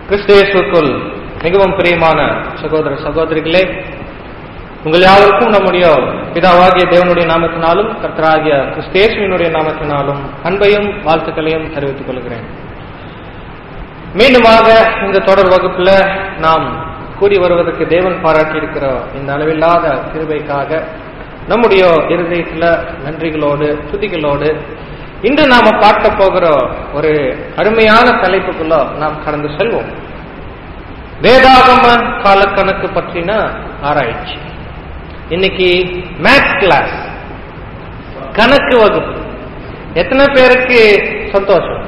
கிறிஸ்து இயேசுவுக்குள் மிகவும் பிரியமான சகோதர சகோதரிகளே, உங்கள் யாவருக்கும் நம்முடைய பிதாவாகிய தேவனுடைய நாமத்தினாலும் கர்த்தராகிய கிறிஸ்து இயேசுவினுடைய நாமத்தினாலும் அன்பையும் வாழ்த்துக்களையும் தெரிவித்துக் கொள்கிறேன். மீண்டுமாக இந்த தொடர் வகுப்புல நாம் கூடி வருவதற்கு தேவன் பாராட்டி இருக்கிற இந்த அளவில்லாத கிருபைக்காக நம்முடைய இருதயத்துல நன்றிகளோடு துதிகளோடு இன்று நாம பார்க்க போகிற ஒரு அருமையான தலைப்புக்குள்ள நாம் கடந்து செல்வோம். வேதாகம காலக்கணக்கு பற்றின ஆராய்ச்சி. இன்னைக்கு மேத்ஸ் கிளாஸ், கணக்கு வகுப்பு. எத்தனை பேருக்கு சந்தோஷம்?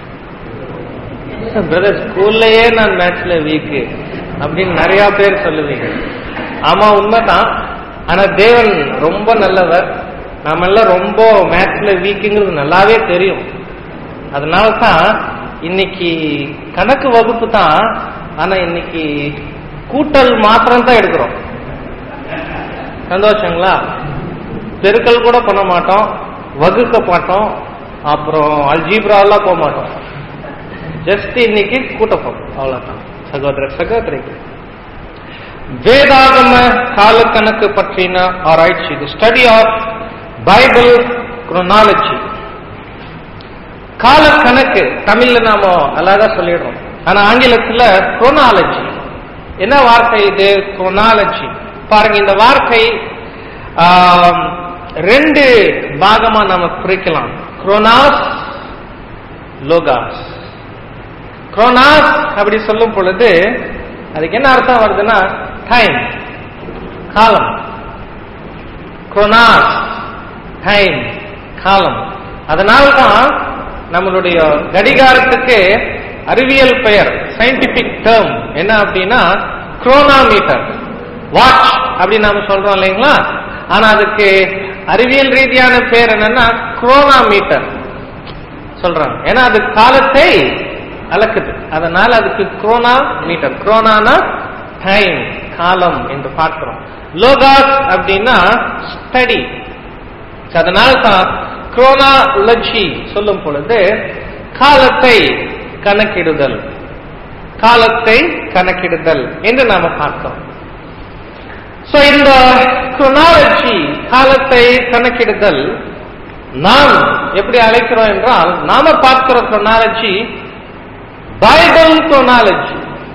பிரதர், ஸ்கூல்லயே நான் மேத்ஸ்ல வீக்கு அப்படின்னு நிறைய பேர் சொல்லுவீங்க. ஆமா, உண்மைதான். ஆனா தேவன் ரொம்ப நல்லவர். நாம எல்லாம் ரொம்ப மேத்ஸ்ல வீக்குங்கிறது நல்லாவே தெரியும். அதனாலதான் இன்னைக்கு கணக்கு வகுப்பு தான். ஆனா இன்னைக்கு கூட்டல் மாத்திரம் தான் எடுக்கிறோம். சந்தோஷங்களா? பெருக்கல் கூட பண்ண மாட்டோம், வகுக்க மாட்டோம், அப்புறம் அல்ஜீப்ராலாம் போக மாட்டோம். ஜஸ்ட் இன்னைக்கு கூட்டப்போம், அவ்வளவுதான். சகோதர சகோதரிகள், வேதாகம காலக்கணக்கு பற்றின ஆராய்ச்சி, the study of Bible chronology. காலக்கணக்கு தமிழ்ல நாம அழகா சொல்லிடுறோம், ஆனா ஆங்கிலத்துல குரோனாலஜி. என்ன வார்த்தை இது? குரோனாலஜி. பாருங்க, இந்த வார்த்தை ரெண்டு பாகமா நாம பிரிக்கலாம். குரோனாஸ், லோகாஸ். குரோனாஸ் அப்படி சொல்லும் பொழுது அதுக்கு என்ன அர்த்தம் வருதுன்னா டைம், காலம். குரோனாஸ் டைம், காலம். அதனால்தான் நம்மளுடைய கடிகாரத்துக்கு அறிவியல் பெயர், சயின்டிபிக் டேர்ம் என்ன அப்படின்னா குரோனாமீட்டர், வாட்ச் அப்படின்னு நாம சொல்றோம் இல்லைங்களா? ஆனா அதுக்கு அறிவியல் ரீதியான பேர் என்னன்னா குரோனாமீட்டர் சொல்றாங்க. ஏன்னா அது காலத்தை அளக்குது, அதனால அதுக்கு குரோனா மீட்டர். குரோனானா டைம், காலம் என்று பார்க்கிறோம். லோகாஸ் அப்படின்னா ஸ்டடி. அதனால தான் குரோனாலஜி சொல்லும் பொழுது காலத்தை கணக்கிடுதல், காலத்தை கணக்கிடுதல் என்று நாம பார்க்கிறோம். சோ இந்த குரோனாலஜி, காலத்தை கணக்கிடுதல், நாம் எப்படி அழைக்கிறோம் என்றால், நாம பார்க்கிற குரோனாலஜி பைபிள் குரோனாலஜி,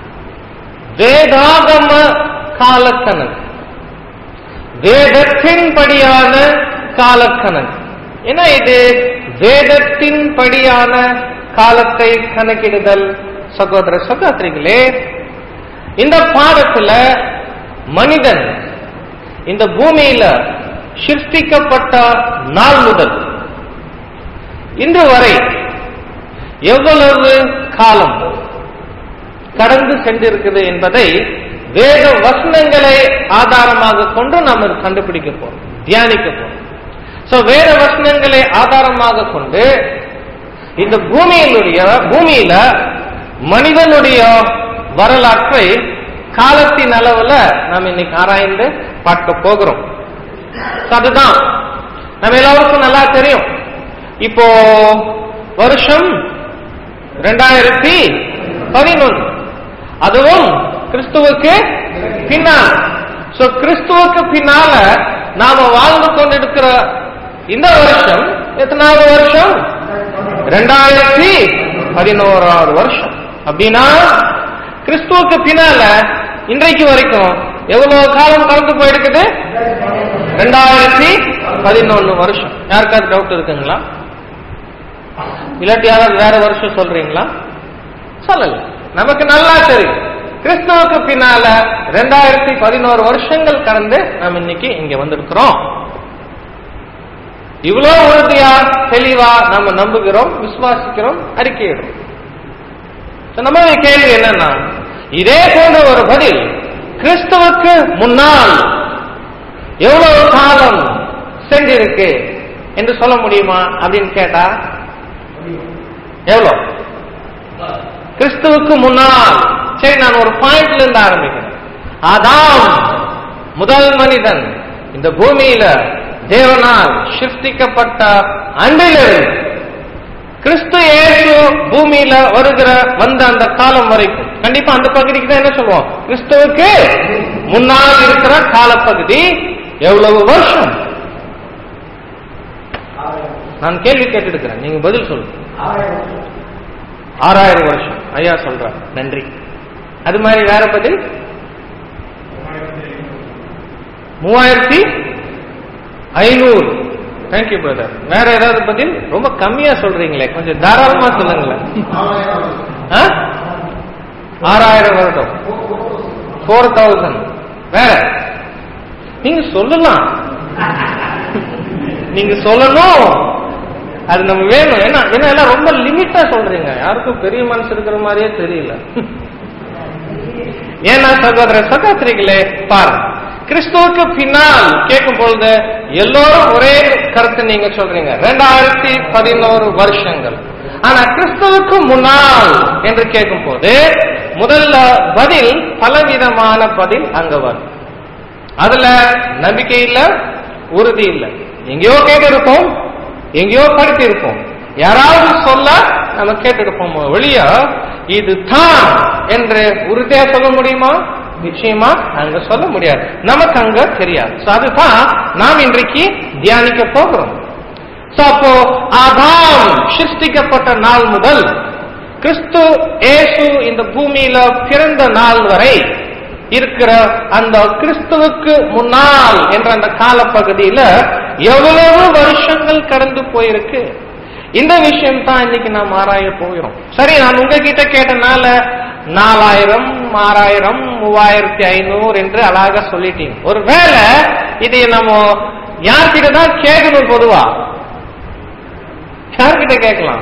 வேதாகம காலக்கணக்கு, வேதத்தின் படியான காலக்கணக்கு. என்ன இது? வேதத்தின் படியான காலத்தை கணக்கிடுதல். சகோதர சகோதரிகளே, இந்த பாடத்துல மனிதன் இந்த பூமியில சிருஷ்டிக்கப்பட்ட நாள் முதல் இன்று வரை எவ்வளவு காலம் கடந்து சென்றிருக்குது என்பதை வேத வசனங்களை ஆதாரமாக கொண்டு நாம் கண்டுபிடிக்க போறோம், தியானிக்க போறோம். சோ வேத வசனங்களை ஆதாரமாக கொண்டு இந்த பூமியில மனிதனுடைய வரலாற்றை காலத்தின் அளவுல நாம் இன்னைக்கு ஆராய்ந்து பார்க்க போகிறோம். அதுதான் நம்ம எல்லாருக்கும் நல்லா தெரியும். இப்போ வருஷம் 2011, அதுவும் கிறிஸ்துவுக்கு பின்னால். சோ கிறிஸ்துவுக்கு பின்னால நாம வாழ்ந்து கொண்டிருக்கிற இந்த வருஷம் எத்தனாவது வருஷம்? 2011வது வருஷம். அப்படின்னா கிறிஸ்துவுக்கு பின்னால இன்றைக்கு வரைக்கும் எவ்வளவு காலம் கடந்து போயிருக்குது? 2011 வருஷம். யாருக்காவது டவுட் இருக்குங்களா? இல்லாட்டி யாராவது வேற வருஷம் சொல்றீங்களா? சொல்லல, நமக்கு நல்லா தெரியும். கிறிஸ்துவுக்கு பின்னால 2011 வருஷங்கள் கடந்து நாம் இன்னைக்கு இங்க வந்திருக்கிறோம். இவ்வளவு உறுதியா தெளிவா நம்ம நம்புகிறோம், விசுவாசிக்கிறோம், அறிக்கையிடும். நம்ம கேள்வி என்னன்னா, இதே போன்ற ஒரு பதில் கிறிஸ்துவுக்கு முன்னால் எவ்வளவு காலம் சென்றிருக்கு என்று சொல்ல முடியுமா அப்படின்னு கேட்டா எவ்வளவு? கிறிஸ்துவுக்கு முன்னால். சரி, நான் ஒரு பாயிண்ட்ல இருந்து ஆரம்பிக்கிறேன். ஆதாம் முதல் மனிதன் இந்த பூமியில தேவனால் சிருஷ்டிக்கப்பட்ட அன்றிலிருந்து கிறிஸ்து இயேசு பூமியில வந்த அந்த காலம் வரைக்கும் கண்டிப்பா அந்த பகுதிக்கு தான் என்ன சொல்லுவோம், கிறிஸ்துவுக்கு முன்னால் இருக்கிற காலப்பகுதி எவ்வளவு வருஷம்? நான் கேள்வி கேட்டுருக்கிறேன், நீங்க பதில் சொல்லுங்க. 6000 வருஷம் ஐயா சொல்றார். நன்றி. அது மாதிரி வேற பதில் 3500. Thank you brother. வேற ஏதாவது பதில்? ரொம்ப கம்மியா சொல்றீங்களே, கொஞ்சம் தாராளமா சொல்லுங்களேன். 6000 வருடம், 4000. வேற நீங்க சொல்லலாம், நீங்க சொல்லணும், அது நம்ம வேணும். ஏன்னா எல்லாம் ரொம்ப லிமிட்டா சொல்றீங்க, யாருக்கும் பெரிய மனசு இருக்கிற மாதிரியே தெரியல. ஏன்னா சகோதரிகளே பாருங்க, கிறிஸ்துவுக்கு பின்னால் கேட்கும் பொழுது எல்லோரும் ஒரே கருத்து நீங்க சொல்றீங்க, 2011 வருஷங்கள். ஆனா கிறிஸ்துவுக்கு முன்னால் என்று கேட்கும் போது முதல்ல பதில் பலவிதமான பதில் அங்க வரும். அதுல நம்பிக்கை இல்ல, உறுதி இல்ல. எங்கேயோ கேட்டு இருப்போம், எங்கேயோ படித்து இருப்போம், யாராவது சொல்ல நம்ம கேட்டிருப்போம். வெளியா இதுதான் என்று உறுதியா சொல்ல முடியுமா? நிச்சயமா அங்க சொல்ல முடியாது, நமக்கு அங்க தெரியாது. அதுதான் நாம் இன்றைக்கு தியானிக்க போகிறோம். அப்போ ஆதாம் சிருஷ்டிக்கப்பட்ட நாள் முதல் கிறிஸ்து இயேசு இந்த பூமியில பிறந்த நாள் வரை இருக்கிற அந்த கிறிஸ்துவுக்கு முன்னால் என்ற அந்த காலப்பகுதியில எவ்வளவு வருஷங்கள் கடந்து போயிருக்கு, இந்த விஷயம் தான் இன்னைக்கு நாம் ஆராய போகிறோம். சரி, நான் உங்ககிட்ட கேட்டனால 4000, 6000, 3500 என்று அழகா சொல்லிட்டீங்க. ஒருவேளை இதை நம்ம யார்கிட்ட தான் கேட்கணும்? பொதுவா யார்கிட்ட கேட்கலாம்?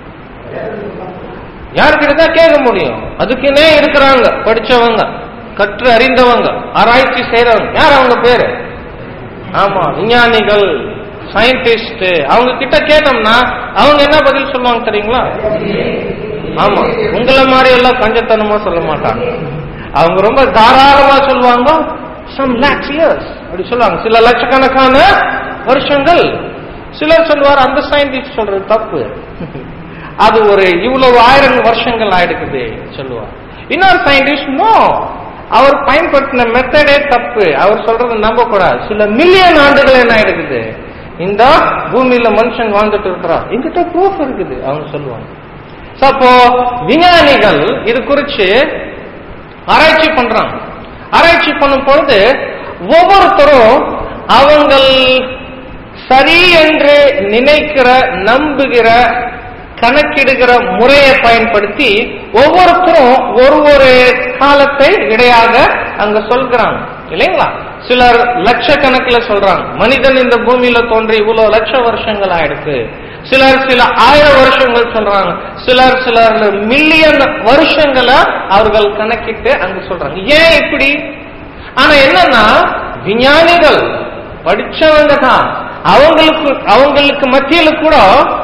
யார்கிட்ட தான் கேட்க முடியும்? அதுக்குன்னே இருக்கிறாங்க படிச்சவங்க, கற்று அறிந்தவங்க, ஆராய்ச்சி செய்யறவங்க. யார் அவங்க பேரு? ஆமா, விஞ்ஞானிகள், சயின்டிஸ்ட். அவங்க கிட்ட கேட்டோம்னா அவங்க என்ன பதில் சொல்லுவாங்க தெரியுங்களா? ஆமா, உங்களை மாதிரி எல்லாம் கஞ்சத்தனமா சொல்ல மாட்டாங்க. அவங்க ரொம்ப தாராளமா சொல்லுவாங்க, some lakhs years அப்படி சொல்லுவாங்க, சில லட்சக்கணக்கான வருஷங்கள். சிலர் சொல்லுவார் அந்த சயின்டிஸ்ட் சொல்றது தப்பு, அது ஒரு இவ்வளவு 1000 வருஷங்கள் ஆயிடுக்குது சொல்லுவார். இன்னொரு சயின்டிஸ்ட் நோ, அவர் பயன்படுத்தின மெத்தடே தப்பு, அவர் சொல்றது நம்ப கூடாது, சில மில்லியன் ஆண்டுகள் என்ன ஆயிடுக்குது இந்த பூமியில மனுஷன் வாழ்ந்துட்டு இருக்கிறான், எங்கிட்ட ப்ரூஃப் இருக்குது அவங்க சொல்லுவாங்க. அப்போ விஞ்ஞானிகள் இது குறிச்சு ஆராய்ச்சி பண்றாங்க. ஆராய்ச்சி பண்ணும் பொழுது ஒவ்வொருத்தரும் அவங்க சரி என்று நினைக்கிற, நம்புகிற, கணக்கிடுகிற முறையை பயன்படுத்தி ஒவ்வொருத்தரும் ஒரு காலத்தை இடையாக அங்க சொல்கிறாங்க இல்லைங்களா? சிலர் லட்சக்கணக்கில் சொல்றாங்க, மனிதன் இந்த பூமியில தோன்றி இவ்வளவு லட்ச வருஷங்கள் ஆயிடுச்சு. சிலர் சில 1000 வருஷங்கள் சொல்றாங்க, சிலர் மில்லியன் வருஷங்களை அவர்கள் கணக்கிட்டு அங்க சொல்றாங்க. ஏன் இப்படி? ஆனா என்னன்னா, விஞ்ஞானிகள் படிச்சவங்க தான், அவங்களுக்கு மத்தியில கூட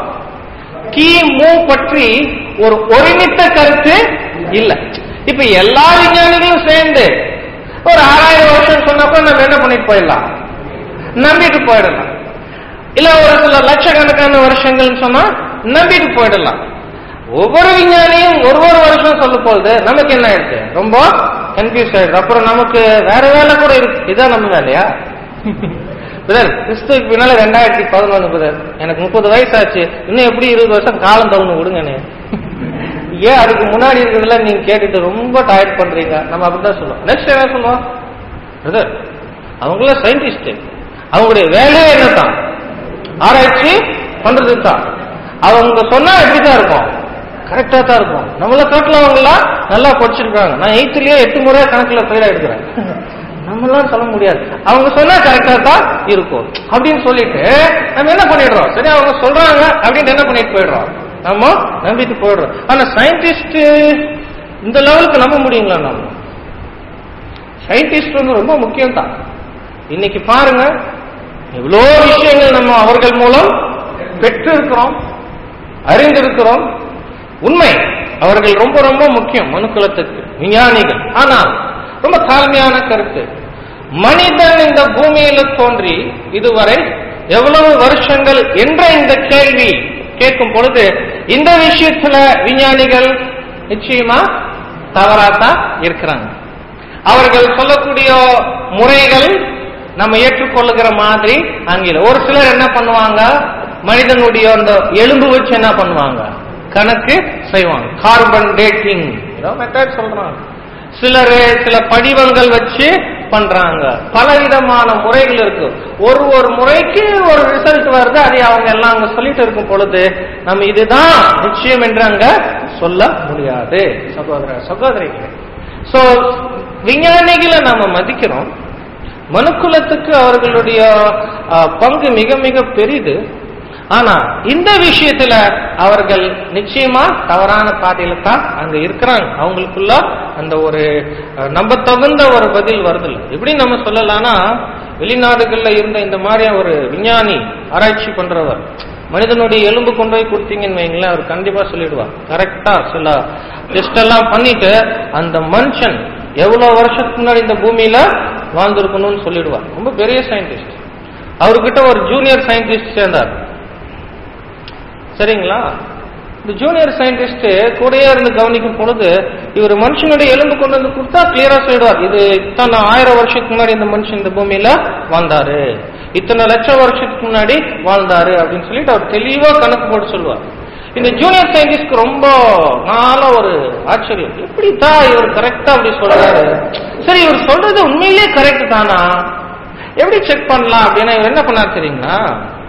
கிமு பற்றி ஒரு ஒருமித்த கருத்து இல்ல. இப்ப எல்லா விஞ்ஞானிகளும் சேர்ந்து ஒரு 6000 வருஷம் சொன்னப்ப நம்ம என்ன பண்ணிட்டு போயிடலாம், நம்பிட்டு போயிடலாம். இல்ல ஒரு சில லட்சக்கணக்கான வருஷங்கள் சொன்னா நம்பிட்டு போயிடலாம். ஒவ்வொரு விஞ்ஞானியும் ஒரு வருஷம் சொல்லும் பொழுது நமக்கு என்ன ஆயிடுச்சு, ரொம்ப கன்ஃபியூஸ் ஆயிடுது. அப்புறம் நமக்கு வேற வேலை கூட இருக்கு, இதான் நம்ம வேலையா? பிரதர், கிறிஸ்துவுக்கு பின்னால 2011 பிரதர், எனக்கு 30 வயசு ஆச்சு, இன்னும் எப்படி 20 வருஷம் காலம் தவணு விடுங்கன்னு. ஏன் அதுக்கு முன்னாடி இருக்கிறதுல நீங்க கேட்டுட்டு ரொம்ப டயர்ட் பண்றீங்க? நம்ம அப்படிதான் சொல்லுவோம். நெக்ஸ்ட் என்ன சொல்லுவோம், பிரதர் அவங்கள சயின்டிஸ்ட், அவங்களுடைய வேலையே என்னதான் ஆராய்ச்சி பண்றது தான். அவங்க சொன்னா எப்படிதான் இருக்கும், கரெக்டா தான் இருக்கும். நம்மள காட்டுல அவங்களாம் நல்லா படிச்சிருக்காங்க. நான் 8th 8 முறை கணக்குல ஃபெயில் ஆயிடுக்கிறேன், நம்மளாம் சொல்ல முடியாது. அவங்க சொன்னா கரெக்டா தான் இருக்கும் அப்படின்னு சொல்லிட்டு நம்ம என்ன பண்ணிடுறோம், சரி அவங்க சொல்றாங்க அப்படின்னு என்ன பண்ணிட்டு போயிடுறோம், நம்ம நம்பிட்டு போயிடுறோம். ஆனா சயின்டிஸ்ட் இந்த லெவலுக்கு நம்ப முடியுங்களா? நம்ம சயின்டிஸ்ட் வந்து ரொம்ப முக்கியம் தான். இன்னைக்கு பாருங்க, எவ்வளோ விஷயங்கள் நம்ம அவர்கள் மூலம் பெற்று இருக்கிறோம், அறிந்திருக்கிறோம். உண்மை, அவர்கள் ரொம்ப ரொம்ப முக்கியம் மனுக்குலத்துக்கு, விஞ்ஞானிகள். ஆனால் ரொம்ப தாழ்மையான கருத்து, மனிதன் இந்த பூமியில தோன்றி இதுவரை எவ்வளவு வருஷங்கள் என்ற இந்த கேள்வி கேட்கும் பொழுது இந்த விஷயத்துல விஞ்ஞானிகள் நிச்சயமா தவறாத்தான் இருக்கிறாங்க. அவர்கள் சொல்லக்கூடிய முறைகள் நம்ம ஏற்றுக்கொள்ளுகிற மாதிரி அங்கே ஒரு சிலர் என்ன பண்ணுவாங்க, மனிதனுடைய அந்த எலும்பு வச்சு என்ன பண்ணுவாங்க, கணக்கு செய்வாங்க. கார்பன் டேட்டிங் மெத்தட் சொல்றாங்க. சிலர் சில படிவங்கள் வச்சு பண்றாங்க. பலவிதமான முறைகள் இருக்கு. ஒரு முறைக்கு ஒரு ரிசல்ட் வருது. அதை அவங்க எல்லாம் அங்க சொல்லிட்டு இருக்கும் பொழுது நம்ம இதுதான் நிச்சயம் என்று அங்க சொல்ல முடியாது. சகோதர சகோதரிகளே, சோ விஞ்ஞானிகளை நாம மதிக்கிறோம். மனுக்குலத்துக்கு அவர்களுடைய பங்கு மிக மிக பெரிது. ஆனா இந்த விஷயத்துல அவர்கள் நிச்சயமா தவறான பாதையில தான் அங்க இருக்கிறாங்க. அவங்களுக்குள்ள அந்த ஒரு நம்ப தகுந்த ஒரு பதில் வருது. எப்படி நம்ம சொல்லலாம்னா, வெளிநாடுகள்ல இருந்த இந்த மாதிரி ஒரு விஞ்ஞானி ஆராய்ச்சி பண்றவர் மனிதனுடைய எலும்பு கொண்டு போய் கொடுத்தீங்கன்னு வைங்களேன், அவர் கண்டிப்பா சொல்லிடுவார். கரெக்டா சில டெஸ்ட் எல்லாம் பண்ணிட்டு அந்த மனுஷன் எவ்வளவு வருஷத்துக்கு முன்னாடி இந்த பூமியில வாழ்ந்திருக்கணும்னு சொல்லிடுவார். ரொம்ப பெரிய சயின்டிஸ்ட். அவர்கிட்ட ஒரு ஜூனியர் சயின்டிஸ்ட் சேர்ந்தார். சரிங்களா? இந்த ஜூனியர் சயின்டிஸ்ட் கூடயே இருந்து கவனிக்கும் பொழுது இவர் மனுஷனுடைய எலும்பு கொண்டு வந்து கொடுத்தா கிளியரா சொல்லிடுவார், இது இத்தனை 1000 வருஷத்துக்கு முன்னாடி இந்த மனுஷன் இந்த பூமியில வாழ்ந்தாரு, இத்தனை லட்சம் வருஷத்துக்கு முன்னாடி வாழ்ந்தாரு அப்படின்னு சொல்லிட்டு அவர் தெளிவா கணக்கு போட்டு சொல்லுவார். இந்த ஜூனியர் சயின்டிஸ்ட்க்கு ரொம்ப நாள ஒரு ஆச்சரியம், எப்படித்தான் இவர் கரெக்டா அப்படி சொல்றாரு, சரி இவர் சொல்றது உண்மையிலேயே கரெக்ட் தானா, எப்படி செக் பண்ணலாம் அப்படின்னா இவர் என்ன பண்ணார் தெரியுங்களா,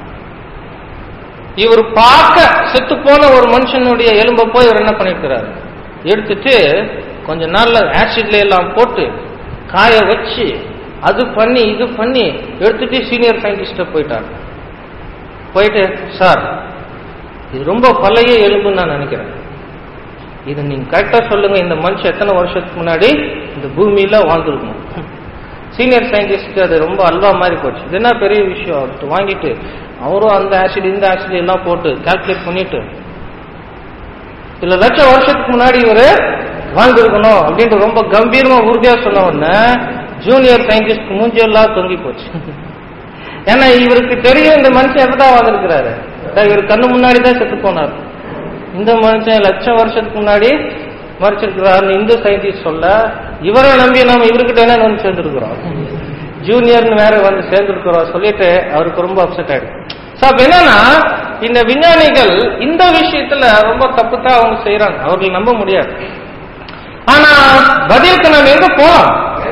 இவர் பார்க்க செத்து போன ஒரு மனுஷனுடைய எலும்பை போய் இவர் என்ன பண்ணிருக்கிறாரு, எடுத்துட்டு கொஞ்ச நாள்ல ஆசிட்ல எல்லாம் போட்டு காய வச்சு அது பண்ணி இது பண்ணி எடுத்துட்டு சீனியர் சயின்டிஸ்ட போயிட்டார். போயிட்டு, சார் இது ரொம்ப பழைய எலும்புன்னு நான் நினைக்கிறேன், இது நீங்க கரெக்டா சொல்லுங்க, இந்த மனுஷன் எத்தனை வருஷத்துக்கு முன்னாடி இந்த பூமியில வாழ்ந்துருக்கணும். சீனியர் சயின்டிஸ்ட் அது ரொம்ப அல்வா மாதிரி போச்சு. இது என்ன பெரிய விஷயம், அவர்கிட்ட வாங்கிட்டு அவரும் அந்த ஆசிட் இந்த ஆசிட் எல்லாம் போட்டு கால்குலேட் பண்ணிட்டு சில லட்சம் வருஷத்துக்கு முன்னாடி இவரு வாழ்ந்துருக்கணும் அப்படின்ட்டு ரொம்ப கம்பீரமா உறுதியா சொன்ன உடனே ஜூனியர் சயின்டிஸ்ட் மூஞ்சி எல்லாம் தொங்கி போச்சு. ஏன்னா இவருக்கு தெரியும் இந்த மனுஷன் எப்பதான் வாழ்ந்துருக்கிறாரு, இவர் கண்ணு முன்னாடி தான் செத்து போனார், இந்த மனுஷன் லட்சம் வருஷத்துக்கு முன்னாடி மறைச்சிருக்கிறார் இந்த சயின்டிஸ்ட் சொல்ல, இவரை நம்பி நாம இவர்கிட்ட என்ன வந்து சேர்ந்துருக்கிறோம், ஜூனியர்னு வேற வந்து சேர்ந்துருக்கிறோம் சொல்லிட்டு அவருக்கு ரொம்ப அப்செட் ஆயிடும். என்னன்னா இந்த விஞ்ஞானிகள் இந்த விஷயத்துல ரொம்ப தப்பு தான் அவங்க செய்யறாங்க, அவர்கள் நம்ப முடியாது. ஆனா பதிலுக்கு நம்ம எங்க போலாம்,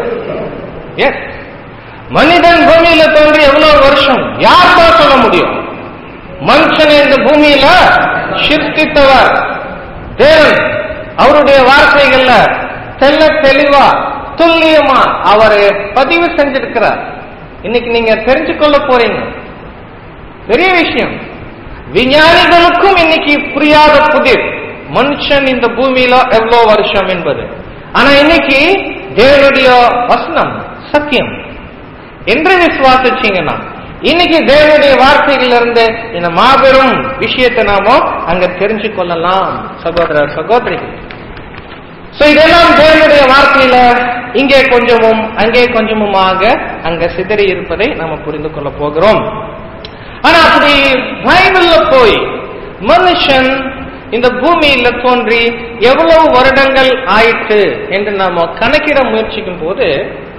மனிதன் பூமியில தோன்றி எவ்வளவு வருஷம் யார் தான் சொல்ல முடியும், மனுஷனை இந்த பூமியில சிருஷ்டித்தவர் தேவன் அவருடைய வார்த்தைகள்ல தெல்ல தெளிவா துல்லியமா அவரு பதிவு செஞ்சிருக்கிறார். இன்னைக்கு நீங்க தெரிஞ்சு கொள்ள போறீங்க, பெரிய விஷயம். விஞ்ஞானிகளுக்கும் இன்னைக்கு புரியாத புதிர் மனுஷன் இந்த பூமியில எவ்வளவு வருஷம் என்பது. ஆனா இன்னைக்கு தேவனுடைய வசனம் சத்தியம் என்று விசுவாசிச்சீங்கன்னா இன்னைக்கு தேவனுடைய வார்த்தைகள் இருந்து இந்த மாபெரும் விஷயத்தை நாம அங்க தெரிஞ்சு கொள்ளலாம் சகோதர சகோதரிகள். இதெல்லாம் தேவனுடைய வார்த்தையில இங்கே கொஞ்சமும் அங்கே கொஞ்சமுமாக அங்க சிதறி இருப்பதை நாம புரிந்து கொள்ள போகிறோம். ஆனா அப்படி பைபிள்ல போய் மனுஷன் இந்த பூமியில தோன்றி எவ்வளவு வருடங்கள் ஆயிற்று என்று நாம கணக்கிட முயற்சிக்கும் போது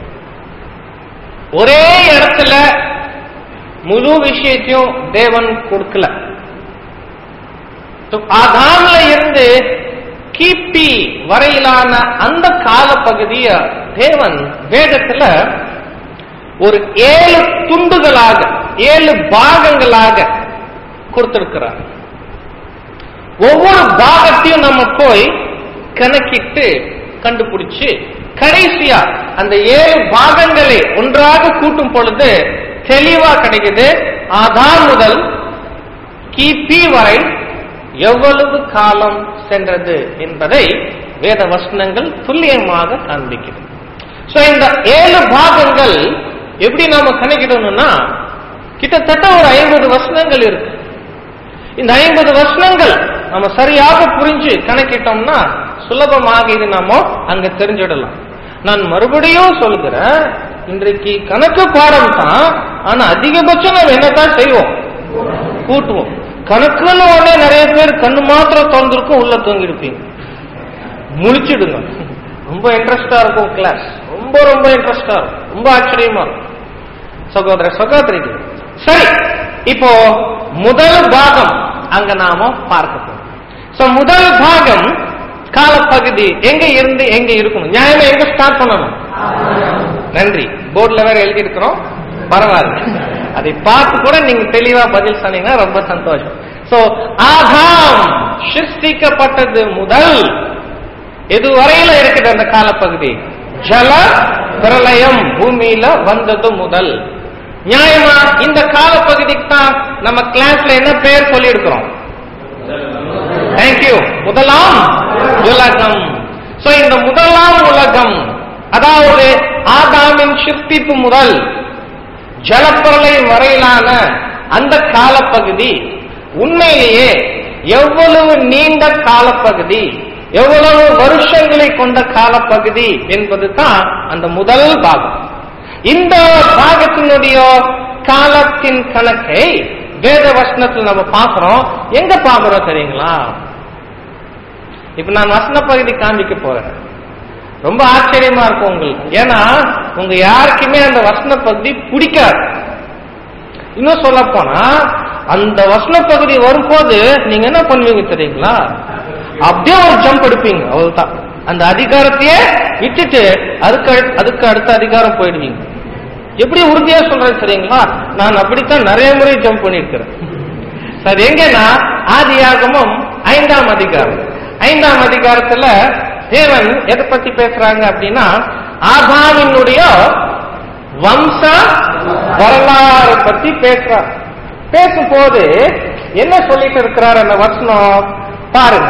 ஒரே இடத்துல முழு விஷயத்தையும் தேவன் கொடுக்கல. ஆதாம்ல இருந்து கிபி வரையிலான அந்த கால பகுதிய தேவன் வேதத்துல ஒரு 7 துண்டுகளாக 7 பாகங்களாக கொடுத்திருக்கிறார். ஒவ்வொரு பாகத்தையும் நம்ம போய் கணக்கிட்டு கண்டுபிடிச்சு கடைசியா அந்த 7 பாகங்களை ஒன்றாக கூட்டும் பொழுது தெளிவா கிடைக்குது ஆதாம் முதல் கிபி வரை எவ்வளவு காலம் சென்றது என்பதை வேத வசனங்கள் துல்லியமாக காண்பிக்கிறது. இந்த 7 பாகங்கள் எப்படி நாம கணக்கிடணும்னா கிட்டத்தட்ட ஒரு 50 வசனங்கள் இருக்கு. இந்த 50 வசனங்கள் நம்ம சரியாக புரிஞ்சு கணக்கிட்டோம்னா சுலபமாக இது நாம அங்க தெரிஞ்சிடலாம். நான் மறுபடியும் சொல்கிறேன், இன்றைக்கு கணக்கு பாடம் தான், ஆனா அதிகபட்சம் நம்ம என்னதான் செய்வோம், கூட்டுவோம். கணக்குன்னு உடனே நிறைய பேர் கண்ணு மாத்திரம் திறந்திருக்கும், உள்ள தூங்கிருப்பீங்க, முழிச்சிடுங்க. ரொம்ப இன்ட்ரெஸ்டா இருக்கும் கிளாஸ், ரொம்ப ரொம்ப இன்ட்ரெஸ்டா இருக்கும், ரொம்ப ஆச்சரியமா இருக்கும் சகோதர சகோதரிகள். சரி, இப்போ முதல் பாகம் அங்க நாம பார்க்க போறோம். சோ முதல் பாகம் காலப்பகுதி எங்க இருந்து எங்க இருக்கணும், நியாயமா எங்க ஸ்டார்ட் பண்ணணும்? நன்றி, போர்ட்ல வேற எழுதி இருக்கிறோம், பரவாயில்ல, அதை பார்த்து கூட நீங்க தெளிவா பதில் சொன்னீங்கன்னா ரொம்ப சந்தோஷம். சோ ஆதாம் சிருஷ்டிக்கப்பட்டது முதல் எதுவரையில இருக்குது அந்த காலப்பகுதி? ஜல பிரளயம் பூமியில வந்தது முதல். நியாயமா இந்த காலப்பகுதிக்கு தான் நம்ம கிளாஸ்ல என்ன பேர் சொல்லி இருக்கிறோம்? தேங்க்யூ, முதலாம் உலகம். சோ இந்த முதலாம் உலகம், அதாவது ஆதாமின் சிருஷ்டிப்பு முதல் ஜலப்பிரளயம் வரையிலான அந்த காலப்பகுதி உண்மையிலேயே எவ்வளவு நீண்ட காலப்பகுதி, எவ்வளவு வருஷங்களை கொண்ட காலப்பகுதி என்பது தான் அந்த முதல் பாகம். இந்த பாகத்தினுடைய காலத்தின் கணக்கை வேத வசனத்தில் நம்ம பார்க்கிறோம். எங்க பார்க்கிறோம் தெரியுங்களா? இப்ப நான் வசன பகுதி காண்பிக்க போறேன். ரொம்ப ஆச்சரியமா இருக்கும் உங்களுக்கு. ஏன்னா உங்க யாருக்குமே அந்த வசன பகுதி பிடிக்காது. இன்னும் சொல்ல போனா அந்த வசன பகுதி வரும்போது நீங்க என்ன பண்ணுவீங்க தெரியுங்களா? அப்படியே ஒரு ஜம்ப் எடுப்பீங்க, அவ்வளவுதான். அந்த அதிகாரத்தையே விட்டுட்டு அதுக்கு அடுத்த அதிகாரம் போயிடுவீங்க. எப்படி உறுதியா சொல்றேன் தெரியுங்களா? நான் அப்படித்தான் நிறைய முறை ஜம்ப் பண்ணிருக்கிறேன். அது எங்கன்னா ஆதியாகமம் 5ஆம் அதிகாரம். 5ஆம் அதிகாரத்துல தேவன் எதை பத்தி பேசுறாங்க அப்படின்னா, ஆதாமினுடைய வம்ச வரலாறு பத்தி பேசுறார். பேசும்போது என்ன சொல்லிட்டு இருக்கிறார் அந்த வசனம் பாருங்க.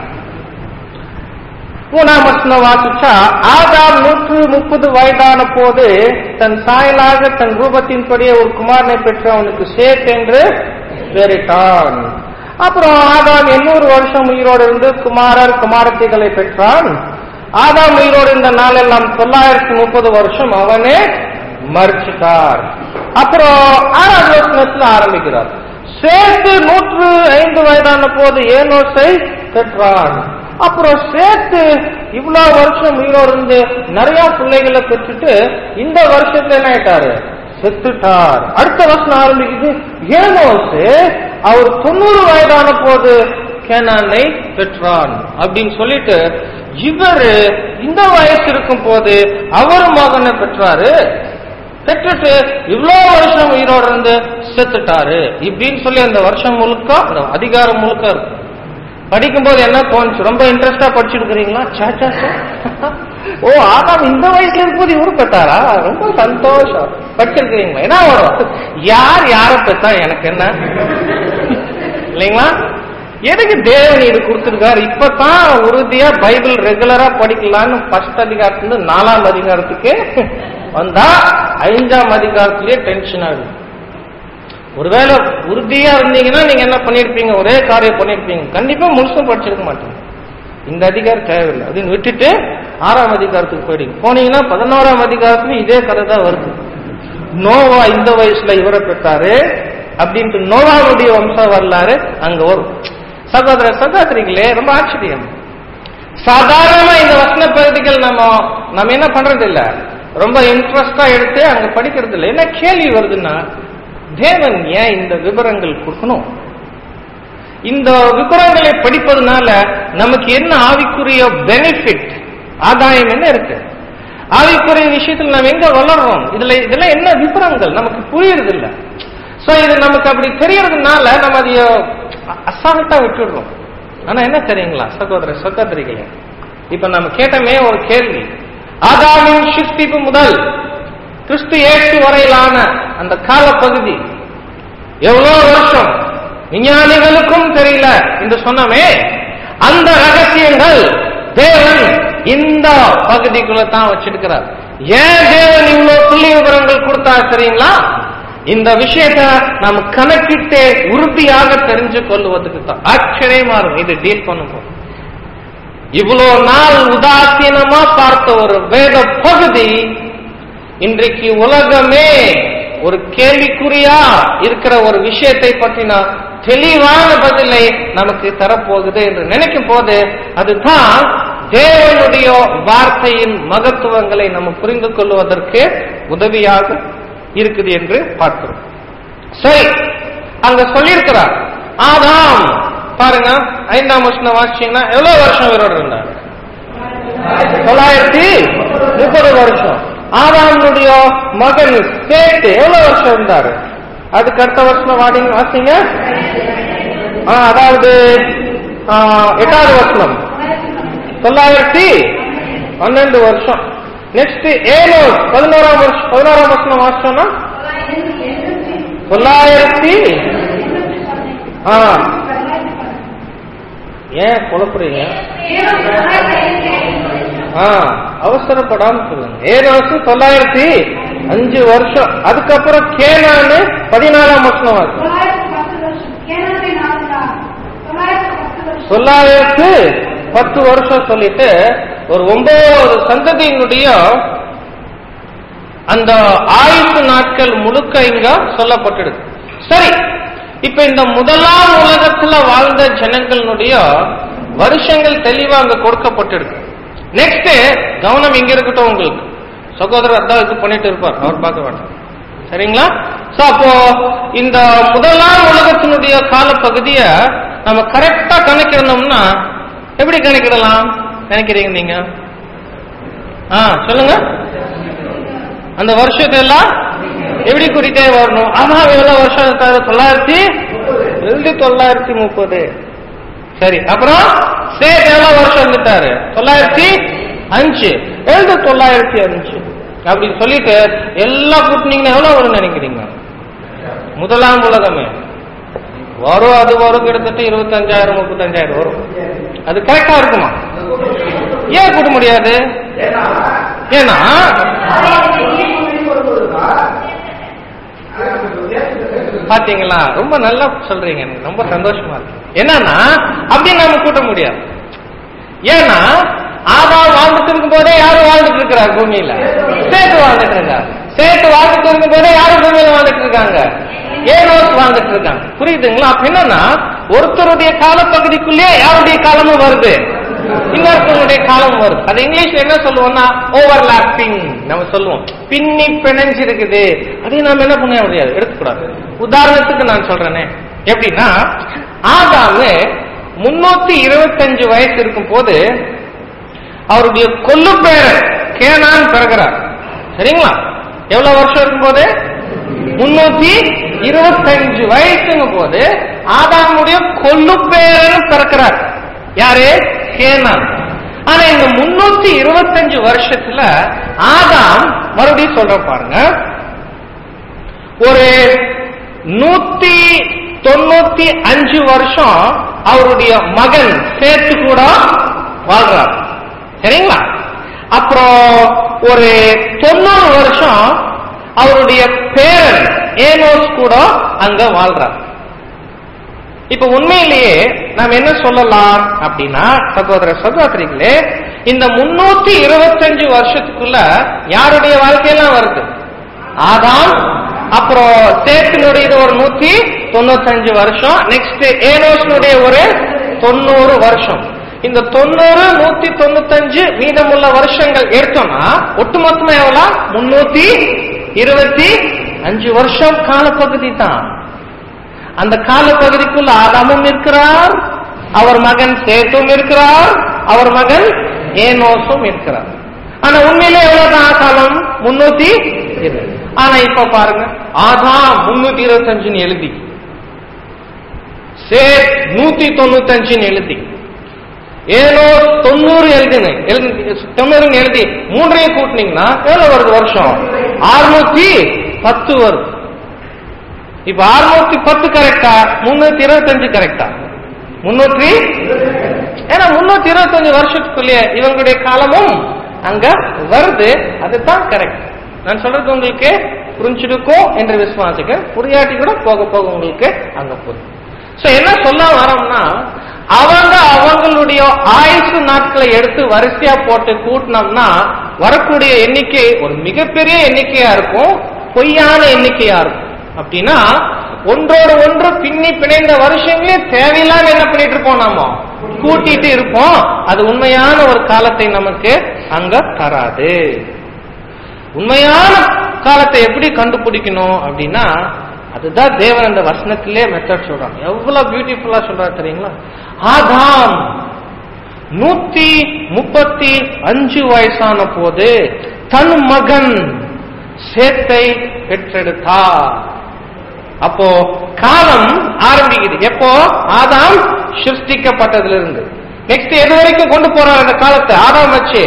3ஆம் வசனம் வாசிச்சா, ஆதாம் 130 வயதான போது தன் சாயலாக தன் ரூபத்தின்படியே ஒரு குமாரனை பெற்று அவனுக்கு சேத் என்று பெயரிட்டான். அப்புறம் ஆதாம் 800 வருஷம் உயிரோடு இருந்து குமாரர் குமாரத்திகளை பெற்றான். ஆதாம் உயிரோடு இருந்த நாளெல்லாம் 930 வருஷம் அவனே மரிச்சிட்டார். அப்புறம் 6ஆவது வசனத்துல ஆரம்பிக்கிறார். சேத்து 105 வயதான போது ஏனோசை பெற்றான். அப்புறம் சேர்த்து இவ்வளவு வருஷம் உயிரோடு இருந்து நிறைய பிள்ளைகளை பெற்றுட்டு இந்த வருஷத்துல என்ன ஆயிட்டாரு? செத்துட்டார். அடுத்த வருஷம் ஆரம்பிக்குது. ஏனோசு அவர் 90 வயதான போது கேனானை பெற்றான் அப்படின்னு சொல்லிட்டு, இவரு இந்த வயசு இருக்கும் போது அவர் மகனை பெற்றாரு, பெற்றுட்டு இவ்வளவு வருஷம் உயிரோடு இருந்து செத்துட்டாரு இப்படின்னு சொல்லி அந்த வருஷம் முழுக்க அந்த அதிகாரம் முழுக்க இருக்கும். படிக்கும்போது என்ன தோணுச்சு? ரொம்ப இன்ட்ரெஸ்டா படிச்சுருக்கிறீங்களா? ஓ, ஆதாம் இந்த வயசுல இருக்கும்போது இவரு பெற்றாரா? ரொம்ப சந்தோஷம். படிச்சிருக்கிறீங்களா? என்ன வரும்? யார பெற்றா எனக்கு என்ன இல்லைங்களா? எதுக்கு தேவன் இது கொடுத்திருக்காரு? இப்பதான் உறுதியா பைபிள் ரெகுலரா படிக்கலான்னு 1 அதிகாரத்துல 4ஆம் அதிகாரத்துக்கு வந்தா 5ஆம் அதிகாரத்திலேயே டென்ஷன் ஆகுது. ஒருவேளை உறுதியா இருந்தீங்கன்னா நீங்க என்ன பண்ணிருப்பீங்க? ஒரே காரியம் பண்ணிருப்பீங்க. கண்டிப்பா முழுசும் படிச்சிருக்க மாட்டீங்க. இந்த அதிகாரம் தேவையில்லை அப்படின்னு விட்டுட்டு 6ஆம் அதிகாரத்துக்கு போனீங்கன்னா 11ஆம் அதிகாரத்துல இதே கதை தான் வருது. நோவா இந்த வயசுல இவரை பெற்றாரு அப்படின்ட்டு நோவாவுடைய வம்ச வரலாறு அங்க வரும். சகோதர சகோதரிகளே, ரொம்ப ஆச்சரியம். சாதாரணமா இந்த வசன பகுதிகள் நம்ம என்ன பண்றது இல்ல, ரொம்ப இன்ட்ரெஸ்டா எடுத்து அங்க படிக்கிறது இல்லை. என்ன கேள்வி வருதுன்னா, தேவன் ஏன் இந்த விவரங்கள் கொடுக்கணும்? இந்த விவரங்களை படிப்பதனால நமக்கு என்ன ஆவிக்குரிய பெனிஃபிட், ஆதாயம் என்ன இருக்கு? ஆவிக்குரிய விஷயத்தில் நம்ம எங்க வளர்றோம்? இதெல்லாம் என்ன விவரங்கள் நமக்கு புரியுறது இல்ல. சோ இது நமக்கு அப்படி தெரியறதுனால நம்ம அதைய அசால்ட்டா விட்டுடுறோம். ஆனா என்ன தெரியுங்களா சகோதர சகோதரிகளே, இப்ப நம்ம கேட்டமே ஒரு கேள்வி. ஆதாமின் சிருஷ்டிப்பு முதல் கிறிஸ்து இயேசு வரையிலான அந்த காலப்பகுதி எவ்வளவு வருஷம் விஞ்ஞானிகளுக்கும் தெரியல என்று சொன்னமே, அந்த ரகசியங்கள் தேவன் இந்த பகுதிக்குள்ள தான் வச்சிருக்கிறார். ஏன் தேவன் இவ்வளவு புள்ளி விவரங்கள் கொடுத்தார் தெரியுங்களா? இந்த விஷயத்தை நாம் கணக்கிட்டு உறுதியாக தெரிஞ்சு கொள்வதற்கு தான். ஆச்சரியமா இருக்கும் இது டீல் பண்ணும்போது. இவ்வளவு நாள் உதாசீனமா பார்த்த ஒரு வேத பகுதி இன்றைக்கு உலகமே ஒரு கேள்விக்குறியா இருக்கிற ஒரு விஷயத்தை பற்றின தெளிவான பதிலை நமக்கு தரப்போகுது என்று நினைக்கும் போது அதுதான் தேவனுடைய வார்த்தையின் மகத்துவங்களை நம்ம புரிந்து கொள்வதற்கு உதவியாக இருக்குது என்று பார்க்கிறோம். சரி, அங்க சொல்லியிருக்கிறார் ஆதாம் பாருங்க 5ஆம் வசனம் வாசிச்சீங்கன்னா எவ்வளவு வருஷம் இவரோட இருந்தார்? 930 வருஷம். ஆதாமுடைய மகன் சேத்து எவ்வளவு வருஷம் இருந்தாரு? அதுக்கு அடுத்த வருஷம் வாசிங்க. அதாவது 8வது வசனம் 912 வருஷம். நெக்ஸ்ட் ஏனோஸ் 11ஆம் வசனம் வாசிச்சோம்னா 900. ஏன் குழப்பறீங்க? அவசரப்படாம சொல்லுங்க. ஏனோஸ் 905 வருஷம். அதுக்கப்புறம் கேனானு 14ஆம் வசனம் வாசி. 910 வருஷம் சொல்லிட்டு ஒரு 9 சந்ததியினுடைய அந்த ஆயுசு நாட்கள் முழுக்க இங்க சொல்லப்பட்டிருக்கு. சரி, இப்ப இந்த முதலாம் உலகத்துல வாழ்ந்த ஜனங்களுடைய வருஷங்கள் தெளிவா அங்க கொடுக்கப்பட்டிருக்கு. நெக்ஸ்ட் கவனம் இங்க இருக்கட்டும். உங்களுக்கு சகோதரர் அதான் இது பண்ணிட்டு இருப்பார், அவர் பார்க்க வேண்டாம். சரிங்களா? சோ அப்போ இந்த முதலாம் உலகத்தினுடைய கால பகுதிய நம்ம கரெக்டா கணக்கிடணும்னா எப்படி கணக்கிடலாம் நினைக்கிறீங்க நீங்க? சொல்லுங்க. அந்த வருஷத்தை எல்லாம் எப்படி குறித்தே வரணும்? ஆமா, எவ்வளவு வருஷம் 930. சரி, அப்புறம் சேத் எவ்வளவு வருஷம் இருந்துட்டாரு? 905. 905 அப்படின்னு சொல்லிட்டு எல்லாம் கூட்டினீங்கன்னா எவ்வளவு வரும்னு நினைக்கிறீங்க? முதலாம் உலகமே வரும். அது வரும் கிட்டத்தட்ட 25,000 35,000 வரும். அது கரெக்டா இருக்குமா? ஏன் கூட்ட முடியாது? ஏன்னா பாத்தீங்களா, ரொம்ப நல்லா சொல்றீங்க, எனக்கு ரொம்ப சந்தோஷமா இருக்கு. என்னன்னா அப்படி நாம கூட்ட முடியாது. ஏன்னா ஆதாம் வாழ்ந்துட்டு இருக்கும் போதே யாரும் வாழ்ந்துட்டு இருக்கிறார் பூமியில? சேத்து வாழ்ந்துட்டு இருக்காரு. சேத்து வாழ்ந்துட்டு இருக்கும் போதே யாரும் பூமியில வாழ்ந்துட்டு இருக்காங்க? ஏனோஸ் வாழ்ந்துட்டு இருக்காங்க. புரியுதுங்களா? அப்ப என்னன்னா ஒருத்தருடைய காலப்பகுதிக்குள்ளே யாருடைய காலமும் வருது, இன்னொருத்தருடைய காலம் வருது. அது இங்கிலீஷ்ல என்ன சொல்லுவோம்னா ஓவர்லாப்பிங் நம்ம சொல்லுவோம். பின்னி பிணைஞ்சு இருக்குது. அதை நாம என்ன பண்ண முடியாது, எடுத்துக்கூடாது. உதாரணத்துக்கு நான் சொல்றேனே, எப்படின்னா ஆதாமு 325 வயசு இருக்கும் போது அவருடைய கொல்லு பேரன் கேனான் பிறகுறார். சரிங்களா? எவ்வளவு வருஷம் இருக்கும் போது? 325 வயசுங்கும் போது ஆதாமுடைய கொல்லு பேரன் பிறக்கிறார். யாரு? கேனான். ஆனா இந்த 325 வருஷத்துல ஆதாம் மறுபடியும் சொல்ற பாருங்க, ஒரு 195 வருஷம் அவருடைய மகன் சேத்து கூட வாழ்றார். சரிங்களா? அப்புறம் ஒரு 90 வருஷம் அவருடைய பேரன் ஏனோஸ் கூட அங்க வாழ்றார். இப்ப உண்மையிலேயே நாம் என்ன சொல்லலாம் அப்படின்னா, சகோதர சகோதரிகளே, இந்த 325 வருஷத்துக்குள்ள யாருடைய வாழ்க்கையெல்லாம் வருது? ஆதாம், அப்புறம் சேத்தினுடைய ஒரு 195 வருஷம், நெக்ஸ்ட் ஏனோஸ்னுடைய ஒரு 90 வருஷம். இந்த 90, 195 மீதமுள்ள வருஷங்கள் எடுத்தோம்னா ஒட்டுமொத்தமா எவ்வளவு? 325 வருஷம் காலப்பகுதி தான். அந்த காலப்பகுதிக்குள்ள ஆதாமும் இருக்கிறார், அவர் மகன் சேத்தும் இருக்கிறார், அவர் மகன் ஏனோசும் இருக்கிறார். ஆனா உண்மையிலே எவ்வளவுதான் காலம்? 320. ஆனா இப்ப பாருங்க, ஆதாம் 325 எழுதி, சேத் 195 எழுதி, ஏனோஸ் 90 எழுதி, மூன்றையும் கூட்டினீங்கன்னா எவ்வளவு வருது வருஷம்? 610 வருது. இப்ப 610 கரெக்டா? 325 கரெக்டா? 325 வருஷத்துக்குள்ளே இவங்களுடைய காலமும் அங்க வருது. அதுதான் கரெக்ட். நான் சொல்றது உங்களுக்கு புரிஞ்சிருக்கும் என்று விசுவாசிக்க, புரியாட்டி கூட போக போக உங்களுக்கு அங்க போதும். சோ என்ன சொல்ல வரோம்னா, அவங்களுடைய ஆயுசு நாட்களை எடுத்து வரிசையா போட்டு கூட்டினோம்னா வரக்கூடிய எண்ணிக்கை ஒரு மிகப்பெரிய எண்ணிக்கையா இருக்கும், பொய்யான எண்ணிக்கையா இருக்கும். அப்படின்னா ஒன்றோடு ஒன்று பின்னி பிணைந்த வருஷங்களே தேவையில்லாம என்ன பண்ணிட்டு இருப்போம், நாம கூட்டிட்டு இருப்போம். அது உண்மையான ஒரு காலத்தை நமக்கு அங்க தராது. உண்மையான காலத்தை எப்படி கண்டுபிடிக்கணும் அப்படின்னா, அதுதான் தேவன் அந்த வசனத்திலே மெத்தட் சொல்றாங்க. எவ்வளவு பியூட்டிஃபுல்லா சொல்றாரு தெரியுங்களா? ஆதாம் 135 வயசான போது தன் மகன் சேத்தை பெற்றெடுத்தார். அப்போ காலம் ஆரம்பிக்குது. எப்போ? ஆதாம் சிருஷ்டிக்கப்பட்டதிலிருந்து. நெக்ஸ்ட் எது வரைக்கும் கொண்டு போறார் அந்த காலத்தை? ஆதாம் வச்சு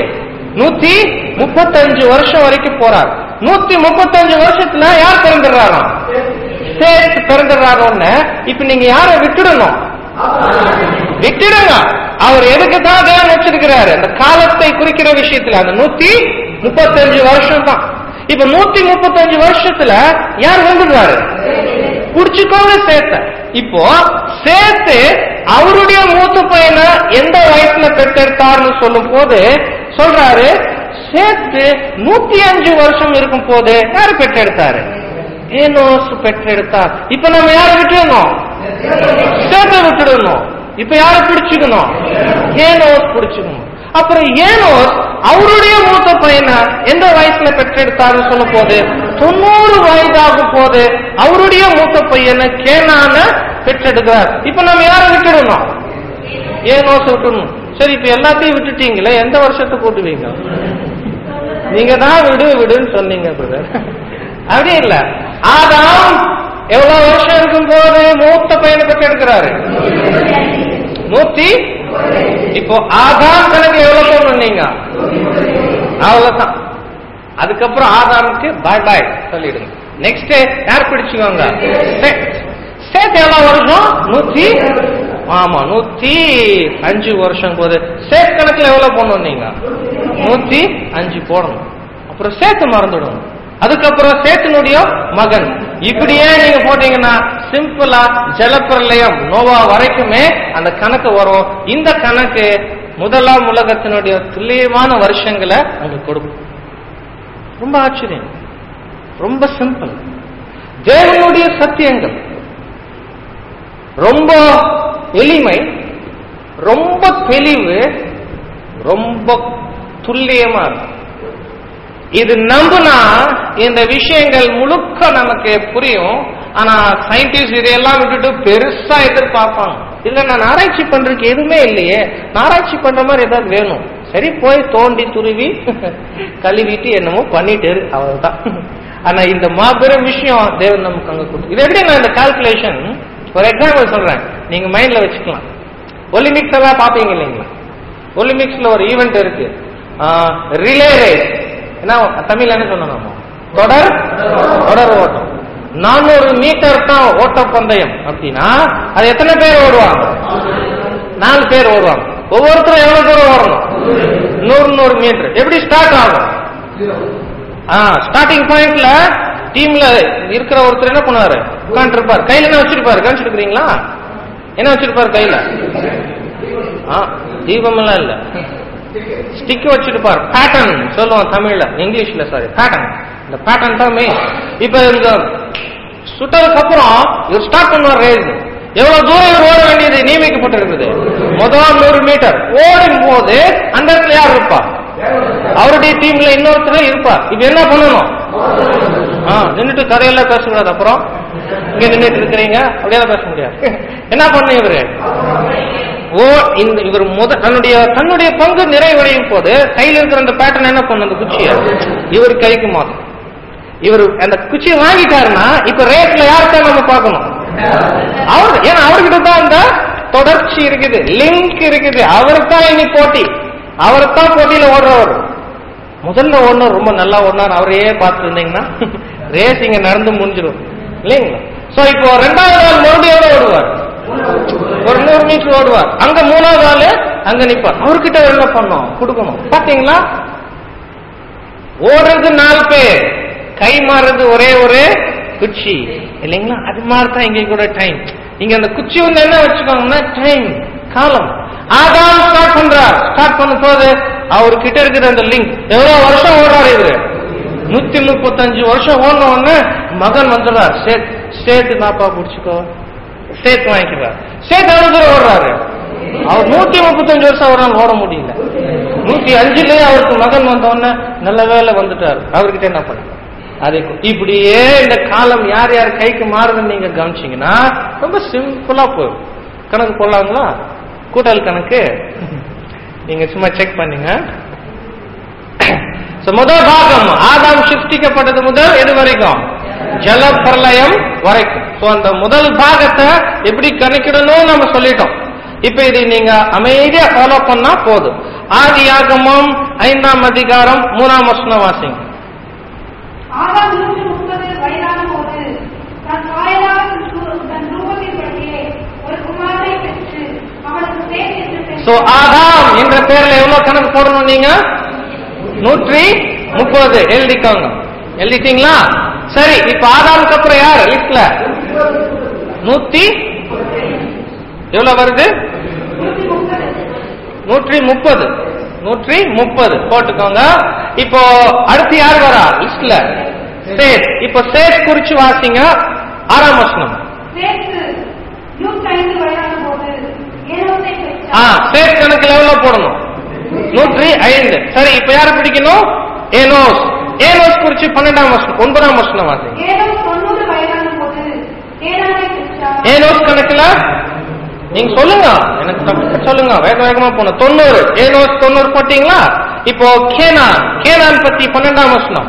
135 வருஷம் வரைக்கும் போறார். 135 வருஷத்துல யார் பிறந்துடுறாராம்? சேத் பிறந்துடுறாரோன்னு. இப்ப நீங்க யாரை விட்டுடணும்? விட்டுடுங்க. அவர் எதுக்கு தான் தேவன் வச்சிருக்கிறாரு? அந்த காலத்தை குறிக்கிற விஷயத்துல அந்த 135 வருஷம் தான். இப்ப 135 வருஷத்துல யார் வந்துடுறாரு? புடிச்சுக்கோங்க சேத்த. இப்போ சேத்து அவருடைய மூத்த பையனை எந்த வயசுல பெற்றெடுத்தார்னு சொல்லும் போது சொல்றாரு, சேத்து 105 வருஷம் இருக்கும் போது யாரு பெற்றெடுத்தாரு? ஏனோஸ் பெற்றெடுத்தார். இப்ப நம்ம யாரை விட்டுடணும்? சேத்தை விட்டுடணும். இப்ப யாரை பிடிச்சுக்கணும்? ஏனோஸ் பிடிச்சுக்கணும். அப்புறம் ஏனோஸ் அவருடைய மூத்த பையனை எந்த வயசுல பெற்றெடுத்தாரு சொல்லும் போது 90 வயதாகும் போது அவருடைய மூத்த பையனை கேனான பெற்றெடுக்கிறார். இப்ப நம்ம யாரை விட்டுடணும்? ஏனோஸ் விட்டுடணும். சரி, இப்ப எல்லாத்தையும் விட்டுட்டீங்களே, எந்த வருஷத்தை கூட்டுவீங்க? நீங்க தான் விடுன்னு சொன்னீங்க பிரதர். அப்படி இல்ல. ஆதாம் எவ்வளவு வருஷம் இருக்கும் போது மூத்த பையனை பெற்றெடுக்கிறாரு? 100. இப்போ ஆதாம் கணக்கு எவ்வளவு சொன்னீங்க? அவ்வளவுதான். அதுக்கப்புறம் ஆதாமுக்கு பாய் பாய் சொல்லிடுங்க. நெக்ஸ்ட் யார் பிடிச்சுக்கோங்க? சேத் எவ்வளவு வருஷம்? 105 வருஷம் போது சேத் கணக்குல எவ்வளவு போடணும்? நீங்க 105 போடணும். அப்புறம் சேத்து மறந்துடணும். அதுக்கப்புறம் சேத்தினுடைய மகன். இப்படியே நீங்க போட்டீங்கன்னா சிம்பிளா ஜலப்பிரளயம் நோவா வரைக்குமே அந்த கணக்கு வரும். இந்த கணக்கு முதலாம் உலகத்தினுடைய துல்லியமான வருஷங்களை அங்க கொடுக்கும். ரொம்ப ஆச்சரியம், ரொம்ப சிம்பிள். தேவனுடைய சத்தியங்கள் ரொம்ப எளிமை, ரொம்ப தெளிவு, ரொம்ப துல்லியமா இருக்கும். இது நம்புனா இந்த விஷயங்கள் முழுக்க நமக்கு புரியும். ஆனா சயின்டிஸ்ட் இதையெல்லாம் விட்டுட்டு பெருசா எதிர்பார்ப்பாங்க. இல்ல, நான் ஆராய்ச்சி பண்றதுக்கு எதுவுமே இல்லையே, ஆராய்ச்சி பண்ற மாதிரி ஏதாவது வேணும். சரி, போய் தோண்டி துருவி கழுவிட்டு என்னமோ பண்ணிட்டு அவ்வளவுதான். ஆனா இந்த மாபெரும் விஷயம் தேவன் நமக்கு அங்க கொடுத்து. இது எப்படி நான் இந்த கால்குலேஷன் ஒரு எக்ஸாம்பிள் சொல்றேன், நீங்க மைண்ட்ல வச்சுக்கலாம். ஒலிம்பிக்ஸ் எல்லாம் பாப்பீங்க இல்லைங்களா? ஒலிம்பிக்ஸ்ல ஒரு ஈவெண்ட் இருக்கு, ரிலே ரேஸ். என்ன தமிழ்ல என்ன சொன்னோம்? தொடர் ஓட்டம். 400 மீட்டர் தான் ஓட்டப்பந்தயம். அப்படின்னா அது எத்தனை பேர் ஓடுவாங்க? 4 பேர் ஓடுவாங்க. ஒவ்வொருத்தரும் எவ்வளவு தூரம் ஓடணும்? 100 மீட்டர். எப்படி ஸ்டார்ட் ஆகும்? ஸ்டார்டிங் பாயிண்ட்ல டீம்ல இருக்கிற ஒருத்தர் என்ன பண்ணுவாரு? உட்காந்து இருப்பார். கையில என்ன வச்சிருப்பாரு? கவனிச்சிருக்கீங்களா? என்ன வச்சிருப்பாரு கையில? தீபம் எல்லாம் இல்ல, ஸ்டிக் வச்சிருப்பார். பேட்டர்ன் சொல்லுவோம் தமிழ்ல, இங்கிலீஷ்ல சாரி பேட்டர்ன். இந்த பேட்டர்ன் தான் மெயின். இப்ப இந்த சுட்டதுக்கு அப்புறம் இவர் ஸ்டார்ட் பண்ணுவார் ரேஸ். எவ்வளவு தூரம் ஓட வேண்டியது நியமிக்கப்பட்டிருக்குது? முதல் 100 மீட்டர் ஓடும் போது அந்த இடத்துல யார் இருப்பா? அவருடைய டீம்ல இன்னொருத்தர் இருப்பார். இப்ப என்ன பண்ணணும்? நின்றுட்டு கதையெல்லாம் பேசக்கூடாது. அப்புறம் இங்க நின்றுட்டு இருக்கிறீங்க, அப்படியெல்லாம் பேச முடியாது. என்ன பண்ண இவரு? இவர் தன்னுடைய பங்கு நிறைவடையும் போது கையில் இருக்கிற அந்த பேட்டர்ன் என்ன பண்ண? அந்த குச்சியை இவர் கைக்கு மாறும். இவர் அந்த குச்சியை வாங்கிட்டாருன்னா இப்ப ரேட்ல யாருக்கா நம்ம பார்க்கணும்? அவர். ஏன்னா அவர்கிட்ட தான் அந்த தொடர்ச்சி இருக்குது, லிங்க் இருக்குது. அவருக்கான் இனி போட்டி, அவருக்கான் போட்டியில ஓடுறவர். முதல்ல ஓடுனார், ரொம்ப நல்லா ஓடுனார். அவரையே பார்த்து இருந்தீங்கன்னா ரேஸ் இங்க நடந்து முடிஞ்சிடும் இல்லைங்களா? சோ இப்போ 2வது நாள் மறுபடியும் ஓடுவார், ஒரு 100 மீட்டர் ஓடுவார். அங்க 3வது ஆளு அங்க நிப்பார். அவர்கிட்ட என்ன பண்ணணும்? கொடுக்கணும். பாத்தீங்களா? ஓடுறது 4 பேர், கை மாறுறது ஒரே ஒரு குச்சி இல்லைங்களா? அது மாதிரிதான் இங்க கூட டைம். இங்க அந்த குச்சி வந்து என்ன வச்சுக்கோங்கன்னா டைம், காலம். ஆதாம் ஸ்டார்ட் பண்றார். ஸ்டார்ட் பண்ணும் போது அவர்கிட்ட இருக்கிற அந்த லிங்க் எவ்வளவு வருஷம் ஓடுறாரு? இவரு 135 வருஷம் ஓடின உடனே மகன் வந்துடுறார். சேர்த்து நாப்பா பிடிச்சுக்கோ, சேர்த்து வாங்கிக்கிறார். சேர்த்து எவ்வளவு தூரம் ஓடுறாரு? அவர் 135 வருஷம் அவரால் ஓட முடியல. 105லயே அவருக்கு மகன் வந்தோடனே நல்ல வேலை வந்துட்டாரு. அவர்கிட்ட என்ன பண்ண அதே இப்படியே இந்த காலம் யார் யார் கைக்கு மாறுதுன்னு நீங்க கவனிச்சீங்கன்னா ரொம்ப சிம்பிளா போயிடும். கணக்கு போடலாங்களா? கூட்டல் கணக்கு நீங்க சும்மா செக் பண்ணுங்க. முதல் பாகம் ஆதாம் சிருஷ்டிக்கப்பட்டது முதல் எது வரைக்கும்? ஜல பிரளயம் வரைக்கும். அந்த முதல் பாகத்தை எப்படி கணக்கிடணும் நம்ம சொல்லிட்டோம். இப்ப இதை நீங்க அமைதியா ஃபாலோ பண்ணா போதும். ஆதியாகமம் 5ஆம் அதிகாரம் 3ஆம் வசனம் வாசிங்க. ஆதாம் 130 வயதான போது தன் வாயிலால் தன் ரூபத்தின்படியே ஒரு குமாரனை பெற்று அவனுக்கு சேத் என்று பெயர். ஆதாம் என்ற பேர்ல எவ்வளவு கணக்கு போடணும் நீங்க? 130 எழுதிக்கோங்க. எழுதிட்டீங்களா? சரி, இப்ப ஆதாமுக்கு அப்புறம் யாரு லிஸ்ட்ல? 100 எவ்வளவு வருது? 130 போட்டுக்கோங்க. இப்போ அடுத்து யார் வரா லிஸ்ட்ல? சேத். இப்ப சேத் குறிச்சு வாசிங்க 6ஆம் வசனம். சேத் கணக்குல எவ்வளவு போடணும்? 105. சரி, இப்ப யாரு பிடிக்கணும்? ஏனோஸ். ஏனோஸ் குறிச்சு 12ஆம் வசனம் 9ஆம் வசனம் வாசிங்க. ஏனோஸ் கணக்குல நீங்க சொல்லுங்க, எனக்கு சொல்லுங்க, வேக வேகமா போன 90. ஏனோஸ் 90 போட்டீங்களா? இப்போ கேனான் பத்தி 12ஆம் வசனம்.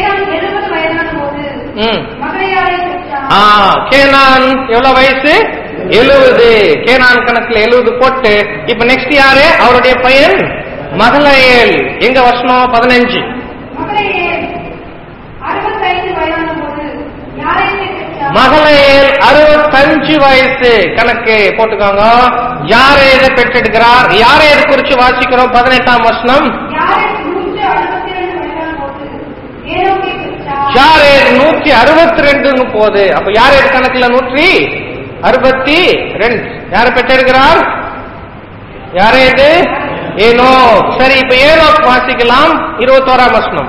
கேனான் எவ்வளவு வயசு? 70. கேனான் கணக்குல 70 போட்டு இப்ப நெக்ஸ்ட் யாரு? அவருடைய பையன் மகலயேல். எங்க வசனம்? 15. மகலயேல் 65 வயசு கணக்கு போட்டுக்கோங்க. யாரை இதை பெற்றெடுக்கிறார்? யாரை இதை குறிச்சு வாசிக்கிறோம்? 18ஆம் வசனம். யாரே 162 போகுது. அப்ப யார் கணக்குல 162 யாரை பெற்றெடுக்கிறார்? யாரே இது? ஏனோ. சரி, இப்ப ஏனோ வாசிக்கலாம் 21ஆம் வசனம்.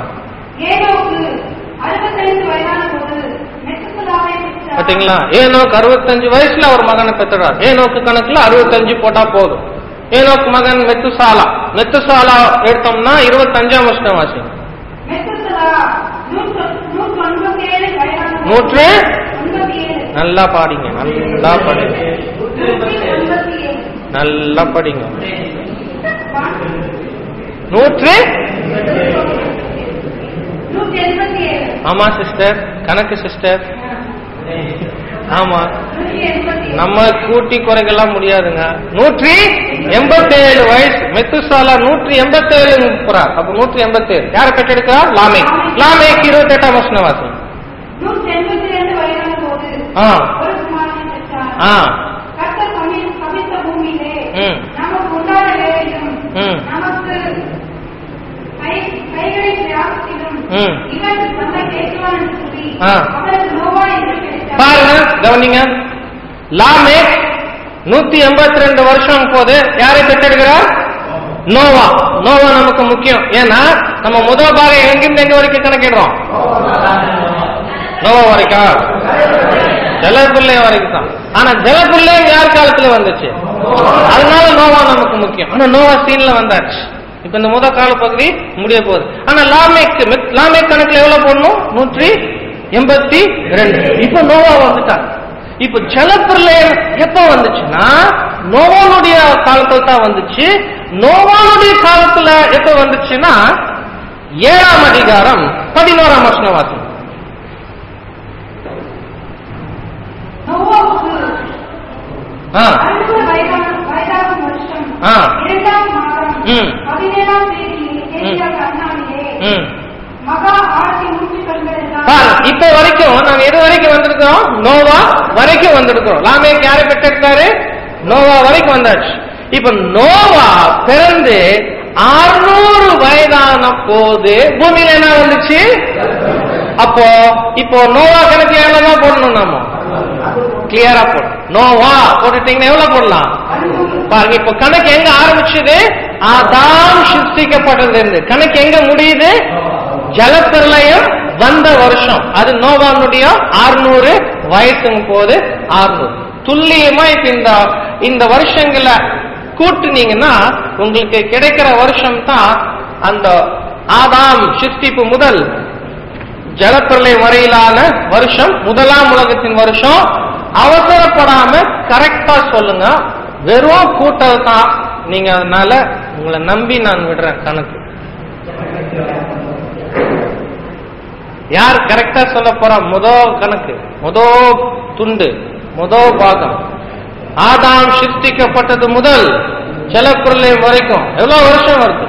பாத்தீங்களா? ஏனோக்கு 65 வயசுல அவர் மகனை பெற்றார். ஏனோக்கு கணக்குல 65 போட்டா போதும். ஏனோக்கு மகன் மெத்துசாலா. மெத்துசாலா எடுத்தோம்னா 25ஆம் வசனம் வாசிங்க. 100 நல்லா பாடிங்க, நல்லா படிங்க, நல்லா படிங்க. 100. ஆமா சிஸ்டர், கணக்கு சிஸ்டர். ஆமா, நம்ம கூட்டி குறைக்கலாம் முடியாதுங்க. 187 வயசு மெத்துசாலா 187 போறார். அப்ப 187 யாரை பெற்றெடுக்கிறார்? லாமேக். லாமேக் 28ஆம் வசனம் வாசி. பாருங்க, கவனிங்க. லாமேக் 182 வருஷம் போது யாரை பெற்றெடுக்கிறார்? நோவா. நோவா நமக்கு முக்கியம். ஏன்னா நம்ம முதல் பாகம் எங்கிருந்து எங்க வரைக்கும் கணக்கிடுறோம்? நோவா வரைக்கும், ஜலப்பிள்ளை வரைக்கும் தான். ஆனா ஜலப்பிள்ளை யார் காலத்துல வந்துச்சு? அதனால நோவா நமக்கு முக்கியம். ஆனா நோவா சீன்ல வந்தாச்சு. இப்ப இந்த முதல் கால பகுதி முடிய போகுது. ஆனா லாமேக் கணக்குல எவ்வளவு போடணும்? 182. இப்ப நோவா வந்துட்டாங்க. இப்ப ஜலப்பிரளயம் எப்ப வந்துச்சுன்னா நோவானுடைய காலத்துல தான் வந்துச்சு. நோவானுடைய காலத்துல எப்ப வந்துச்சுன்னா 7ஆம் அதிகாரம் 11ஆம் வசனம் வாசி. இப்ப வரைக்கும் நாங்க எது வரைக்கும் வந்திருக்கோம்? நோவா வரைக்கும் வந்திருக்கிறோம். லாமேக் யாரை பெற்றிருக்காரு? நோவா வரைக்கும் வந்தாச்சு. இப்ப நோவா பிறந்து 600 வயதான போது பூமியில என்ன வந்துச்சு? அப்போ இப்போ நோவா கணக்கு எவ்வளவுதான் போடணும்? நாம கிளியரா போடணும். நோவா போட்டுட்டீங்கன்னா எவ்வளவு போடலாம் பாருங்க. இப்ப கணக்கு எங்க ஆரம்பிச்சது? ஆதாம் சிருஷ்டிக்கப்பட்டது இருந்து கணக்கு எங்க முடியுது? ஜலப்பிரளயம் வந்த வருஷம். அது நோவானுடைய 600 வயசுங்க போது 600 துல்லியமா. இப்ப இந்த வருஷங்கள கூட்டுனீங்கன்னா உங்களுக்கு கிடைக்கிற வருஷம் தான் அந்த ஆதாம் சிருஷ்டிப்பு முதல் ஜலப்பிரளயம் வரையிலான வருஷம், முதலாம் உலகத்தின் வருஷம். அவசரப்படாம கரெக்டா சொல்லுங்க, வெறும் கூட்டல் தான் நீங்க. அதனால உங்களை நம்பி நான் விடுறேன் கணக்கு. யார் கரெக்டா சொல்ல போறா? கணக்கு, துண்டு, பாகம். ஆதாம் சிருஷ்டிக்கப்பட்டது முதல் ஜலப்பிரளயம் வரைக்கும் எவ்வளவு வருஷம் வருது?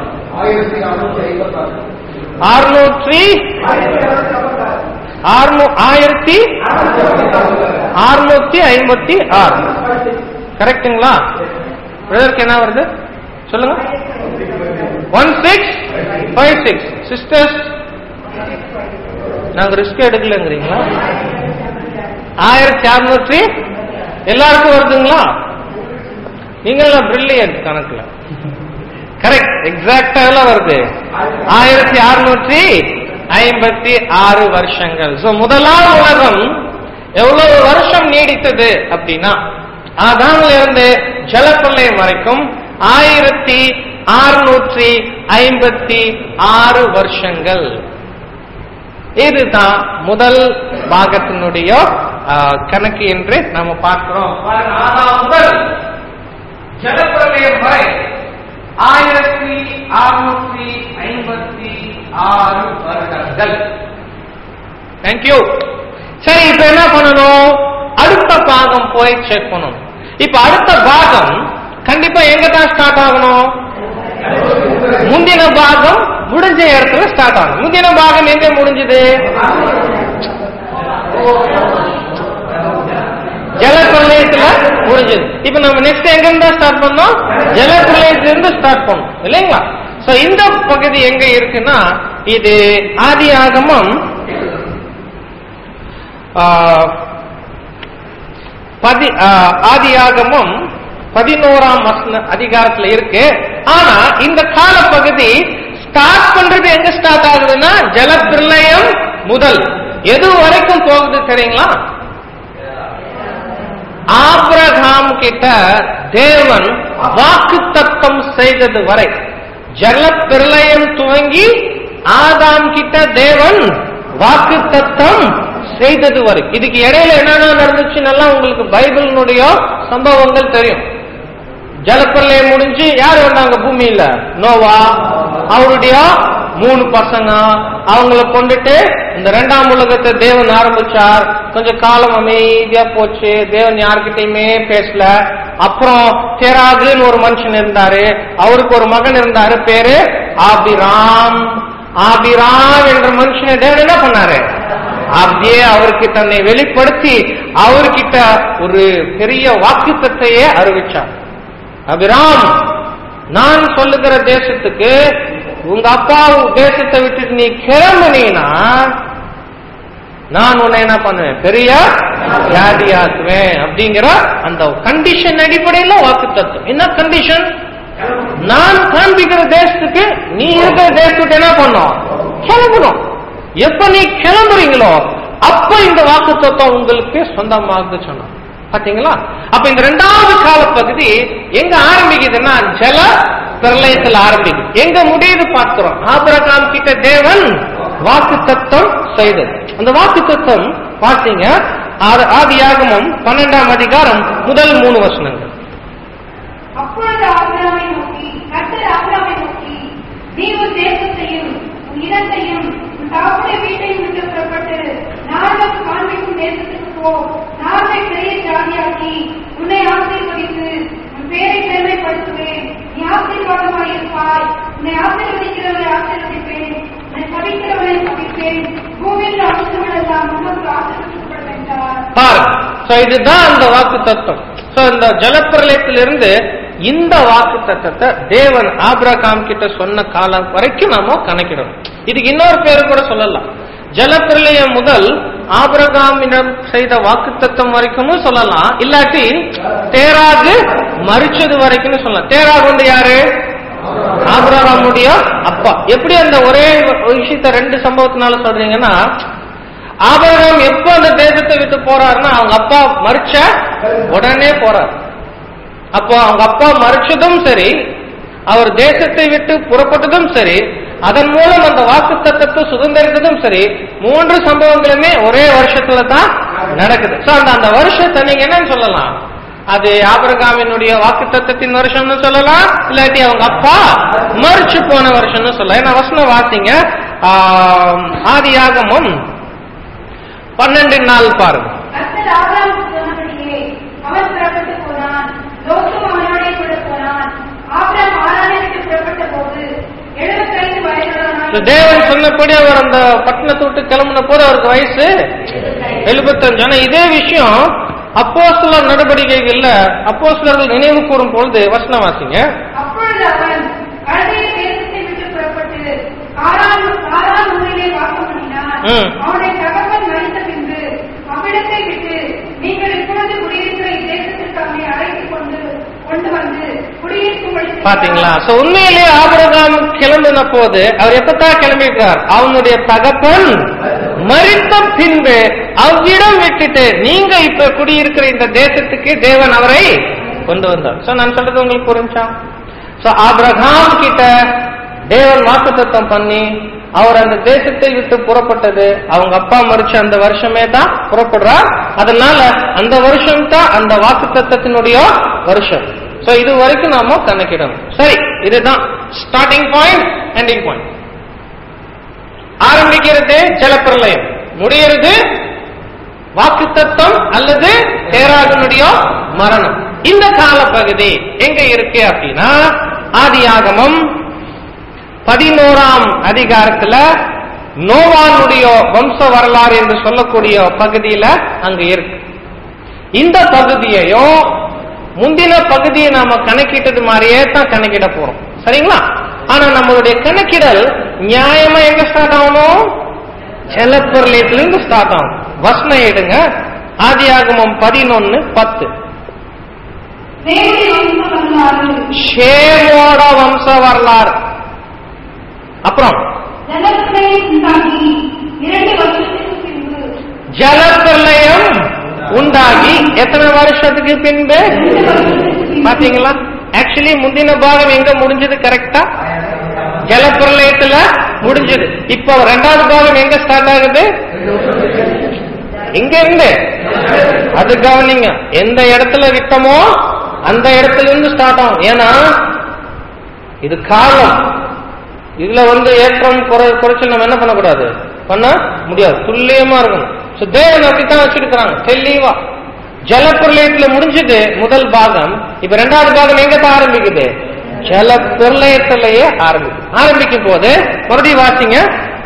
1656. கரெக்டுங்களா? பிரதருக்கு என்ன வருது சொல்லுங்க? 1656. சிஸ்டர்ஸ் நாங்க ரிஸ்க் எடுக்கலங்கிறீங்களா? 1600 எல்லாருக்கும் வருதுங்களா? நீங்களாம் பிரில்லியன்ட் கணக்குல. கரெக்ட், எக்ஸாக்டா எல்லாம் வருது. 1656 வருஷங்கள். முதலாம் உலகம் எவ்வளவு வருஷம் நீடித்தது அப்படின்னா, ஆதாம்ல இருந்து ஜலப்பிரளயம் வரைக்கும் 1656 வருஷங்கள். இதுதான் முதல் பாகத்தினுடைய கணக்கு என்று நாம பார்க்கிறோம். ஆதாம் முதல் ஜலப்பிரளயம் வரை 1656 வருடங்கள். தேங்க்யூ. சரி, இப்ப என்ன பண்ணணும்? அடுத்த பாகம் போய் செக் பண்ணணும். இப்ப அடுத்த பாகம் கண்டிப்பா எங்க தான் ஸ்டார்ட் ஆகணும்? முந்தின பாகம் முடிஞ்ச இடத்துல ஸ்டார்ட் ஆகும். முந்தின பாகம் எங்க முடிஞ்சது? ஜலப்பிரளயத்துல முடிஞ்சது. இப்ப நம்ம நெக்ஸ்ட் எங்க இருந்தா ஸ்டார்ட் பண்ணோம்? ஜலப்பிரளயத்துல இருந்து ஸ்டார்ட் பண்ணோம் இல்லைங்களா? சோ இந்த பகுதி எங்க இருக்குன்னா, இது ஆதியாகமம் 11ஆம் அதிகாரத்துல இருக்கு. ஆனா இந்த கால பகுதி ஸ்டார்ட் பண்றது எங்க ஸ்டார்ட் ஆகுதுன்னா, ஜலப்பிரளயம் முதல் எது வரைக்கும் போகுது தெரியுங்களா? ஆபிரகாம் கிட்ட தேவன் வாக்குத்தத்தம் செய்தது வரை. ஜலப்பிரளயம் துவங்கி ஆதாம் கிட்ட தேவன் வாக்குத்தத்தம் செய்தது வரை. இதுக்கு இடையில என்னென்ன நடந்துச்சுன்னா உங்களுக்கு பைபிளினுடைய சம்பவங்கள் தெரியும். ஜலப்பிரளயம் முடிஞ்சு யார் வந்தாங்க பூமியில? நோவா, அவருடைய 3 பசங்க. அவங்கள கொண்டுட்டு இந்த 2ஆம் உலகத்தை தேவன் ஆரம்பிச்சார். கொஞ்சம் காலம் அமைதியா போச்சு, தேவன் யார்கிட்டயுமே பேசல. அப்புறம் தெராகுன்னு ஒரு மனுஷன் இருந்தாரு, அவருக்கு ஒரு மகன் இருந்தாரு, பேரு ஆபிராம். ஆபிராம் என்ற மனுஷனை தேவன் என்ன பண்ணாரு? அப்படியே அவருக்கு தன்னை வெளிப்படுத்தி அவர்கிட்ட ஒரு பெரிய வாக்குத்தத்தையே அறிவிச்சார். அபிராம், நான் சொல்லுகிற தேசத்துக்கு உங்க அப்பா தேசத்தை விட்டுட்டு நீ கிளம்புனீனா நான் உன்னை என்ன பண்ணுவேன்? பெரிய வியாதியாக்குவேன் அப்படிங்கிற அந்த கண்டிஷன் அடிப்படையில வாக்குத்தத்தம். என்ன கண்டிஷன்? நான் காண்பிக்கிற தேசத்துக்கு நீ இருக்கிற தேசத்துக்கு என்ன பண்ணும்? கிளம்பணும். எப்ப நீ கிளம்புறீங்களோ அப்ப இந்த வாக்குத்தத்தம் உங்களுக்கு சொந்தமாக சொன்ன. பாத்தீங்களா? அப்ப இந்த 2வது கால பகுதி எங்க ஆரம்பிக்குதுன்னா, ஜல பிரளயத்தில் ஆரம்பிக்குது. எங்க முடியுது பார்க்கிறோம்? ஆபிரகாம் கிட்ட தேவன் வாக்குத்தத்தம் செய்தது. அந்த வாக்குத்தத்தம் பார்த்தீங்க ஆதியாகமம் 12ஆம் அதிகாரம் முதல் 3 வசனங்கள். அப்பொழுது ஆபிரகாமை நோக்கி, கர்த்தர் ஆபிரகாமை நோக்கி, நீ உன் தேசத்தையும் உன் இடத்தையும் உன் தகப்பனுடைய வீட்டையும் விட்டு புறப்பட்டு நான் காண்பிக்கும் தேசத்துக்கு போ. நான் பெரிய ஜாதியாக்கி உன்னை ஆசீர்வதித்து உன் பேரை பெருமைப்படுத்துவேன். நீ ஆசீர்வாதமாய் இருப்பாய். உன்னை ஆசீர்வதிக்கிறவரை ஆசீர்வதிப்பேன், உன்னை சபிக்கிறவரை சபிப்பேன். பூமியில் அசுத்தங்கள் எல்லாம் உனக்கு ஆசீர்வதிக்கப்படும் என்றார். இதுதான் அந்த வாக்கு தத்துவம். இந்த ஜலப்பிரளயத்திலிருந்து இந்த வாக்கு தத்தத்தை தேவன் ஆபிரகாம் கிட்ட சொன்ன காலம் வரைக்கும் நாம கணக்கிடணும். இதுக்கு இன்னொரு பேரு கூட சொல்லலாம். ஜலப்பிரளயம் முதல் ஆபிரகாமிடம் செய்த வாக்கு தத்தம் வரைக்கும் சொல்லலாம். இல்லாட்டி தேராகு மரிச்சது வரைக்கும் சொல்லலாம். தேராகு வந்து யாரு? ஆபிரகாமுடைய அப்பா. எப்படி அந்த ஒரே விஷயத்த 2 சம்பவத்தினால சொல்றீங்கன்னா, ஆபிரகாம் எப்ப அந்த தேசத்தை விட்டு போறாருன்னா அவங்க அப்பா மரிச்ச உடனே போறார். அப்போ அவங்க அப்பா மறிச்சதும் சரி, அவர் தேசத்தை விட்டு புறப்பட்டதும் சரி, அதன் மூலம் அந்த வாக்குத்தத்தத்தை சுதந்திரித்ததும் சரி, 3 சம்பவங்களுமே ஒரே வருஷத்துல தான் நடக்குது. சோ அந்த வருஷத்தை நீங்க என்னன்னு சொல்லலாம்? அது ஆபிரகாமினுடைய வாக்குத்தத்தத்தின் வருஷம்னு சொல்லலாம், இல்லாட்டி அவங்க அப்பா மறிச்சு போன வருஷம்னு சொல்லலாம். ஏன்னா வசனம் வாசிங்க, ஆதியாகமம் 12 பாருங்க. கர்த்தர் ஆபிரகாமுக்கு சொன்னபடியே அவன் புறப்பட்டு போனான், லோத்தும் அவனோடே கூட போனான். ஆபிரகாம் ஆரானை விட்டு புறப்பட்ட போது 75 வயதுள்ளவனாய் தேவன் சொன்னபடி அவர் அந்த பட்டணத்தை விட்டு கிளம்பின போது அவருக்கு வயசு 75. ஆனா இதே விஷயம் அப்போஸ்தலர் நடவடிக்கைகள்ல அப்போஸ்தலர்கள் நினைவு கூறும் பொழுது வசனம் வாசிங்க. அப்பொழுது அவன் கல்தேய தேசத்தை விட்டு புறப்பட்டு காரான் ஊரிலே வாசம் பண்ணினான். அவனுடைய தகப்பன் மரித்த பின்பு அவ்விடத்தை விட்டு நீங்கள் இப்பொழுது குடியிருக்கிற இத்தேசத்திற்கு அவனை அழைத்துக் கொண்டு வந்து குடியிருக்கும்படி பாத்தீங்களா? சோ உண்மையிலேயே ஆபிரகாம் கிளம்பின போது அவர் எப்பதான் கிளம்பிட்டார்? அவனுடைய தகப்பன் மரித்த பின்பு அவ்விடம் விட்டுட்டு நீங்க இப்ப குடியிருக்கிற இந்த தேசத்துக்கு தேவன் அவரை கொண்டு வந்தார். சோ நான் சொல்றது உங்களுக்கு புரிஞ்சா? சோ ஆபிரகாம் கிட்ட தேவன் வாக்குத்தத்தம் பண்ணி அவர் அந்த தேசத்தை விட்டு புறப்பட்டது அவங்க அப்பா மரிச்ச அந்த வருஷமே தான் புறப்படுறார். அதனால அந்த வருஷம் தான் அந்த வாக்குத்தத்தத்தினுடைய வருஷம். சோ இது வரைக்கும் நாம கணக்கிடணும். சரி, இதுதான் ஸ்டார்டிங் பாயிண்ட், எண்டிங் பாயிண்ட். ஆரம்பிக்கிறது ஜலப்பிரளயம், முடிகிறது வாக்குத்தத்தம் அல்லது தேராகனுடைய மரணம். இந்த கால பகுதி எங்க இருக்கு அப்படின்னா ஆதியாகமம் 11ஆம் அதிகாரத்துல நோவானுடைய வம்ச வரலாறு என்று சொல்லக்கூடிய பகுதியில அங்க இருக்கு. இந்த பகுதியையும் முந்தின பகுதியை நாம கணக்கிட்டது மாதிரியே தான் கணக்கிட போறோம், சரிங்களா? ஆனா நம்மளுடைய கணக்கிடல் நியாயமா எங்க ஸ்டார்ட் ஆகணும்? ஜலப்பிரளயத்திலிருந்து ஸ்டார்ட் ஆகும். வசனம் எடுங்க, ஆதியாகமம் 11:10. ஷேமோட வம்ச வரலாறு. அப்புறம் ஜலப்பிரளயம் உண்டாகி எத்தனை வருஷத்துக்கு பின்பு? பாத்தீங்களா? ஆக்சுவலி முந்தின பாகம் எங்க முடிஞ்சது? கரெக்டா ஜலப்பிரளயத்துல முடிஞ்சது. இப்போ 2வது பாகம் எங்க ஸ்டார்ட் ஆகுது? எங்க இருந்து? அது கவனிங்க, எந்த இடத்துல விட்டமோ அந்த இடத்துல இருந்து ஸ்டார்ட் ஆகும். ஏன்னா இது காலம், இதுல ஏற்றம் குறைச்சல் நம்ம என்ன பண்ணக்கூடாது, பண்ண முடியாது, துல்லியமா இருக்கணும். தேவன் அப்படித்தான் வச்சிருக்கிறாங்க தெளிவா. ஜலப்பிரளயத்துல முடிஞ்சது முதல் பாகம். இப்ப 2வது பாகம் எங்க தான் ஆரம்பிக்குது? ஜலப்பிரளயத்திலேயே ஆரம்பிக்கும் போது மறுபடியும் வாசிங்க.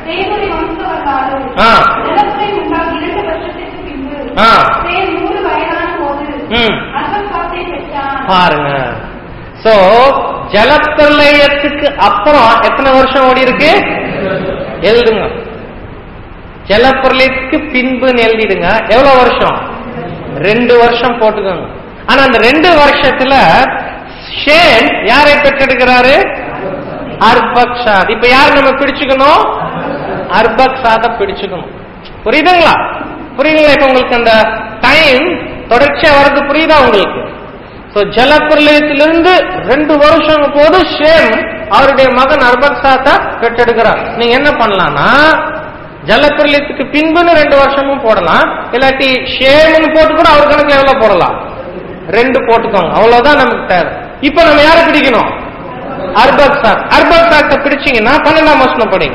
பாருங்க. சோ ஜலப்பிரளயத்துக்கு அப்புறம் எத்தனை வருஷம் ஓடி இருக்கு? எழுதுங்க. ஜலப்பிரளயத்துக்கு பின்புன்னு எழுதிடுங்க. எவ்வளவு வருஷம்? 2 வருஷம் போட்டுக்கோங்க. ஆனா அந்த 2 வருஷத்துல ஷேம் யாரை பெற்றெடுக்கிறாரு? அர்பக்ஷாத். இப்ப யார் நம்ம பிடிச்சுக்கணும்? அர்பக்ஷாத பிடிச்சுக்கணும். புரியுதுங்களா? புரியுதுங்களா? இப்ப உங்களுக்கு அந்த டைம் தொடர்ச்சியா வரது புரியுதா உங்களுக்கு? ஜலப்பிரளயத்திலிருந்து 2 வருஷம் போது ஷேம் அவருடைய மகன் அர்பக்ஷாத பெற்றெடுக்கிறார். நீங்க என்ன பண்ணலாம்னா ஜலப்பிரளயத்துக்கு பின்புன்னு 2 வருஷமும் போடலாம், இல்லாட்டி ஷேம்னு போட்டு கூட அவர் கணக்கு எவ்வளவு போடலாம்? 2 போட்டுக்கோங்க, அவ்வளவுதான் நமக்கு தேவை. இப்ப நம்ம யாரை பிடிக்கணும்? அர்பக்ஷாத். அர்பக்ஷாத்தை பிடிச்சீங்கன்னா 12ஆம் வசனம் படிங்க.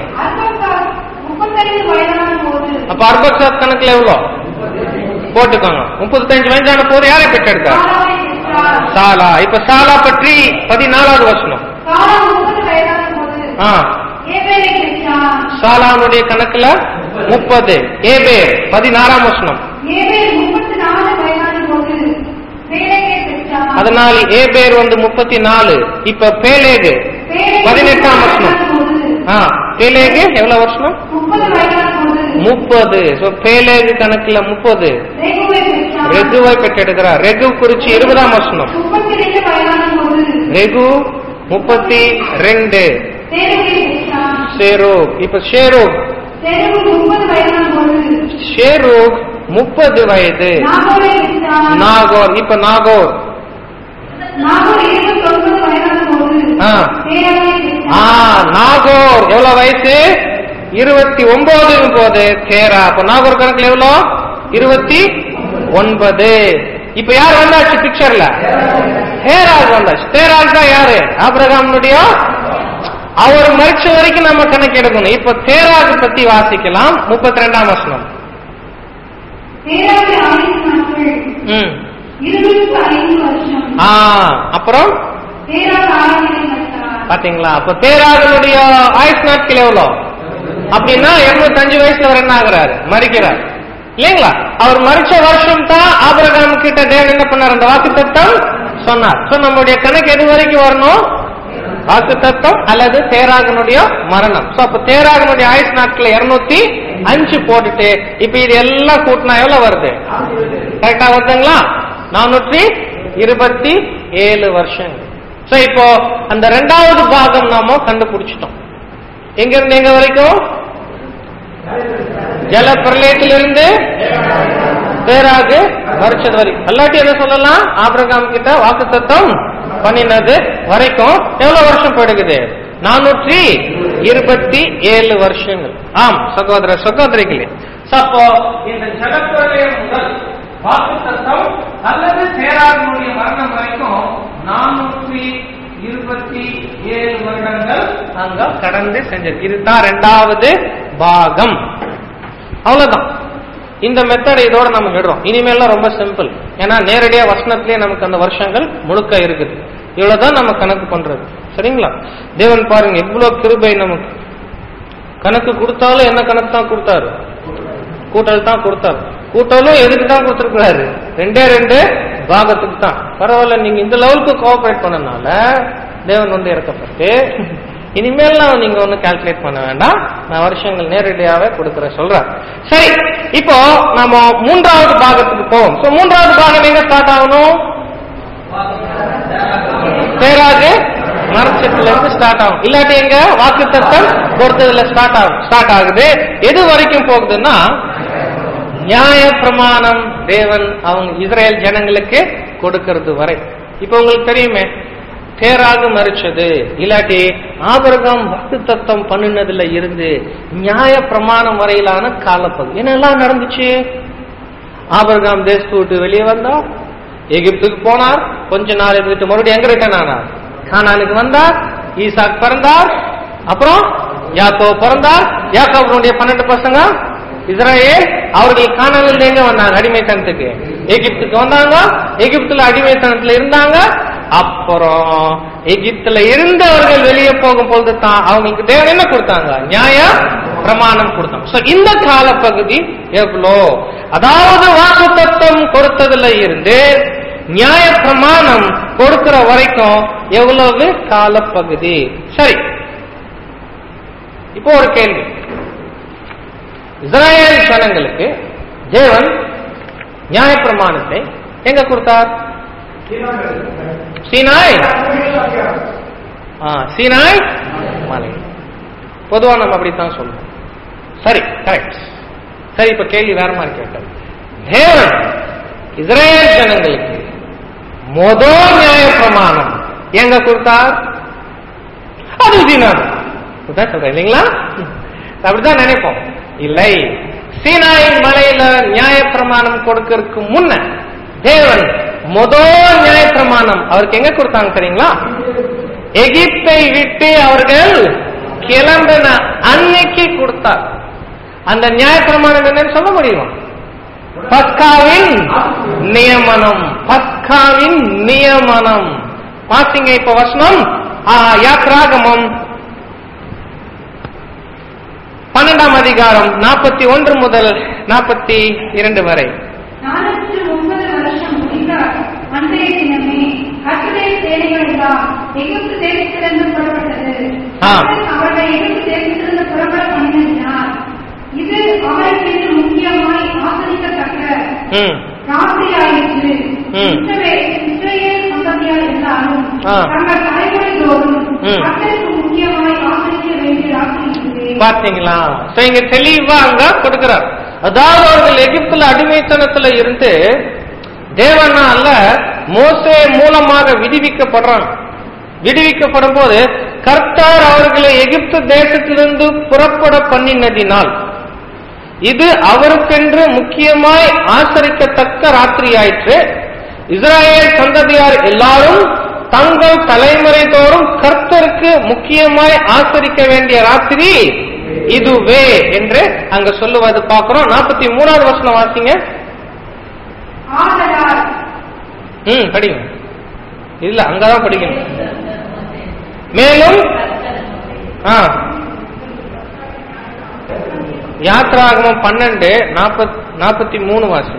அப்ப அர்பக்ஷாத் கணக்குல எவ்வளவு போட்டுக்கோங்க? 35 வயதான போது யாரை பெற்றெடுத்தார்? சாலா. இப்ப சாலா பற்றி 14வது வசனம். சாலானுடைய கணக்குல 30. ஏபேர் 16ஆம் வசனம். அதனால ஏபேர் 34. இப்ப பேலேகு 18ஆம் வசனம். பேலேகு எவ்வளவு வருஷம்? 30. பேலேகு கணக்குல 30 ரெகுவை பெற்றெடுக்கிறார். ரெகு குறிச்சு 20ஆம் வசனம். ரெகு 32. ஷேரோக். இப்ப ஷேரோக் 30 வயது. நாகோர். இப்ப நாகோர் நாகூர் 29 வயதான போது நாகூர் எவ்வளவு வயசு? 29 போது தேரா. அப்ப நாகூர் கணக்குல எவ்வளோ? 29. இப்ப யார் வந்தாச்சு பிக்சர்ல? தேராக் வந்தாச்சு. தேராக் தான் யாரு? ஆபிரகாமுடைய. அவர் மரிச்ச வரைக்கும் நம்ம கணக்கு எடுக்கணும். இப்ப தேராக் பத்தி வாசிக்கலாம். 32ஆம் வசனம். அப்புறம் பாத்தீங்களா? அப்ப தேராகனுடைய ஆயுஷ் நாட்கள் எவ்வளோ அப்படின்னா 205 வயசுல அவர் என்ன ஆகுறாரு? மரிக்கிறார் இல்லைங்களா? அவர் மரிச்ச வருஷம் தான் ஆபிரகாம் கிட்ட தேவன் என்ன பண்ணார்? அந்த வாக்குத்தத்தம் சொன்னார். சோ நம்முடைய கணக்கு எது வரைக்கும் வரணும்? வாக்குத்தத்தம் அல்லது தேராகனுடைய மரணம். சோ அப்ப தேராகனுடைய ஆயுஷ் நாட்களை 205 போட்டுட்டு இப்ப இது எல்லாம் கூட்டினா எவ்வளவு வருது? கரெக்டா வருதுங்களா? 427 வருஷம். சோ இப்போ அந்த 2வது பாகம் நாம கண்டுபிடிச்சிட்டோம். எங்க இருந்து எங்க வரைக்கும்? ஜல பிரளயத்திலிருந்து தேராகு மரிச்சது வரைக்கும். அல்லாட்டி என்ன சொல்லலாம்? ஆபிரகாம் கிட்ட வாக்குத்தத்தம் பண்ணினது வரைக்கும் எவ்வளவு வருஷம் போயிடுக்குது? 427 வருஷங்கள். ஆம் சகோதர சகோதரிகளே. அப்போ இந்த ஜலப்பிரளயம் முதல் வாக்குத்தத்தம் அல்லது தேராகனுடைய மரணம் வரைக்கும் 427 வருடங்கள் அங்க கடந்து செஞ்சிருக்கு. இதுதான் 2வது பாகம். அவ்வளவுதான். இந்த மெத்தட் இதோட நம்ம விடுறோம். இனிமேலாம் ரொம்ப சிம்பிள். ஏன்னா நேரடியா வசனத்திலேயே நமக்கு அந்த வருஷங்கள் முழுக்க இருக்குது. இவ்வளவுதான் நம்ம கணக்கு பண்றது. சரிங்களா? தேவன் பாருங்க எவ்வளவு கிருபை நமக்கு. கணக்கு கொடுத்தாலும் என்ன கணக்கு தான் கொடுத்தாரு? கூட்டல் தான் கொடுத்தாரு. கூட்டலும் எதுக்கு தான் கொடுத்திருக்கிறாரு? 2 பாகத்துக்கு தான். பரவாயில்ல, நீங்க இந்த லெவலுக்கு கோஆபரேட் பண்ணனால தேவன் வந்து இறக்கப்பட்டு இனிமேல் நீங்க ஒண்ணு கால்குலேட் பண்ண வேண்டாம், நான் வருஷங்கள் நேரடியாவே கொடுக்கிற சொல்றேன். சரி, இப்போ நம்ம 3வது பாகத்துக்கு போவோம். சோ 3வது பாகம் எங்க ஸ்டார்ட் ஆகணும்? தேராகு மரிச்சதுல இருந்து ஸ்டார்ட் ஆகும். இல்லாட்டி எங்க? வாக்குத்தத்தம் கொடுத்ததுல ஸ்டார்ட் ஆகுது. எது வரைக்கும் போகுதுன்னா நியாய பிரமாணம் தேவன் அவங்க இஸ்ரேல் ஜனங்களுக்கு கொடுக்கிறது வரை. இப்ப உங்களுக்கு தெரியுமே, தேராகு மரிச்சது இல்லாட்டி ஆபிரகாம் வாக்குத்தத்தம் பண்ணினதுல இருந்து நியாய பிரமாணம் வரையிலான காலப்பகுதி என்னெல்லாம் நடந்துச்சு? ஆபிரகாம் தேசத்தை விட்டு வெளியே வந்தார், எகிப்துக்கு போனார், கொஞ்ச நாள் இருந்துட்டு மறுபடியும் எங்க ரிட்டர்ன் ஆனார்? கானானுக்கு வந்தார், ஈசாக் பிறந்தார், அப்புறம் யாக்கோபு பிறந்தார். யாக்கோபுடைய 12 பசங்க இஸ்ரேல். அவர்கள் கானானில் எங்க வந்தாங்க? அடிமைத்தனத்துக்கு எகிப்துக்கு வந்தாங்க. எகிப்துல அடிமைத்தனத்துல இருந்தாங்க. அப்புறம் எகிப்துல இருந்தவர்கள் வெளியே போகும் பொழுது தான் அவங்களுக்கு தேவன் என்ன கொடுத்தாங்க? நியாய பிரமாணம் கொடுத்தாங்க. சோ இந்த காலப்பகுதி எவ்வளோ? அதாவது வாக்குத்தத்தம் கொடுத்ததுல இருந்து நியாய பிரமாணம் கொடுக்கிற வரைக்கும் எவ்வளவு காலப்பகுதி? சரி, இப்போ ஒரு கேள்வி. இஸ்ரேல் ஜனங்களுக்கு தேவன் நியாய பிரமாணத்தை எங்க கொடுத்தார்? சீனாய் மலை. பொதுவா நம்ம அப்படித்தான் சொல்லுவோம். சரி, கரெக்ட். சரி, இப்ப கேள்வி வேற மாதிரி கேட்டது. தேவன் இஸ்ரேல் ஜனங்களுக்கு முதல் நியாய பிரமாணம் எங்க கொடுத்தார்? அது சீனாய் சொல்றேன் இல்லைங்களா? அப்படிதான் நினைப்போம். இல்லை, சீனாய் மலையில நியாய பிரமாணம் கொடுக்கறதுக்கு முன்ன தேவன் முதல் நியாய பிரமாணம் அவருக்கு எங்க கொடுத்தாங்க தெரியுங்களா? எகிப்தை விட்டு அவர்கள் கிளம்பின அன்னைக்கு கொடுத்தார். அந்த நியாய பிரமாணம் என்னன்னு சொல்ல முடியுமா? பஸ்காவின் நியமனம். பஸ்காவின் நியமனம் பாத்தீங்க. இப்ப வசனம் யாத்ராகமம் 12ஆம் அதிகாரம் 41 முதல் 42 வரை. 409 வருஷம் முடிந்த அன்றைய தினமே கர்த்தருடைய சேனைகள் எல்லாம் எகிப்து தேசத்திலிருந்து புறப்பட்டது. அவர்கள் எகிப்து தேசத்திலிருந்து புறப்பட பண்ணினார். இது அவருக்கு முக்கியமாய் ஆசரிக்கத்தக்க ராத்திரியாயிற்று. இஸ்ரவேல் சந்ததியார் எல்லாரும் தங்கள் தலைமுறை தோறும் கர்த்தருக்கு முக்கியமாய் ஆசரிக்க வேண்டிய ராத்திரி. பாத்தீங்களா? இங்க தெளிவா அங்க கொடுக்கிறார். அதாவது அவர்கள் எகிப்துல அடிமைத்தனத்துல இருந்து தேவனால மோசே மூலமாக முன்பாக விடுவிக்கப்படுறாங்க. விடுவிக்கப்படும் போது கர்த்தர் அவர்களை எகிப்து தேசத்திலிருந்து புறப்பட பண்ணினதினால் இது அவருக்கென்று முக்கியமாய் ஆசரிக்கத்தக்க ராத்திரியாயிற்று. இஸ்ராயேல் சந்ததியார் எல்லாரும் தங்கள் தலைமுறை தோறும் கர்த்தருக்கு முக்கியமாய் ஆசரிக்க வேண்டிய ராத்திரி இதுவே என்று அங்க சொல்லுவது பார்க்கிறோம். 43வது வசனம் வாசிங்க. படிங்க. இல்ல அங்கதான் படிக்கணும். மேலும் யாத்ராகமம் 12:43 வாசனம்.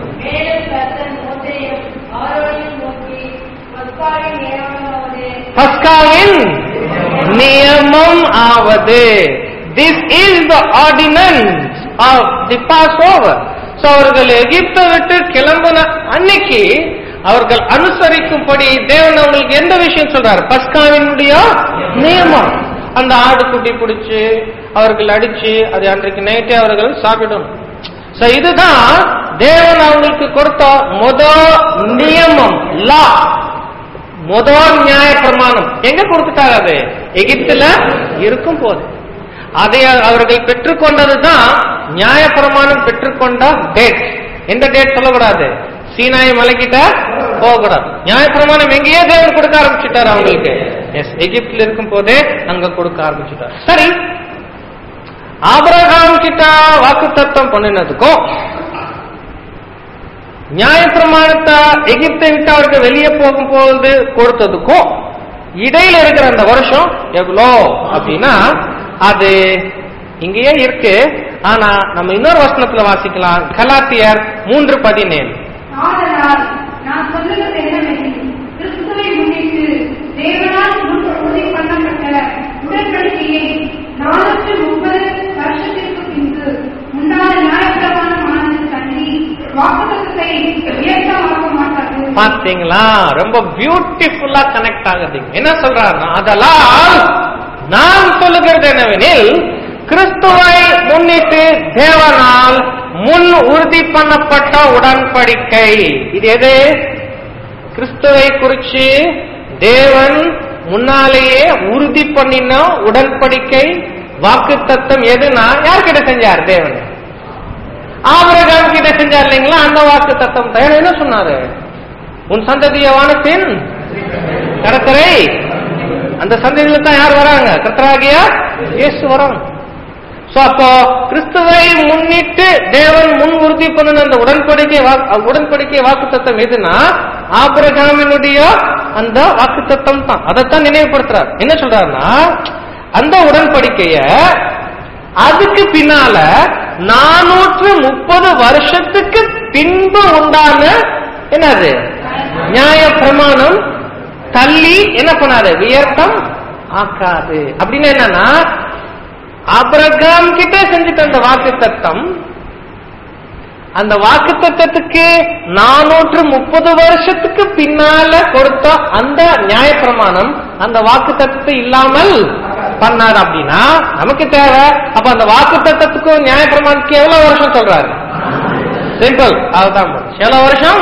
பஸ்காவின் நியமம் ஆவது, this is the ordinance of the Passover. So அவர்கள் எகிப்தை விட்டு கிளம்பின அன்னைக்கு அவர்கள் அனுசரிக்கும்படி தேவன் அவங்களுக்கு எந்த விஷயம் சொல்றாரு? பஸ்காவினுடைய நியமம். அந்த ஆடு குட்டி பிடிச்சு அவர்கள் அடிச்சு அது அன்றைக்கு நைட்டே அவர்கள் சாப்பிடணும். இதுதான் தேவன் அவங்களுக்கு கொடுத்த முதல் நியமம், லா, முதல் நியாய பிரமாணம். எங்க கொடுத்துட்டாரு? அது எகிப்துல இருக்கும் போது அதை அவர்கள் பெற்றுக்கொண்டதுதான் நியாய பிரமாணம் பெற்றுக்கொண்ட டேட். எந்த டேட் சொல்லக்கூடாது? சீனாய் மலைக்கிட்ட போகக்கூடாது. நியாய பிரமாணம் எங்கேயே தேவன் கொடுக்க ஆரம்பிச்சுட்டாரு அவங்களுக்கு. எகிப்துல இருக்கும் போதே அங்க கொடுக்க ஆரம்பிச்சுட்டார். சரி, ஆபிரகாம் கிட்ட வாக்குத்தத்தம் பண்ணினதுக்கும் நியாய பிரமாணத்தை எகிப்தை விட்டு அவருக்கு வெளியே போகும் போது கொடுத்ததுக்கும் இடையில இருக்கிற அந்த வருஷம் எவ்வளோ அப்படின்னா அது இங்கேயே இருக்கு. ஆனா நம்ம இன்னொரு வசனத்துல வாசிக்கலாம். கலாத்தியர் 3:17. நான் சொல்லுகிறது என்னவெனில், கிறிஸ்துவை முன்னிட்டு தேவனால் உறுதி பண்ணப்பட்ட உடன்படிக்கையை 430 வருஷத்திற்கு பின்பு உண்டான நியாயப்பிரமாணமானது தள்ளி வாக்குத்தத்தத்தை வியர்த்தமாக்க மாட்டார்கள். பார்த்தீங்களா? ரொம்ப பியூட்டிஃபுல்லா கனெக்ட் ஆகுது. என்ன சொல்றாருன்னா, அதெல்லாம் நான் சொல்லுகிறது என்னவெனில், கிறிஸ்துவை முன்னிட்டு தேவனால் முன் உறுதி பண்ணப்பட்ட உடன்படிக்கை. இது எது? கிறிஸ்துவை குறிச்சு தேவன் முன்னாலேயே உறுதி பண்ணின உடன்படிக்கை, வாக்குத்தத்தம். எதுனா யார்கிட்ட செஞ்சார்? தேவன் ஆபிரகாம் கிட்ட செஞ்சார் இல்லைங்களா? அந்த வாக்குத்தத்தம் தேவன் என்ன சொன்னாரு? உன் சந்ததிய வானத்தின் கடற்கரை. அந்த சந்ததியில தான் யார் வராங்க? கர்த்தராகிய இயேசு வராங்க. அப்போ கிறிஸ்துவை முன்னிட்டு தேவன் முன் உறுதி பண்ணின அந்த உடன்படிக்கை வாக்குத்தத்தம் எதுனா ஆபிரகாமினுடைய அந்த வாக்குத்தத்தம் தான். அதைத்தான் நினைவுபடுத்துறார். என்ன சொல்றாருன்னா, அந்த உடன்படிக்கைய அதுக்கு பின்னால 430 வருஷத்துக்கு பின்பு உண்டான என்னது நியாய பிரமாணம் தள்ளி என்ன பண்ணாது? வியர்த்தம் ஆக்காது. அப்படின்னு என்னன்னா, ஆபிரகாம் கிட்ட செஞ்சுட்டு அந்த வாக்குத்தத்தம், அந்த வாக்குத்தத்தத்துக்கு 430 வருஷத்துக்கு பின்னால கொடுத்த அந்த நியாய பிரமாணம் அந்த வாக்குத்தத்தத்தை இல்லாமல் பண்ணார். அப்படின்னா நமக்கு தேவை. அப்ப அந்த வாக்குத்தத்தத்துக்கும் நியாய பிரமாணத்துக்கு எவ்வளவு வருஷம் சொல்றாரு? சிம்பிள், அதுதான். எவ்வளவு வருஷம்?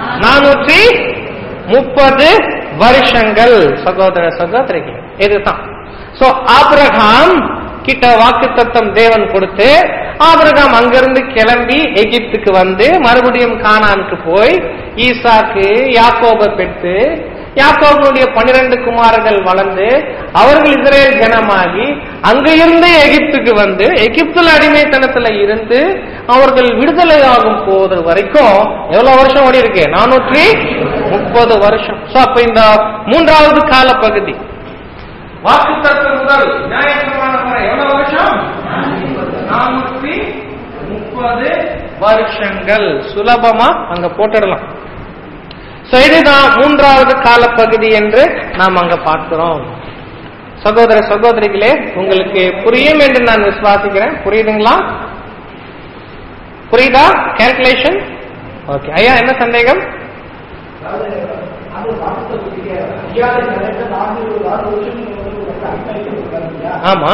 430 வருஷங்கள். சகோதர சகோதரிகள், இதுதான். ஆபிரகாம் கிட்ட வாக்குத்தத்தம் தேவன் கொடுத்து, ஆபிரகாம் அங்கிருந்து கிளம்பி எகிப்துக்கு வந்து மறுபடியும் கானானுக்கு போய் ஈசாக்கு யாக்கோபை பெற்று, யாக்கோபுடைய 12 குமாரர்கள் வளர்ந்து அவர்கள் இஸ்ரேல் ஜனமாகி அங்கிருந்து எகிப்துக்கு வந்து எகிப்துல அடிமைத்தனத்துல இருந்து அவர்கள் விடுதலை ஆகும் போது வரைக்கும் எவ்வளவு வருஷம் ஓடி இருக்கு? 430 வருஷம். அப்ப இந்த 3வது கால பகுதி வாக்குத்தத்தம் முதல் நியாயப்பிரமாணம் வரை எவ்வளவு வருஷம்? 430 வருஷங்கள். சுலபமா அங்க போட்டுடலாம். இதுதான் 3வது காலப்பகுதி என்று நாம் அங்க பார்க்கிறோம். சகோதர சகோதரிகளே, உங்களுக்கு புரியும் என்று நான் விசுவாசிக்கிறேன். புரியுதுங்களா? புரியுதா? Calculation okay. ஐயா, என்ன சந்தேகம்? ஆமா,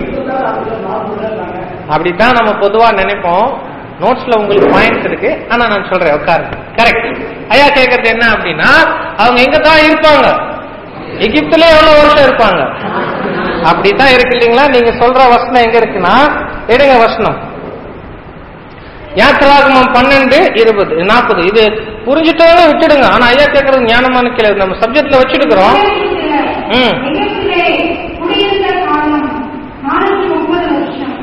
அப்படித்தான் நம்ம பொதுவா நினைப்போம். நோட்ஸ்ல உங்களுக்கு பாயிண்ட்ஸ் இருக்கு. ஆனா நான் சொல்றேன், உட்காருங்க. கரெக்ட். ஐயா கேட்கறது என்ன அப்படின்னா, அவங்க எங்க தான் இருப்பாங்க? எகிப்துல எவ்வளவு வருஷம் இருப்பாங்க? அப்படித்தான் இருக்கு இல்லைங்களா? நீங்க சொல்ற வசனம் எங்க இருக்குன்னா, எடுங்க வசனம் யாத்திராகமம் 12, 20, 40. இது புரிஞ்சுட்டவங்க விட்டுடுங்க. ஆனா ஐயா கேட்கறது ஞானமான கேள்வி, நம்ம சப்ஜெக்ட்ல வச்சிருக்கிறோம். எகிப்திலே குடியிருந்த காலம் 430 வருஷம்.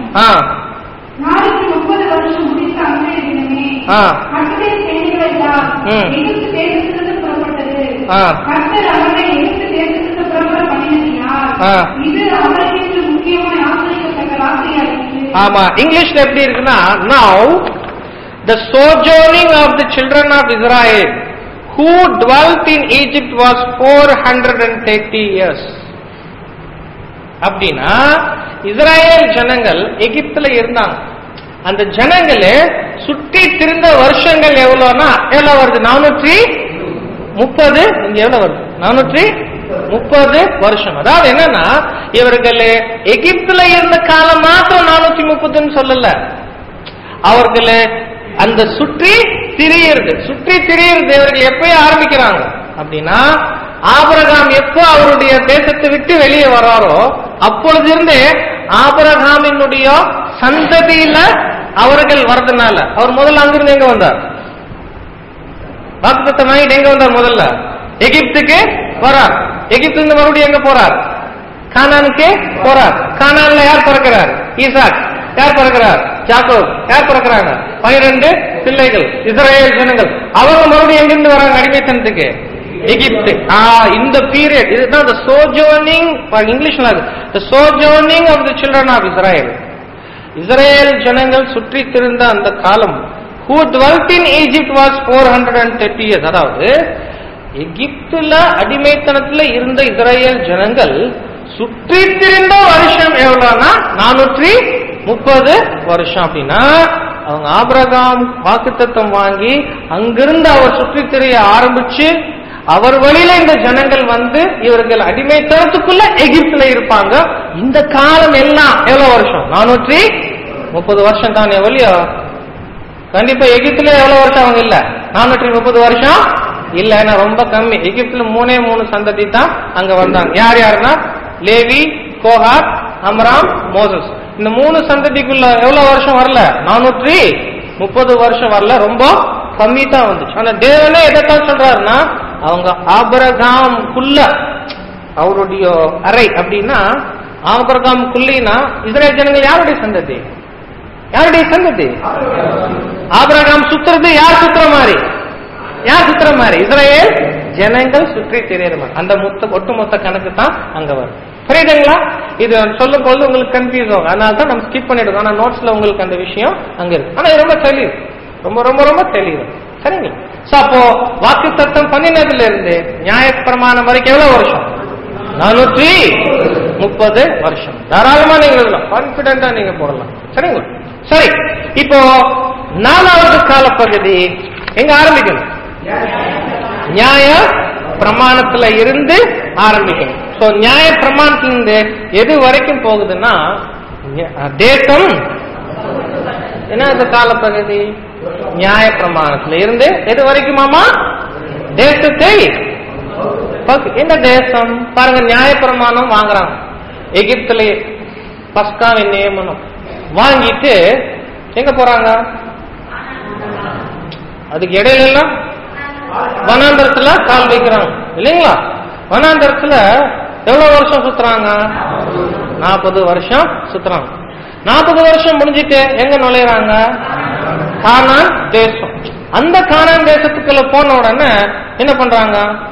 430 வருஷம் முடித்த அன்றைய தினமே கர்த்தருடைய சேனைகள் எல்லாம் எகிப்து தேசத்திலிருந்து புறப்பட்டது. கர்த்தர் அவர்களை எகிப்து தேசத்திலிருந்து புறப்பட பண்ணினார். இது அவர்களுக்கு முக்கியமான ஆசிரியப்பட்ட வார்த்தையாயிற்று. ஆமா, இங்கிலீஷ்ல எப்படி இருக்குன்னா, now the sojourning of the children of Israel who dwelt in Egypt was 430 years. அப்படின்னா இஸ்ரேல் ஜனங்கள் எகிப்துல இருந்தாங்க. அந்த ஜனங்களே சுற்றி திரிந்த வருஷங்கள் எவ்வளவுனா எவ்வளவு வருது? 430. இங்க எவ்வளவு வருது? 430 வருஷம். அதாவது என்னன்னா, இவர்கள் எகிப்துல இருந்த காலம் மாத்திரம் 430 சொல்லல, அவர்கள் அந்த சுற்றி திரியிறது இவர்கள் எப்ப ஆரம்பிக்கிறாங்க அப்படின்னா, ஆபிரகாம் எப்போ அவருடைய தேசத்தை விட்டு வெளியே வராரோ அப்பொழுது இருந்தே ஆபிரகாமினுடைய சந்ததியில அவர்கள் வரதுனால, அவர் முதல்ல அங்கிருந்து எங்க வந்தார்? வாக்குத்தத்தம் வாங்கிட்டு எங்க வந்தார்? முதல்ல எகிப்துக்கு வரார். எகிப்துல இருந்து மறுபடியும் எங்க போறார்? கானானுக்கு போறார். கானான்ல யார் பிறக்கிறார்? ஈசாக். யார் பிறக்கிறார்? யாக்கோப். யார் பிறக்கிறாங்க? 12 பிள்ளைகள், இஸ்ரேல் ஜனங்கள். அவங்க மறுபடியும் எங்கிருந்து வராங்க அடிமைத்தனத்துக்கு? எகிப்து. இந்த பீரியட் இதுதான் the sojourning, இங்கிலீஷ்ல the sojourning of the children of Israel. Israel ஜனங்கள் சுற்றி திரிந்த அந்த காலம் who dwelt in Egypt was 430 years. அதாவது எகிப்துல அடிமைத்தனத்துல இருந்த இஸ்ரேல் ஜனங்கள் சுற்றி திரிந்த வருஷம் எவ்வளவுனா 430 வருஷம். அப்படின்னா அவங்க ஆபிரகாம் வாக்குத்தத்தம் வாங்கி அங்கிருந்து அவர் சுற்றி திரிய ஆரம்பிச்சு அவர் வழியில இந்த ஜனங்கள் வந்து இவர்கள் அடிமைத்தனத்துக்குள்ள எகிப்துல இருப்பாங்க. இந்த காலம் எல்லாம் எவ்வளவு வருஷம்? 430 வருஷம் தான். எவ்வளோ கண்டிப்பா எகிப்துல எவ்வளவு வருஷம் அவங்க இல்ல? 430 வருஷம் இல்ல, ரொம்ப கம்மி. எகிப்துல 3 சந்ததி தான் அங்க வந்தாங்க. யார் யாருன்னா, லேவி, கோஹாத், அம்ராம், மோசஸ். இந்த 3 சந்ததிக்குள்ள எவ்வளவு வருஷம் வரல? 430 வருஷம் வரல, ரொம்ப கம்மி தான் வந்துச்சு. ஆனா தேவனே எதைத்தான் சொல்றாருன்னா, அவங்க ஆபிரகாம்குள்ள அவருடைய அறை அப்படின்னா, ஆபிரகாம்குள்ளினா இஸ்ரேல் ஜனங்கள் யாருடைய சந்ததி? யாருடைய சந்ததி? ஆபிரகாம் சுத்துறது யார் சுத்துற மாதிரி? இஸ்ரேல் ஜனங்கள் சுற்றி தெரியற மாதிரி. அந்த ஒட்டுமொத்த கணக்கு தான் அங்க வரும். புரியுதுங்களா? இது சொல்லும் போது உங்களுக்கு கன்ஃபியூஸ் ஆகும், அதனால தான் நம்ம ஸ்கிப் பண்ணிடுவோம். ஆனா நோட்ஸ்ல உங்களுக்கு அந்த விஷயம் அங்க இருக்கு. ஆனா இது ரொம்ப தெளிவு, ரொம்ப ரொம்ப ரொம்ப தெளிவு. சரிங்களா? சோ அப்போ வாக்குத்தத்தம் பண்ணினதுல இருந்து நியாயப்பிரமாணம் வரைக்கும் எவ்வளவு வருஷம்? 430 வருஷம். தாராளமா நீங்க எழுதலாம், கான்பிடண்டா நீங்க போடலாம். சரிங்களா? சரி, இப்போ 4வது காலப்பகுதி எங்க ஆரம்பிக்கணும்? நியாய பிரமாணத்துல இருந்து ஆரம்பிக்கணும். சோ நியாய பிரமாணத்திலிருந்து எது வரைக்கும் போகுதுன்னா, தேசம் என்ன இந்த காலப்பகுதி? நியாய பிரமாணத்துல இருந்து எது வரைக்குமாமா? தேசத்தை. என்ன தேசம்? பாருங்க, நியாய பிரமாணம் வாங்குறாங்க எகிப்துல. பஸ்காவின் நியமனம் வாங்கிட்டு எங்க போறாங்க? அதுக்கு இடையில வனாந்தரத்துல கால் வைக்கிறாங்க இல்லைங்களா? வனாந்தரத்துல எவ்வளவு வருஷம் சுத்துறாங்க? 40 வருஷம் சுத்துறாங்க. 40 வருஷம் முடிஞ்சிட்டு எங்க நுழையிறாங்க? கானான் தேசம். அந்த கானான் தேசத்துக்குள்ள போன உடனே என்ன பண்றாங்க?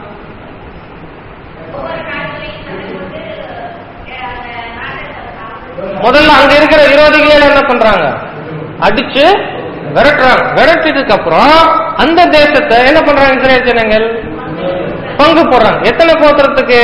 முதல்ல அங்க இருக்கிற விரோதிகளே என்ன பண்றாங்க? அடிச்சு விரட்டுறாங்க. விரட்டினதுக்கு அப்புறம் அந்த தேசத்தை என்ன பண்றாங்க? இஸ்ரேல் ஜனங்கள் பங்கு போடுறாங்க. எத்தனை கோத்திரத்துக்கு?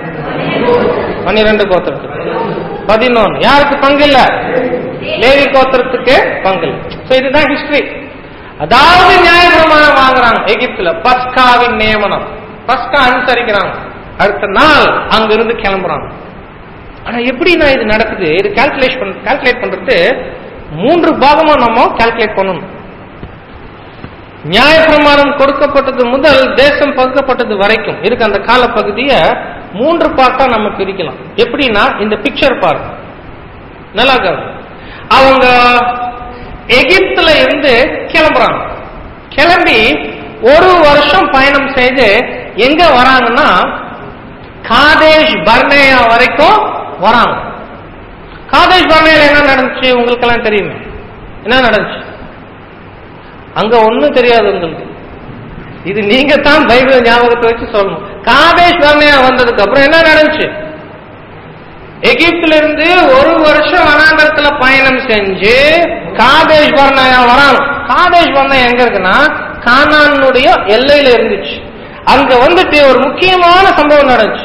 12 கோத்திரத்துக்கு. 11 யாருக்கு பங்கு இல்ல? லேவி கோத்திரத்துக்கு பங்கு இல்ல. சோ இதுதான் ஹிஸ்டரி. அதாவது நியாயப்பிரமாணம் வாங்குறாங்க எகிப்துல. பஸ்காவின் நியமனம், பஸ்கா அனுசரிக்கிறாங்க. அடுத்த நாள் அங்கிருந்து கிளம்புறாங்க. ஆனா எப்படின்னா இது நடக்குது? இது கால்குலேட் பண்றது 3 பாகமா நம்ம கால்குலேட் பண்ணணும். நியாயப்பிரமாணம் கொடுக்கப்பட்டது முதல் தேசம் பகுக்கப்பட்டது வரைக்கும் இருக்கு அந்த கால பகுதியை 3 பார்ட்டா நம்ம பிரிக்கலாம். எப்படின்னா இந்த பிக்சர் பாருங்க, நல்லா அவங்க எகிப்துல இருந்து கிளம்புறாங்க. கிளம்பி 1 வருஷம் பயணம் செய்து எங்க வராங்கன்னா காதேஷ் பர்னேயா வரைக்கும் வராங்க. காதேஷ் பர்னேயா என்ன நடந்துச்சு உங்களுக்கு எல்லாம் தெரியுமே. என்ன நடந்துச்சு அங்க? ஒண்ணும் தெரியாது உங்களுக்கு. இது நீங்க தான் பைபிள் ஞாபகத்தை வச்சு சொல்லணும். காதேஷ் பர்னேயா வந்ததுக்கு அப்புறம் என்ன நடந்துச்சு? எகிப்துல இருந்து 1 வருஷம் வனாந்தரத்துல பயணம் செஞ்சு காதேஷ் பர்னேயா வராங்க. காதேஷ் பர்னேயா எங்க இருக்குன்னா கானானுடைய எல்லையில இருந்துச்சு. அங்க வந்துட்டு ஒரு முக்கியமான சம்பவம் நடந்துச்சு.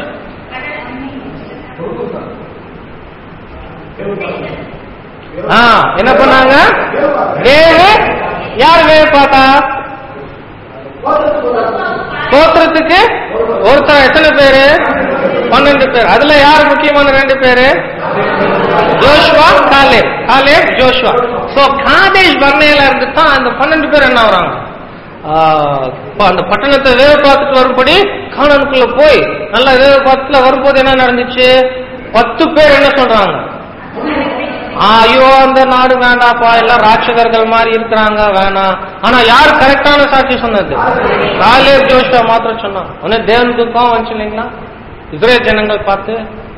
என்ன பண்ணாங்க? யார் வேவு பார்த்தா? கோத்திரத்துக்கு ஒருத்தர். எத்தனை பேரு? 12 பேர். அதுல யார் முக்கியமான 2 பேரு? Joshua, Caleb. Caleb, Joshua. So Kadesh பர்னேல இருந்து தான் அந்த 12 பேர் என்ன வராங்க, அந்த பட்டணத்தை வேவு பார்த்துட்டு வரும்படி கானானுக்குள்ள போய் நல்லா வேவு பார்த்துட்டு வரும்போது என்ன நடந்துச்சு? 10 பேர் என்ன சொல்றாங்க? ஐயோ அந்த நாடு வேண்டாப்பா, எல்லாம் ராட்சகர்கள் மாதிரி இருக்கிறாங்க, வேணாம். ஆனா யார் கரெக்டான சாட்சி சொன்னது? காலேப், ஜோஷுவா மாத்திரம் சொன்னான். உடனே தேவனுக்கு கோவம் வந்துச்சு இல்லைங்களா? இஸ்ரேல் ஜனங்கள் பார்த்து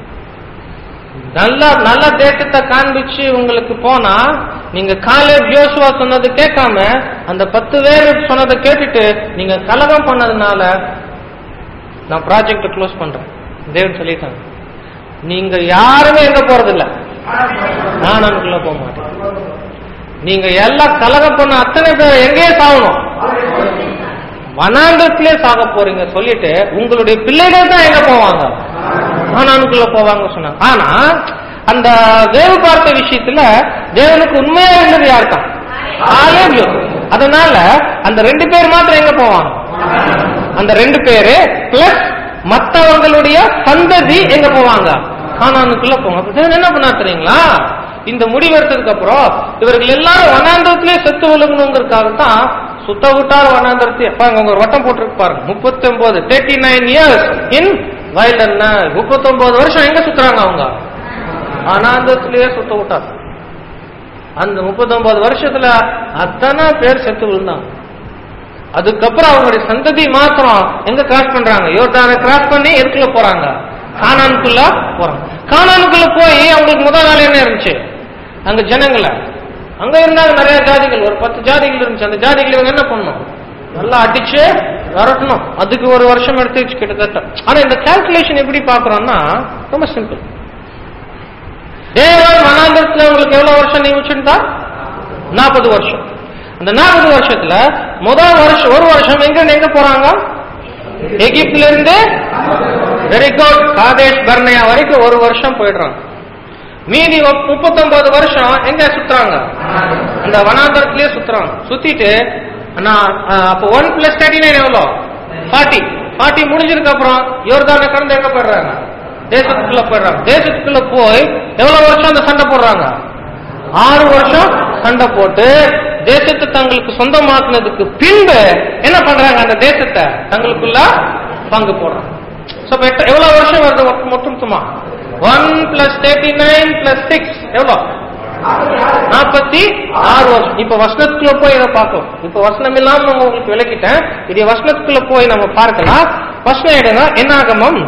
நல்ல தேசத்தை காண்பிச்சு உங்களுக்கு போனா நீங்க காலேப் ஜோஷுவா சொன்னது கேட்காம அந்த 10 பேர் சொன்னதை கேட்டுட்டு நீங்க கலகம் பண்ணதுனால நான் ப்ராஜெக்ட் க்ளோஸ் பண்றேன் தேவன் சொல்லிட்டாங்க. நீங்க யாருமே எங்க போறது இல்ல, நான் அதுக்குள்ள போக மாட்டேன். நீங்க எல்லாம் கலகம் பண்ண அத்தனை பேர் எங்கேயே சாகணும், வனாந்தரத்திலே சாக போறீங்க சொல்லிட்டு உங்களுடைய பிள்ளைகள் தான் எங்க போவாங்க? கானானுக்குள்ள போவாங்க சொன்னாங்க. ஆனா அந்த வேவு பார்த்த விஷயத்துல தேவனுக்கு உண்மையா இருந்தது யார் தான்? அதனால அந்த 2 பேர் மாத்திரம் எங்க போவாங்க? அந்த 2 பேரு பிளஸ் மற்றவங்களுடைய சந்ததி எங்க போவாங்க? கானானுக்குள்ள போவாங்க. என்ன பண்ணா தெரியுங்களா? இந்த முடிவெடுத்ததுக்கு அப்புறம் இவர்கள் எல்லாரும் வனாந்தரத்திலே செத்து விழுங்கணுங்கிறதுக்காகத்தான் சுத்த விட்டார் வனாந்தரத்தை. ஒரு வட்டம் போட்டிருக்கு பாருங்க, 39 years இன் வயல்டர்னஸ். 39 வருஷம் எங்க சுத்துறாங்க அவங்க? வனாந்தரத்திலேயே சுத்த விட்டார். அந்த 39 வருஷத்துல அத்தனை பேர் செத்து விழுந்தாங்க. அதுக்கப்புறம் அவங்களுடைய சந்ததி மாத்திரம் எங்க கிராஸ் பண்றாங்க? யோர்தானை கிராஸ் பண்ணி எதுக்குள்ள போறாங்க? கானானுக்குள்ள போறாங்க. கானானுக்குள்ள போய் அவங்களுக்கு முதல் நாள் என்ன இருந்துச்சு? அங்க ஜனங்களை அங்க இருந்தாங்க நிறைய ஜாதிகள், ஒரு 10 ஜாதிகள் இருந்துச்சு. அந்த ஜாதிகள் இவங்க என்ன பண்ணணும்? நல்லா அடிச்சு வரட்டணும். அதுக்கு 1 வருஷம் எடுத்துச்சு கிட்டத்தட்ட. ஆனா இந்த கால்குலேஷன் எப்படி பாக்குறோம்னா ரொம்ப சிம்பிள். தேவன் வனாந்தரத்துல உங்களுக்கு எவ்வளவு வருஷம் நியமிச்சுட்டா? 40 வருஷம். அந்த 40 வருஷத்துல முதல் வருஷம் 1 வருஷம் எங்க போறாங்க? எகிப்துல இருந்து வெரி குட் காதேஷ் பர்னேயா வரைக்கும் 1 வருஷம் போயிடுறாங்க. மீதி 39 வருஷம் எங்க சுத்துறாங்க? அந்த வனாந்தரத்திலேயே சுத்துறாங்க. சுத்திட்டு அப்போ 1 + 39 எவ்வளோ? 40 முடிஞ்சதுக்கு அப்புறம் யோர்தானை கடந்து எங்க போயிடுறாங்க? தேசத்துக்குள்ள போயிடுறாங்க. தேசத்துக்குள்ள போய் எவ்வளவு வருஷம் அந்த சண்டை போடுறாங்க? 6 வருஷம் சண்டை போட்டு தேசத்தை தங்களுக்கு சொந்தமாக்குனதுக்கு பின்பு என்ன பண்றாங்க? அந்த தேசத்தை தங்களுக்குள்ள பங்கு போடுறாங்க. எவ்வளவு வருஷம் வருது மொத்தமா? 1 + 39 + 6 எவ்வளோ? 46 வருஷம். இப்ப வசனத்துக்குள்ள போய் இதை பார்க்கலாம். இப்ப வசனம் இல்லாம உங்களுக்கு விளக்கிட்டேன். இது வசனத்துக்குள்ள போய் நம்ம பார்க்கலாம். வசனம் எடுங்க. என்னாகமம்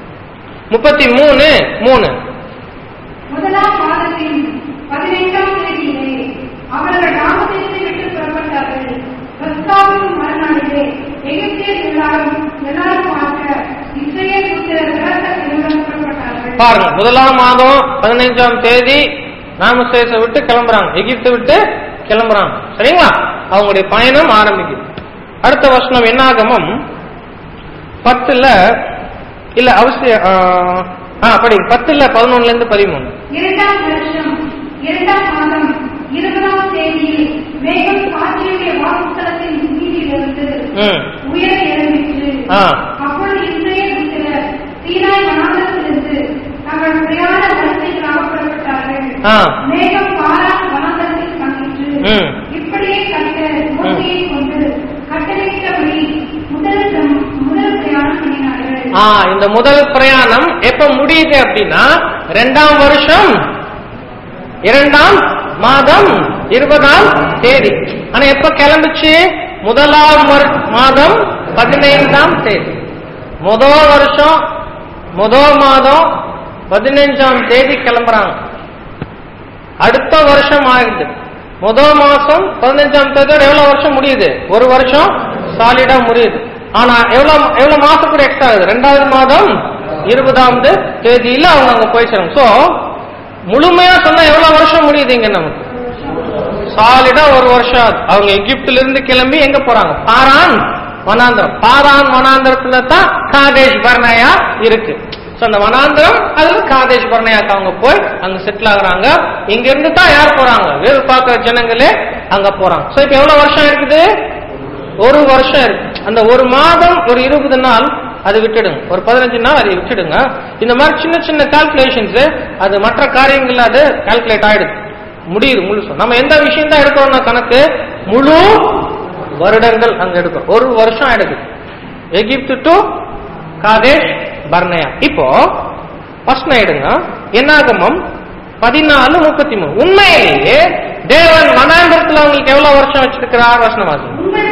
33:3. முதலாம் மாதத்தின் 15ஆம் தேதியிலே அவர்கள் ராமதேசத்தை விட்டு புறப்பட்டார்கள். பஸ்காவின் மறுநாளிலே எகிப்தியர் எல்லாரும் பார்க்க இஸ்ரவேல் புத்திரர் புறப்பட்டார்கள். பாருங்க, முதலாம் மாதம் 15ஆம் தேதி ராமசேசை விட்டு கிளம்புறாங்க, எகிப்தை விட்டு கிளம்புறாங்க. சரிங்களா? அவங்களுடைய பயணம் ஆரம்பிக்குது. அடுத்த வசனம் என்னாகமம் 10 இல்ல அவசியம் படி 10:11-13. 2ஆம் வருஷம் 2ஆம் மாதம் 20ஆம் தேதியில் மேகம் காற்றினுடைய வாசஸ்தலத்தின் மீதிலிருந்து உயர எழும்பிற்று. அப்பொழுது இஸ்ரவேல் புத்திரர் சீனாய் வனாந்தரத்திலிருந்து தங்கள் பிரயாண வரிசைகளாக புறப்பட்டார்கள். மேகம் பாரான் வனாந்தரத்தில் தங்கிற்று. இப்படியே கர்த்தர் மோசேயை கொண்டு இந்த முதல் பிரயாணம் எப்ப முடியுது அப்படின்னா 2ஆம் வருஷம் 2ஆம் மாதம் 20ஆம் தேதி. ஆனா எப்ப கிளம்பிச்சு? முதலாம் மாதம் 15ஆம் தேதி. முதல் வருஷம் முதல் மாதம் 15ஆம் தேதி கிளம்புறாங்க. அடுத்த வருஷம் ஆகுது. முதல் மாசம் 15ஆம் தேதியோட எவ்வளவு வருஷம் முடியுது? ஒரு வருஷம் சாலிடா முடியுது. ஆனா எவ்வளவு மாசம் கூட எக்ஸ்ட்ரா ஆகுது? 2வது மாதம் 20ஆம் தேதியில அவங்க அங்க போயிடுறாங்க. சோ முழுமையா சொன்னா எவ்வளவு வருஷம் முடியுதுங்க நமக்கு? சாலிடா ஒரு வருஷம். அவங்க எகிப்துல இருந்து கிளம்பி எங்க போறாங்க? பாரான் வனாந்திரம். பாரான் வனாந்திரத்துல தான் காதேஷ் பர்னேயா இருக்கு. அந்த வனாந்திரம் அதுல காதேஷ் பர்னேயாக்கு அவங்க போய் அங்க செட்டில் ஆகுறாங்க. இங்க இருந்து தான் யார் போறாங்க? வேறு பார்க்கிற ஜனங்களே அங்க போறாங்க. சோ இப்ப எவ்வளவு வருஷம் இருக்குது? ஒரு வருஷம் இருக்கு. அந்த ஒரு மாதம் ஒரு 20 நாள் அது விட்டுடுங்க, ஒரு 15 நாள் அதை விட்டுடுங்க. இந்த மாதிரி சின்ன சின்ன கால்குலேஷன்ஸ் அது மற்ற காரியங்கள் அது கால்குலேட் ஆயிடுது, முடியுது முழுசும். நம்ம எந்த விஷயம் தான் எடுக்கிறோம்னா கணக்கு முழு வருடங்கள் அங்க எடுக்கும். ஒரு வருஷம் ஆயிடுது எகிப்து டு காதேஷ் பர்னேயா. இப்போ ஃபர்ஸ்ட் எடுங்க என்னாகமம் 14:33. உண்மையிலேயே தேவன் வனாந்திரத்துல அவங்களுக்கு எவ்வளவு வருஷம் வச்சிருக்கிறார்? வசனவாசி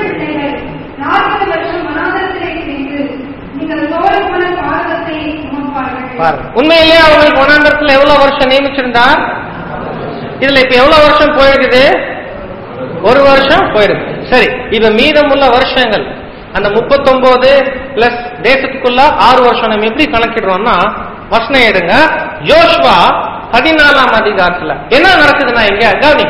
40 வருஷம் வனாந்திரத்திலே சென்று நீங்கள் சோரமான பாரதத்தை சுமப்பார்கள். உண்மையிலேயே அவங்களுக்கு வனாந்திரத்துல எவ்வளவு வருஷம் நியமிச்சிருந்தார்? இதுல இப்ப எவ்வளவு வருஷம் போயிருக்குது? ஒரு வருஷம் போயிருக்கு. சரி, இப்ப மீதமுள்ள வருஷங்கள் அந்த 39 பிளஸ் தேசத்துக்குள்ள 6 வருஷம் நம்ம எப்படி கணக்கிடுறோம்னா, வசனம் எடுங்க யோசுவா 14ஆம் அதிகாரத்துல என்ன நடக்குதுன்னா, இங்க கவனி.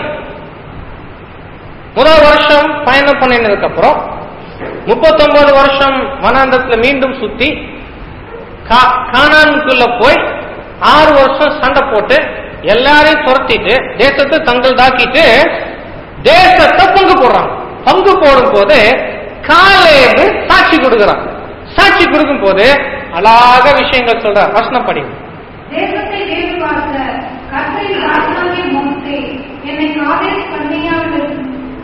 முதல் வருஷம் பயணம் பண்ணினதுக்கு அப்புறம் 39 வருஷம் வனாந்தரத்துல மீண்டும் சுத்தி கானானுக்குள்ள போய் 6 வருஷம் சண்டை போட்டு எல்லாரையும் துரத்திட்டு தேசத்தை தங்கள் தாக்கிட்டு தேசத்தை பங்கு போடுறாங்க. பங்கு போடும் போது காலேபு சாட்சி கொடுக்கிறான். சாட்சி கொடுக்கும் போது அழகாக விஷயங்கள் சொல்றார். வசனம் படிங்க. தேசத்தை வேறு பார்த்த கர்த்தரின் ராஜாவே மோசே என்னை காதேஷ் பர்னேயாவிலிருந்து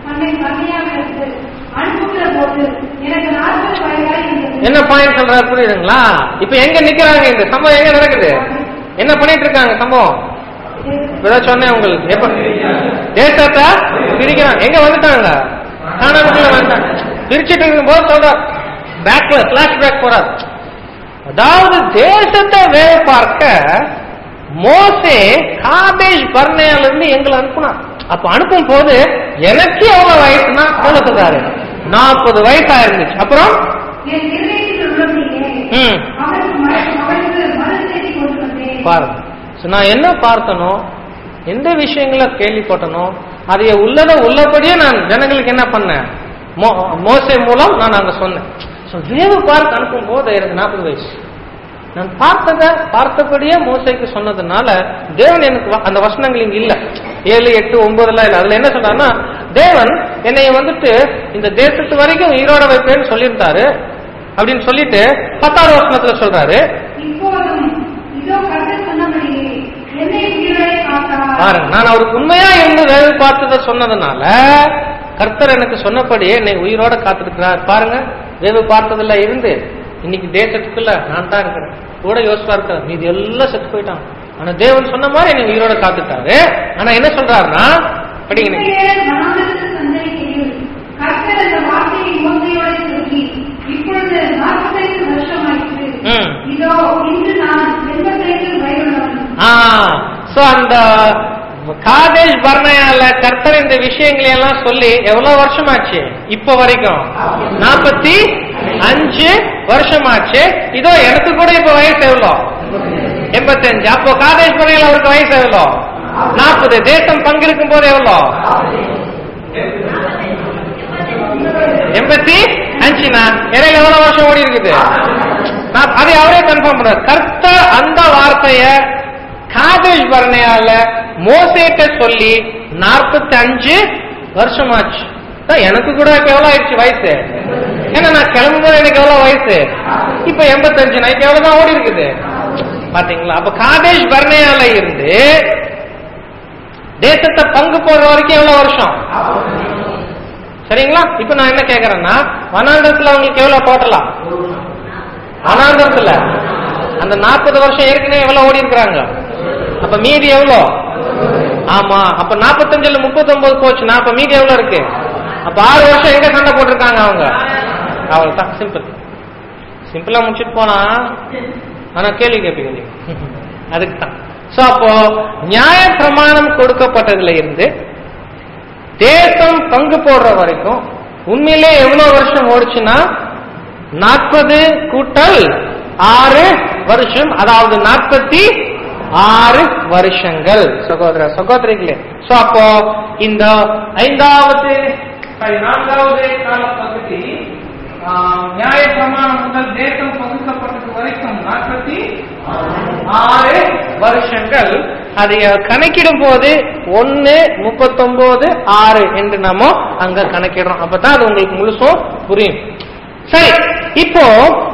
அனுப்புகிற போது எனக்கு 40 வயதாய் இருந்தது. என்ன பாயிண்ட் சொல்றாரு புரியுதுங்களா? இப்ப எங்க நிக்கிறாங்க? இந்த சம்பவம் எங்க நடக்குது? என்ன பண்ணிட்டு இருக்காங்க சம்பவம்? சொன்னேன் உங்களுக்கு. எப்ப தேசத்தை பிரிக்கிறாங்க, எங்க வந்துட்டாங்க? கானானுக்குள்ள வந்துட்டாங்க. பிரிச்சுட்டு இருக்கும் போது சொல்ற பேக்ல பிளாஷ் பேக் போறாரு. அதாவது தேசத்தை வேலை பார்க்க மோசே காதேஷ் பர்னேயால இருந்து எங்களை அனுப்புனார். அப்ப அனுப்பும் போது எனக்கு எவ்வளவு வயசுனா சொல்லுறாரு, 40 வயசா இருந்துச்சு. அப்புறம் பாருங்க, நான் என்ன பார்த்தனோ, எந்த விஷயங்கள கேள்விப்பட்டனோ அதைய உள்ளபடியே நான் ஜனங்களுக்கு என்ன பண்ணேன், மோசே மூலம் நான் அங்க சொன்னேன். வேவு பார்த்து அனுப்பும் போது எனக்கு 40 வயசு. நான் பார்த்தபடியே மோசைக்கு சொன்னதுனால தேவன் எனக்கு அந்த வசனங்கள் இங்க இல்ல, 7, 8, 9 இல்ல. அதுல என்ன சொன்னார்னா, தேவன் என்னை வந்துட்டு இந்த தேசத்து வரைக்கும் ஈரோட வைப்பேன்னு சொல்லியிருந்தாரு அப்படின்னு சொல்லிட்டு 10ஆவது வசனத்துல சொல்றாரு, பாருங்க, நான் அவருக்கு உண்மையா இருந்து வேவு பார்த்தத சொன்னதுனால கர்த்தர் எனக்கு சொன்னபடியே என்னை உயிரோட காத்திருக்கிறார். பாருங்க, வேவு பார்த்ததுல இருந்து இன்னைக்கு தேசத்துக்குள்ள நான் தான் இருக்கிறேன், கூட யோசிப்பா இருக்க, மீது எல்லாம் செத்து போயிட்டான். ஆனா தேவன் சொன்ன மாதிரி என்னை உயிரோட காத்துட்டாரு. ஆனா என்ன சொல்றாருன்னா, படிங்க, அந்த காதேஷ் பர்னேயால கர்த்தர் இந்த விஷயங்களை எல்லாம் சொல்லி எவ்வளவு வருஷமாச்சு? இப்ப வரைக்கும் 45 வருஷமாச்சு. இதோ எனக்கு கூட இப்ப வயசு எவ்வளோ? 85. அப்போ காதேஷ் பர்னேயால அவருக்கு வயசு எவ்வளோ? 40. தேசம் பங்கிருக்கும் போது எவ்வளோ? 85. எனக்கு எவ்வளவு வருஷம் ஓடி இருக்குது? அதை அவரே கன்ஃபார்ம் பண்றாரு. கர்த்தர் அந்த வார்த்தைய காதேஷ் பர்னேயால மோசேட்ட சொல்லி 45 வருஷமாச்சு. எனக்கு கூட இப்ப எவ்வளவு ஆயிடுச்சு வயசு? ஏன்னா நான் கிளம்பும்போது எனக்கு எவ்வளவு வயசு? இப்ப 85. நான் எவ்வளவுதான் ஓடி இருக்குது பாத்தீங்களா? அப்ப காதேஷ் பர்னேயால இருந்து தேசத்தை பங்கு போற வரைக்கும் எவ்வளவு வருஷம்? சரிங்களா? இப்ப நான் என்ன கேக்குறேன்னா, வனாந்தரத்துல அவங்களுக்கு எவ்வளவு டோட்டலா? வனாந்தரத்துல. அந்த 40 வருஷம் ஏற்கனவே எவ்வளவு ஓடி இருக்கிறாங்க? அப்ப மீதி எவ்வளோ? ஆமா, அப்ப 45ல 39 போச்சுன்னா அப்ப மீதி எவ்வளவு இருக்கு? அப்ப 6 வருஷம் எங்க சண்டை போட்டிருக்காங்க அவங்க? அவ்வளவுதான், சிம்பிள். சிம்பிளா முடிச்சுட்டு போனா, ஆனா கேள்வி கேட்பீங்க நீங்க. அதுக்கு தான். சோ அப்போ நியாய பிரமாணம் கொடுக்கப்பட்டதுல இருந்து தேசம் பங்கு போடுற வரைக்கும் உண்மையிலே எவ்வளவு வருஷம் ஓடுச்சுன்னா 40 கூட்டல் 6 வருஷம், அதாவது 46 வருஷங்கள். சகோதர சகோதரிகளே, சோ அப்போ இந்த 4வது கால பகுதி நியாய பிரமாணம் முதல் தேசம் பகுக்கப்பட்டது வரைக்கும் 46 வருஷங்கள். அதை கணக்கிடும் போது 1, 39, 6 என்று நாம அங்க கணக்கிடுறோம். அப்பதான் அது உங்களுக்கு முழுசும் புரியும். சரி, இப்போ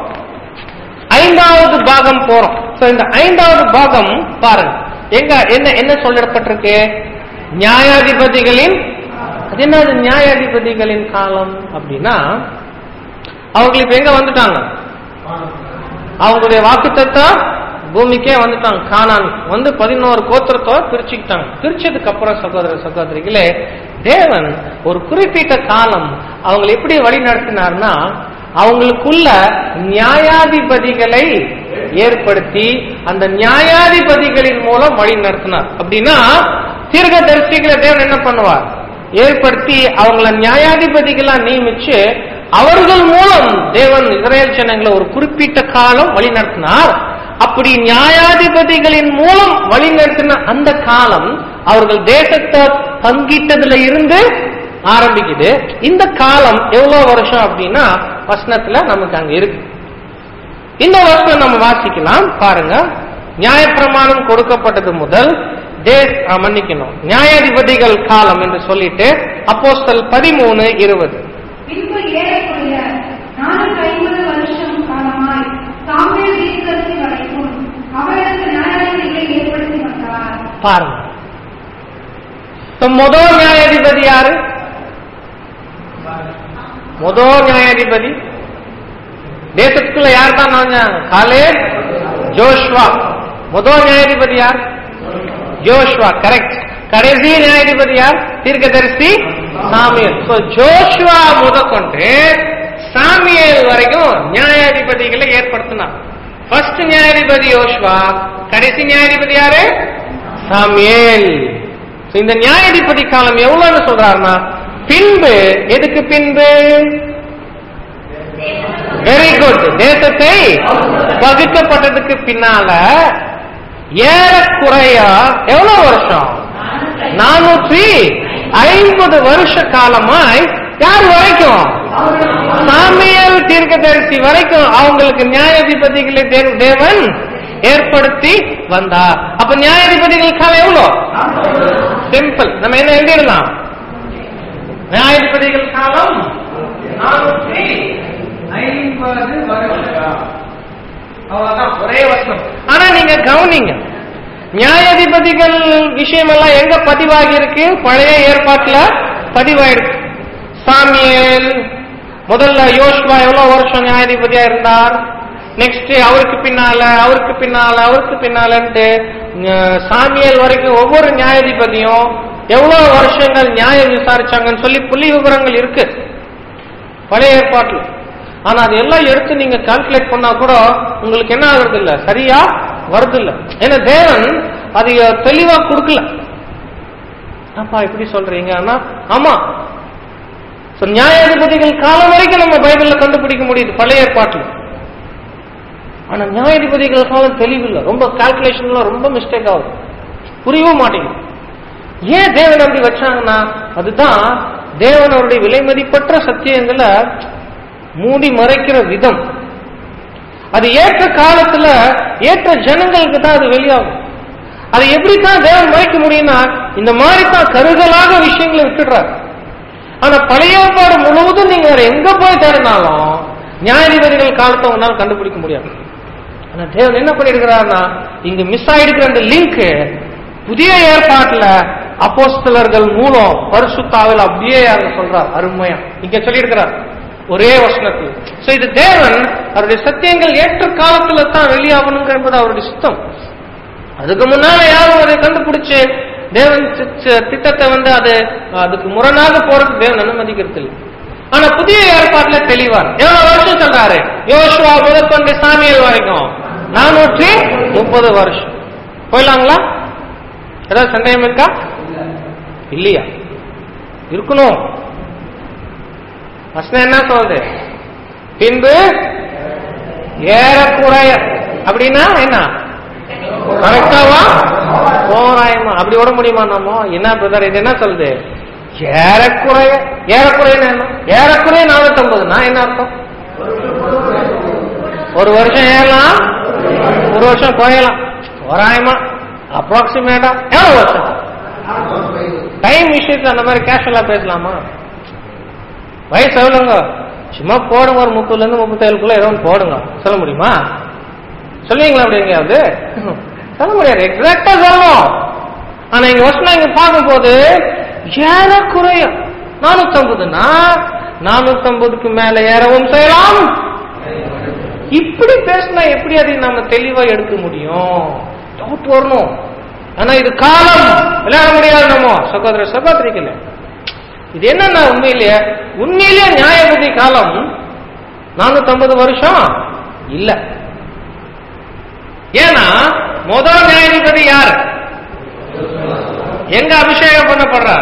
5வது பாகம் போறோம். இந்த 5வது பாகம் பாருங்க, எங்க என்ன சொல்லப்பட்டிருக்கு? நியாயாதிபதிகளின், அது என்னது நியாயாதிபதிகளின் காலம் அப்படின்னா, அவங்களுக்கு இப்ப எங்க வந்துட்டாங்க? அவங்களுடைய வாக்குத்தத்தம் பூமிக்கே வந்துட்டாங்க. கானான் வந்து 11 கோத்திரத்தோ பிரிச்சுக்கிட்டாங்க. பிரிச்சதுக்கு அப்புறம் சகோதர சகோதரிகளே, தேவன் ஒரு குறிப்பிட்ட காலம் அவங்களை எப்படி வழி நடத்தினார்னா, அவங்களுக்குள்ள நியாயாதிபதிகளை ஏற்படுத்தி அந்த நியாயாதிபதிகளின் மூலம் வழி நடத்தினார். அப்படின்னா தீர்க்கதரிசிகளை தேவன் என்ன பண்ணுவார்? ஏற்படுத்தி அவங்கள நியாயாதிபதிகளா நியமிச்சு அவர்கள் மூலம் தேவன் இஸ்ரேல் ஜனங்களை ஒரு குறிப்பிட்ட காலம் வழி நடத்தினார். அப்படி நியாயாதிபதிகளின் மூலம் வழி நடத்தின அந்த காலம் அவர்கள் தேசத்தை பங்கிட்டதுல இருந்து ஆரம்பிக்குது. இந்த காலம் எவ்வளவு வருஷம் அப்படின்னா வசனத்துல நமக்கு அங்க இருக்கு. இந்த வருஷம் நம்ம வாசிக்கலாம் பாருங்க. நியாயப்பிரமாணம் கொடுக்கப்பட்டது முதல் மன்னிக்கணும், நியாயாதிபதிகள் காலம் என்று சொல்லிட்டு அப்போஸ்தலர் 13:20. பின்பு ஏறக்குறைய 450 வருஷம் காலமாய் சாமுவேல் தீர்க்கதரிசி வரைக்கும் அவர்களுக்கு நியாயாதிபதிகளை ஏற்படுத்தி வந்தார். பாருங்க, முதல் நியாயாதிபதி யாரு? முதல் நியாயாதிபதி தேசத்துக்குள்ள யார் தான் நுழைஞ்சாங்க? Caleb, Joshua. முதல் நியாயாதிபதி யார்? Joshua, correct. கடைசி நியாயாதிபதி யார்? தீர்க்கதரிசி சாமுவேல். ஜோஷுவா முதற்கொண்டு சாமுவேல் வரைக்கும் நியாயாதிபதிகளை ஏற்படுத்தினார். ஃபர்ஸ்ட் நியாயாதிபதி யோசுவா, கடைசி நியாயாதிபதி யாரு? சாமுவேல். இந்த நியாயாதிபதி காலம் எவ்வளவுன்னு சொல்றாருன்னா, பின்பு, எதுக்கு பின்பு? வெரி குட், தேசத்தை பகுக்கப்பட்டதுக்கு பின்னால ஏறக்குறைய எவ்வளவு வருஷம்? 450 வருஷ காலமாய் யார் வரைக்கும்? சாமுவேல் தீர்க்கதரிசி வரைக்கும் அவங்களுக்கு நியாயாதிபதிகளை தேவன் ஏற்படுத்தி வந்தார். அப்ப நியாயாதிபதிகள் காலம் எவ்வளவு? சிம்பிள், நம்ம என்ன எழுதிடலாம்? நியாயாதிபதிகள் காலம் 450 வருஷம். அவ்வளவுதான், ஒரே வருஷம். ஆனா நீங்க கவனிங்க, நியாயாதிபதிகள் விஷயம் எல்லாம் எங்க பதிவாகி இருக்கு? பழைய ஏற்பாட்டுல பதிவாயிருக்கு. சாமுவேல் முதல்ல யோசுவா எவ்வளவு வருஷம் நியாயாதிபதியா இருந்தார், நெக்ஸ்ட் அவருக்கு பின்னாலன்ட்டு சாமுவேல் வரைக்கும் ஒவ்வொரு நியாயாதிபதியும் எவ்வளவு வருஷங்கள் நியாயம் விசாரிச்சாங்கன்னு சொல்லி புள்ளி விவரங்கள் இருக்கு பழைய ஏற்பாட்டுல. ஆனா அது எல்லாம் எடுத்து நீங்க கால்குலேட் பண்ணா கூட உங்களுக்கு என்ன ஆகுறது இல்ல, சரியா வருது இல்ல. ஏன்னா தேவன் அது தெளிவா கொடுக்கல. அப்பா இப்படி சொல்றீங்க? ஆமா, நியாயாதிபதிகள் காலம் வரைக்கும் நம்ம பைபிள்ல கண்டுபிடிக்க முடியுது பழைய ஏற்பாட்டுல. ஆனா நியாயாதிபதிகள் காலம் தெளிவில்லை, ரொம்ப கால்குலேஷன்ல ரொம்ப மிஸ்டேக் ஆகுது, புரியவும் மாட்டேங்குது. ஏன் தேவன் அப்படி வச்சாங்கன்னா, அதுதான் தேவன் அவருடைய விலை மதிப்பற்ற சத்தியங்களை மூடி மறைக்கிற விதம். அது ஏற்ற காலத்துல ஏற்ற ஜனங்களுக்கு தான் அது வெளியாகும். அது எப்படித்தான் தேவன் மறைக்க முடியும்னா, இந்த மாதிரி தான் கருகலாக விஷயங்களை விட்டுடுறாரு. ஆனா பழைய ஏற்பாடு முழுவதும் நீங்க வேற எங்க போய் தேடினாலும் நியாயாதிபதிகள் காலத்தை உங்களால கண்டுபிடிக்க முடியாது. ஆனா தேவன் என்ன பண்ணிருக்கிறாருன்னா, இங்க மிஸ் ஆயிடுக்கிற அந்த லிங்க் புதிய ஏற்பாட்டுல அப்போஸ்தலர்கள் மூலம் பரிசுத்த ஆவியானவர் அப்படியே யாரு சொல்றார், அருமையா இங்க சொல்லி இருக்கிறார். ஒரே வசனத்தில். சோ இது தேவன் அவருடைய சத்தியங்கள் ஏற்ற காலத்துல தான் வெளியாகணுங்க என்பது அவருடைய சித்தம். அதுக்கு முன்னால யாரும் அதை கண்டுபிடிச்சு தேவன் திட்டத்தை அதுக்கு முரணாக போறதுக்கு தேவன் அனுமதிக்கிறது இல்லை. ஆனா புதிய ஏற்பாட்டுல தெளிவார். எவ்வளவு வருஷம் சொல்றாரு? யோசுவா முதற்கொண்டு சாமியல் வரைக்கும் 430 வருஷம். போயிடலாங்களா? ஏதாவது சந்தேகம் இருக்கா? இல்லையா? இருக்கணும். வசனம் என்ன சொல்றது? பின்பு ஏறக்குறைய அப்படின்னா என்ன? கரெக்டாவா தோராயமா? அப்படி விட முடியுமா? நம்ம என்ன பிரதர் இது என்ன சொல்லுது? ஏறக்குறைய. ஏறக்குறைய என்ன? ஏறக்குறைய 450 என்ன அர்த்தம்? ஒரு வருஷம் ஏறலாம், ஒரு வருஷம் குறையலாம். தோராயமா அப்ராக்சிமேட்டா எவ்வளவு வருஷம்? டைம் விஷயத்துல அந்த மாதிரி கேஷுவலா பேசலாமா? வயசு எவ்வளவுங்க? சும்மா போடுங்க, ஒரு 30ல இருந்து 37க்குள்ள ஏதோ ஒன்று போடுங்க. சொல்ல முடியுமா? சொல்லுவீங்களா அப்படி எங்கேயாவது? சொல்ல முடியாது. எக்ஸாக்டா சொல்லணும். ஆனா இங்க வசனம் இங்க பார்க்கும்போது ஏறக்குறைய 450னா 450க்கு மேல ஏறவும் செய்யலாம். இப்படி பேசினா எப்படி அதை நம்ம தெளிவா எடுக்க முடியும்? டவுட் வரணும். ஆனா இது காலம் விளையாட முடியாது. நம்ம சகோதர சகோதரிகள் இது என்னன்னா உண்மையிலேயே நியாயபதி காலம் 450 வருஷம் இல்ல. ஏன்னா முதல் நியாயாதிபதி யார்? எங்க அபிஷேகம் பண்ணப்படுறார்?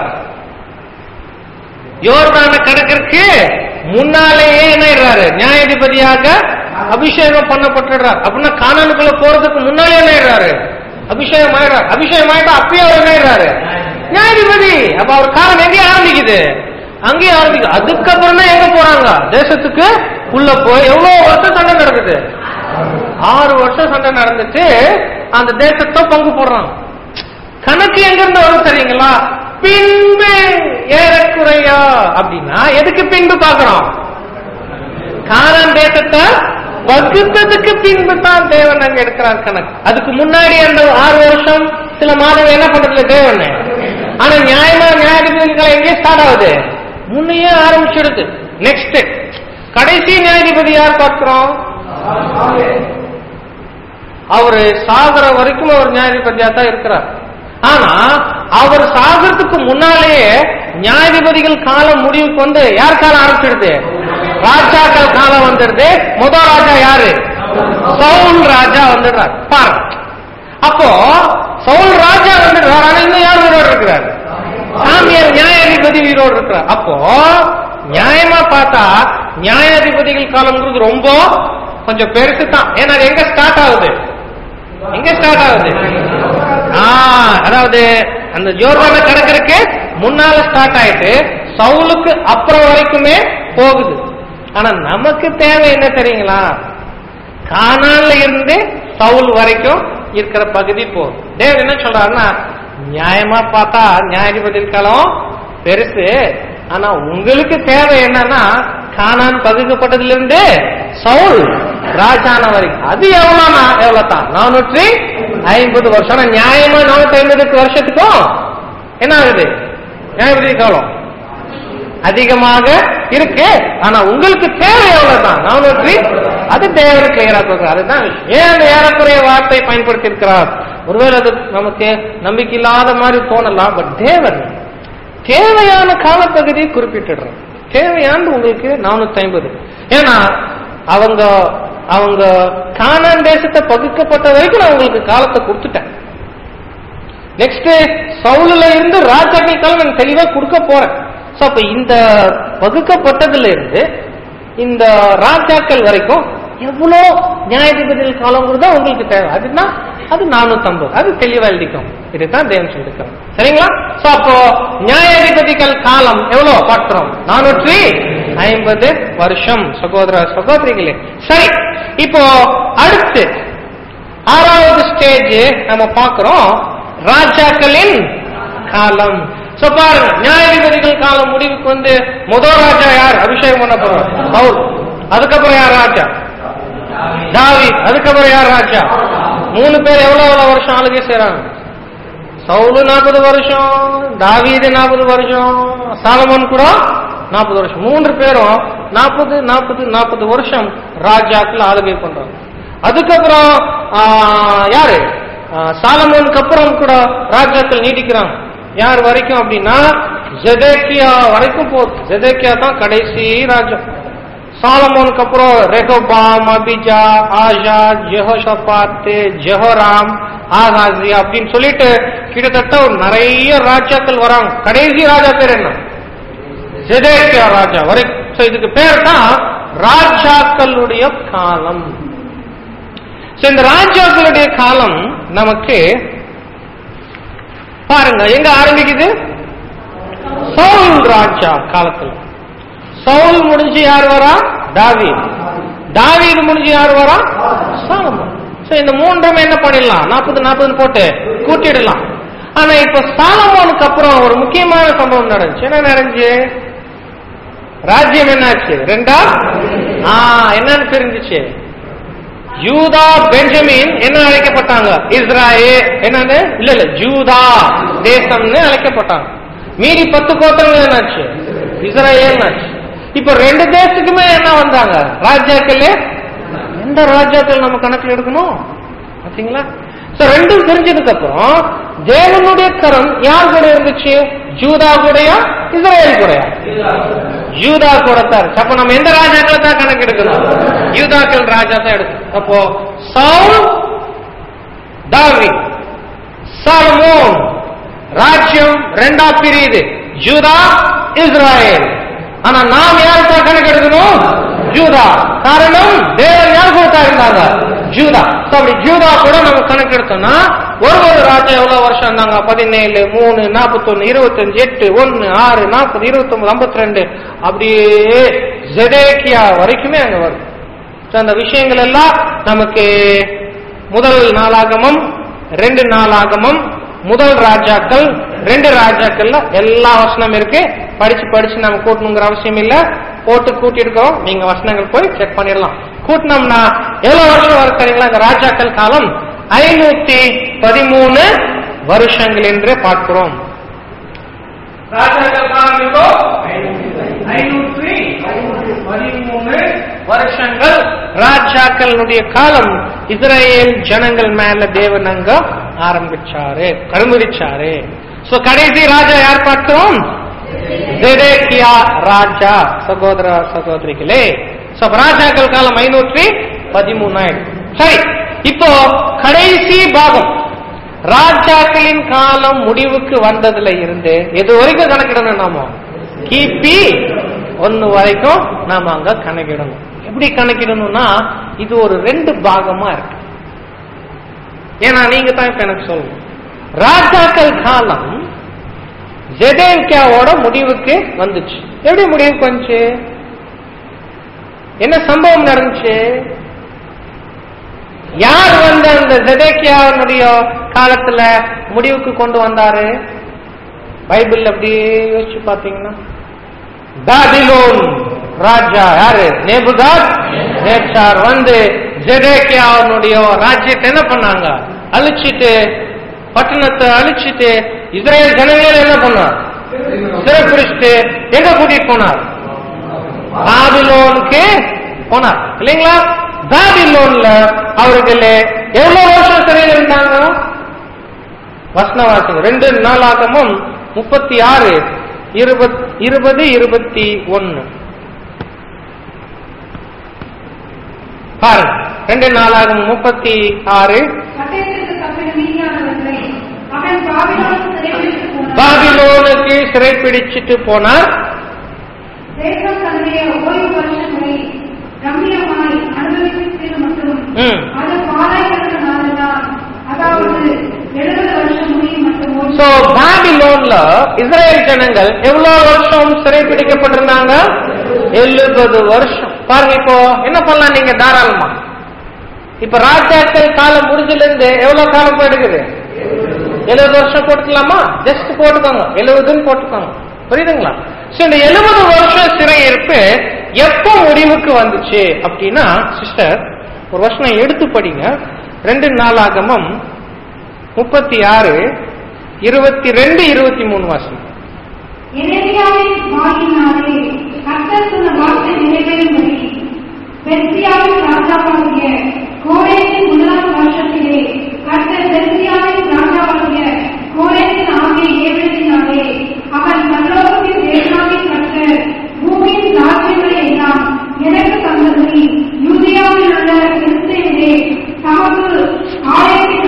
யோர்தான கடற்கரைக்கு முன்னாலேயே என்ன நியாயாதிபதியாக அபிஷேகம் பண்ணப்பட்டுறார். அப்படின்னா கானானுக்குள்ள போறதுக்கு முன்னாலே என்ன அபிஷேகம் ஆயிடுறார். அபிஷேகம் ஆயிட்டா அப்பயே அவர் என்ன நியாயாதிபதி. அப்ப அவர் காலம் எங்கே ஆரம்பிக்குது? அங்கேயே ஆரம்பிக்குது. அதுக்கப்புறம் தான் எங்க போறாங்க? தேசத்துக்கு உள்ள போய் எவ்வளவு வருஷம் சண்டை நடக்குது? 6 வருஷம் சண்டை நடந்துட்டு அந்த தேசத்தை பங்கு போடுறாங்க. கணக்கு எங்க இருந்து வரும் தெரியுங்களா? பின்பு ஏறக்குறையா அப்படின்னா எதுக்கு பின்பு பாக்குறோம்? கானான் தேசத்தை வகுத்ததுக்கு பின்பு தான் தேவன் அங்க எடுக்கிறார் கணக்கு. அதுக்கு முன்னாடி அந்த 6 வருஷம் சில மாதம் என்ன பண்றதுல தேவன். ஆனா நியாயமா நியாயாதிபதிகள் எங்கே ஸ்டார்ட் ஆகுது? முன்னையே ஆரம்பிச்சிடுது. நெக்ஸ்ட் கடைசி நியாயாதிபதி யார் பார்க்கிறோம்? அவரு சாகர வரைக்கும் அவர் நியாயாதிபதியா தான் இருக்கிறார். ஆனா அவர் சாகரத்துக்கு முன்னாலேயே நியாயாதிபதிகள் காலம் முடிவுக்கு யார் காலம் ஆரம்பிச்சிடுது? ராஜாக்கள் காலம் வந்துடுது. முதல் ராஜா யாரு? சவுல் ராஜா வந்துடுறார். பாருங்க, அப்போ சவுல் ராஜா வந்துடுறார். ஆனா இன்னும் யார் உயிரோடு இருக்கிறார்? சாமியார் நியாயாதிபதி உயிரோடு இருக்கிறார். அப்போ நியாயமா பார்த்தா நியாயாதிபதிகள் காலம்ங்கிறது ரொம்ப கொஞ்சம் பெருசு தான். ஏன்னா எங்க ஸ்டார்ட் ஆகுது? எங்க ஸ்டார்ட் ஆகுது? அதாவது அந்த யோர்தான கடற்கரைக்கு முன்னால ஸ்டார்ட் ஆயிட்டு சவுலுக்கு அப்புறம் வரைக்குமே போகுது. ஆனா நமக்கு தேவை என்ன தெரியுங்களா? கானான்ல இருந்து சவுல் வரைக்கும் இருக்கிற பகுதி போகுது. தேவன் என்ன சொல்றாருன்னா, நியாயமா பார்த்தா நியாயாதிபதி காலம் பெருசு. ஆனா உங்களுக்கு தேவை என்னன்னா கானான் பகுக்கப்பட்டதுல இருந்து சவுல் ராஜான வரைக்கும். அது எவ்வளவு தான்? 450 வருஷம். நியாயமா 450 வருஷத்துக்கும் என்ன ஆகுது? நியாயாதிபதி காலம் அதிகமாக இருக்கு. ஆனா உங்களுக்கு தேவை எவ்வளவுதான்? 400. அது தேவனை கிளியரா சொல்றாரு. அதுதான் ஏன் அந்த ஏறக்குறைய வார்த்தை பயன்படுத்தி இருக்கிறார். ஒருவேளை அது நமக்கு நம்பிக்கை இல்லாத மாதிரி தோணலாம். பட் தேவன் தேவையான காலப்பகுதியை குறிப்பிட்டுறார். தேவையான உங்களுக்கு 450. ஏன்னா அவங்க கானான் தேசத்தை பகுக்கப்பட்ட வரைக்கும் நான் உங்களுக்கு காலத்தை கொடுத்துட்டேன். நெக்ஸ்ட் சவுலுல இருந்து ராஜாக்கள் காலம் நான் தெளிவா கொடுக்க போறேன். அப்ப இந்த வகுக்கப்பட்டதுல இருந்து இந்த ராஜாக்கள் வரைக்கும் எவ்வளவு நியாயாதிபதிகள் காலங்கிறதா உங்களுக்கு தேவை. அதுனா அது 450. அது தெளிவா எழுதிக்கும். இதுதான் தேவன் சொல்லிருக்காங்க. சரிங்களா? அப்போ நியாயாதிபதிகள் காலம் எவ்வளவு பார்க்கிறோம்? 450 வருஷம். சகோதர சகோதரிகளே, சரி, இப்போ அடுத்து 6வது ஸ்டேஜ் நம்ம பார்க்கிறோம், ராஜாக்களின் காலம். பாருங்க, நியாயாதிபதிகள் காலம் முடிவுக்கு முதல் ராஜா யார் அபிஷேகம் பண்ண போறோம்? சவுல். அதுக்கப்புறம் யார் ராஜா? தாவீது. அதுக்கப்புறம் யார் ராஜா? 3 பேர் எவ்வளவு வருஷம் ஆளுகை செய்யறாங்க? சவுலு 40 வருஷம், தாவீது 40 வருஷம், சாலமோன் கூட 40 வருஷம். 3 பேரும் 40 வருஷம் ராஜாக்கள் ஆளுகை பண்றாங்க. அதுக்கப்புறம் யாரு சாலமோனுக்கு அப்புறம் கூட ராஜாக்கள் நீடிக்கிறாங்க. யார் வரைக்கும் அப்படின்னா ஜெதேக்கியா வரைக்கும் போகுது. ஜெதேக்கியா தான் கடைசி ராஜா. சாலமோனுக்கு அப்புறம் ரெகோபாம், அபிஜா, ஆஷா, ஜெஹோஷபாத், ஜெஹோராம், ஆகாசியா அப்படின்னு சொல்லிட்டு கிட்டத்தட்ட நிறைய ராஜாக்கள் வராங்க. கடைசி ராஜா பேர் என்ன? ஜெதேக்கியா ராஜா வரைக்கும். இதுக்கு பேர் தான் ராஜாக்களுடைய காலம். இந்த ராஜாக்களுடைய காலம் நமக்கு பாருங்க எங்க ஆரம்பிக்குது? சவுல் ராஜா காலத்துல. சவுல் முடிஞ்சு யார் வரா? தாவீது. தாவீது முடிஞ்சு யார் வரா? சாலமோன். இந்த மூன்றுமே என்ன பண்ணிடலாம்? 40 போட்டு கூட்டிடலாம். ஆனா இப்ப சாலமோனுக்கு அப்புறம் ஒரு முக்கியமான சம்பவம் நடந்துச்சு. என்ன நடந்துச்சு? ராஜ்யம் என்னாச்சு? ரெண்டா என்னன்னு தெரிஞ்சிச்சு? யூதா, பெஞ்சமின் என்ன அழைக்கப்பட்டாங்க? இஸ்ராயேல் என்னன்னு இல்ல ஜூதா தேசம்னு அழைக்கப்பட்டாங்க. மீதி 10 கோத்திரங்கள் என்னாச்சு? இஸ்ராயேல் ஆச்சு. இப்ப 2 தேசத்துக்குமே என்ன வந்தாங்க? ராஜாக்கள். எந்த ராஜாக்கள் நம்ம கணக்கில் எடுக்கணும் பாத்தீங்களா? ரெண்டும் தெரிஞ்சதுக்கு அப்புறம் தேவனுடைய கரம் யார் கூட இருந்துச்சு? ஜூதா கூடயா இஸ்ராயேல் கூடயா? யூதா கூட தான். அப்ப நம்ம எந்த ராஜாக்களை தான் கணக்கு எடுக்கணும்? யூதாக்கள் ராஜா தான் எடுக்கணும். அப்போ சவுல், தாவீது, சாலமோன் ராஜ்யம் 2ஆ பிரியுது. Judah, Israel. ஆனா நாம் யார் தான் கணக்கு எடுக்கணும்? ஜூதா. காரணம் தேவன் யார் கூட இருந்தாங்க? ஜூதா. அப்படி ஜூதா கூட நம்ம கணக்கு எடுத்தோம்னா ஒரு ராஜா எவ்வளவு வருஷம் இருந்தாங்க? 17, 3, 41, 25, 8, 1, 6, 40, 29, 52 அப்படியே ஜெதேக்கியா வரைக்குமே அங்க வரும். அந்த விஷயங்கள் எல்லாம் நமக்கு முதல் நாளாகமம், 2 நாளாகமம், முதல் ராஜாக்கள், 2 ராஜாக்கள்ல எல்லா வசனம் இருக்கு. படிச்சு நம்ம கூட்டணுங்கிற அவசியம் இல்ல. போட்டு கூட்டிருக்கோம். நீங்க வசனங்கள் போய் செக் பண்ணிடலாம். கூட்டினோம்னா எவ்வளவு வருஷம் வரும் தெரியுங்களா? இந்த ராஜாக்கள் காலம் 513 வருஷங்கள் என்று பார்க்கிறோம். ராஜாக்கள் காலம் எவ்வளோ? 513 வருஷங்கள் ராஜாக்களுடைய காலம். இஸ்ரேல் ஜனங்கள் மேல தேவன் அங்க ஆரம்பிச்சாரு, அனுமதிச்சாரு. கடைசி ராஜா யார் பார்க்கிறோம்? ஜெதேக்கியா ராஜா. சகோதர சகோதரிகளே, ராஜாக்கள் காலம் 513. சரி, இப்போ கடைசி பாகம் ராஜாக்களின் காலம் முடிவுக்கு வந்ததுல இருந்து எது வரைக்கும் கணக்கிடணும்? நாம கிபி 1 வரைக்கும் நாம அங்க கணக்கிடணும். எப்படி கணக்கிடணும்னா இது ஒரு 2 பாகமா இருக்கு. ஏன்னா நீங்க தான் இப்ப எனக்கு சொல்லணும். ராஜாக்கள் காலம் ஜெதேக்கியாவோட முடிவுக்கு வந்துச்சு. எப்படி முடிவுக்கு வந்துச்சு? என்ன சம்பவம் நடந்துச்சு? யார் வந்து அந்த ஜெதேக்கியாவுடைய காலத்துல முடிவுக்கு கொண்டு வந்தாரு? பைபிள் அப்படியே யோசிச்சு பாத்தீங்கன்னா பாபிலோன் ராஜா யாரு? நேபுகாத்நேச்சார் வந்து ஜெதேக்கியாவுடைய ராஜ்யத்தை என்ன பண்ணாங்க? அழிச்சிட்டு, பட்டணத்தை அழிச்சிட்டு இஸ்ரேல் ஜனங்களை என்ன பண்ணார்? சிறைப்பிடிச்சிட்டு எங்க கூட்டிட்டு போனார்? பாபிலோனுக்கு போனார் இல்லைங்களா? பாபிலோன்ல அவர்கள் எவ்வளவு வருஷம் சிறையில் இருந்தாங்க? வசனவாசிங்க 2 நாளாகமும் 36, 20, 21 பாருங்க. 2 நாளாகமும் 36. பாபிலோனுக்கு சிறைப்பிடிச்சிட்டு போனார். பாபிலோன்ல இஸ்ரேல் ஜனங்கள் எவ்வளவு வருஷம் சிறைப்பிடிக்கப்பட்டிருந்தாங்க? 70 வருஷம். பாருங்க, இப்போ என்ன பண்ணலாம் நீங்க தாராளமா? இப்ப ராஜாக்கள் காலம் முடிஞ்சதுல இருந்து எவ்வளவு காலம் போயிடுக்குது? 70 வருஷம் போட்டுக்கலாமா? ஜஸ்ட் போட்டுக்கோங்க, 70 போட்டுக்கோங்க. புரியுதுங்களா? இந்த 70 வருஷம் சிறை இருப்பு எப்போ முடிவுக்கு வந்துச்சு அப்படின்னா, சிஸ்டர் ஒரு வருஷம் எடுத்து படிங்க. 2 நாளாகமம் 36, 22, 23 வாசம். எரேமியாவின் வாயினாலே கர்த்தர் சொன்ன வார்த்தை நிறைவேறும்படி பெர்சியாவின் ராஜாவாகிய கோரேசின் முதலாம் வருஷத்திலே கர்த்தர் பெர்சியாவின் ராஜாவாகிய கோரேசின் ஆகிய ஏவலினாலே அவன் பரலோகத்தின் தேவனாகிய கர்த்தர் பூமியின் ராஜ்யங்களை எல்லாம் எனக்கு தந்தபடி யூதேயாவில் உள்ள எருசலேமிலே தமக்கு ஆலயத்தை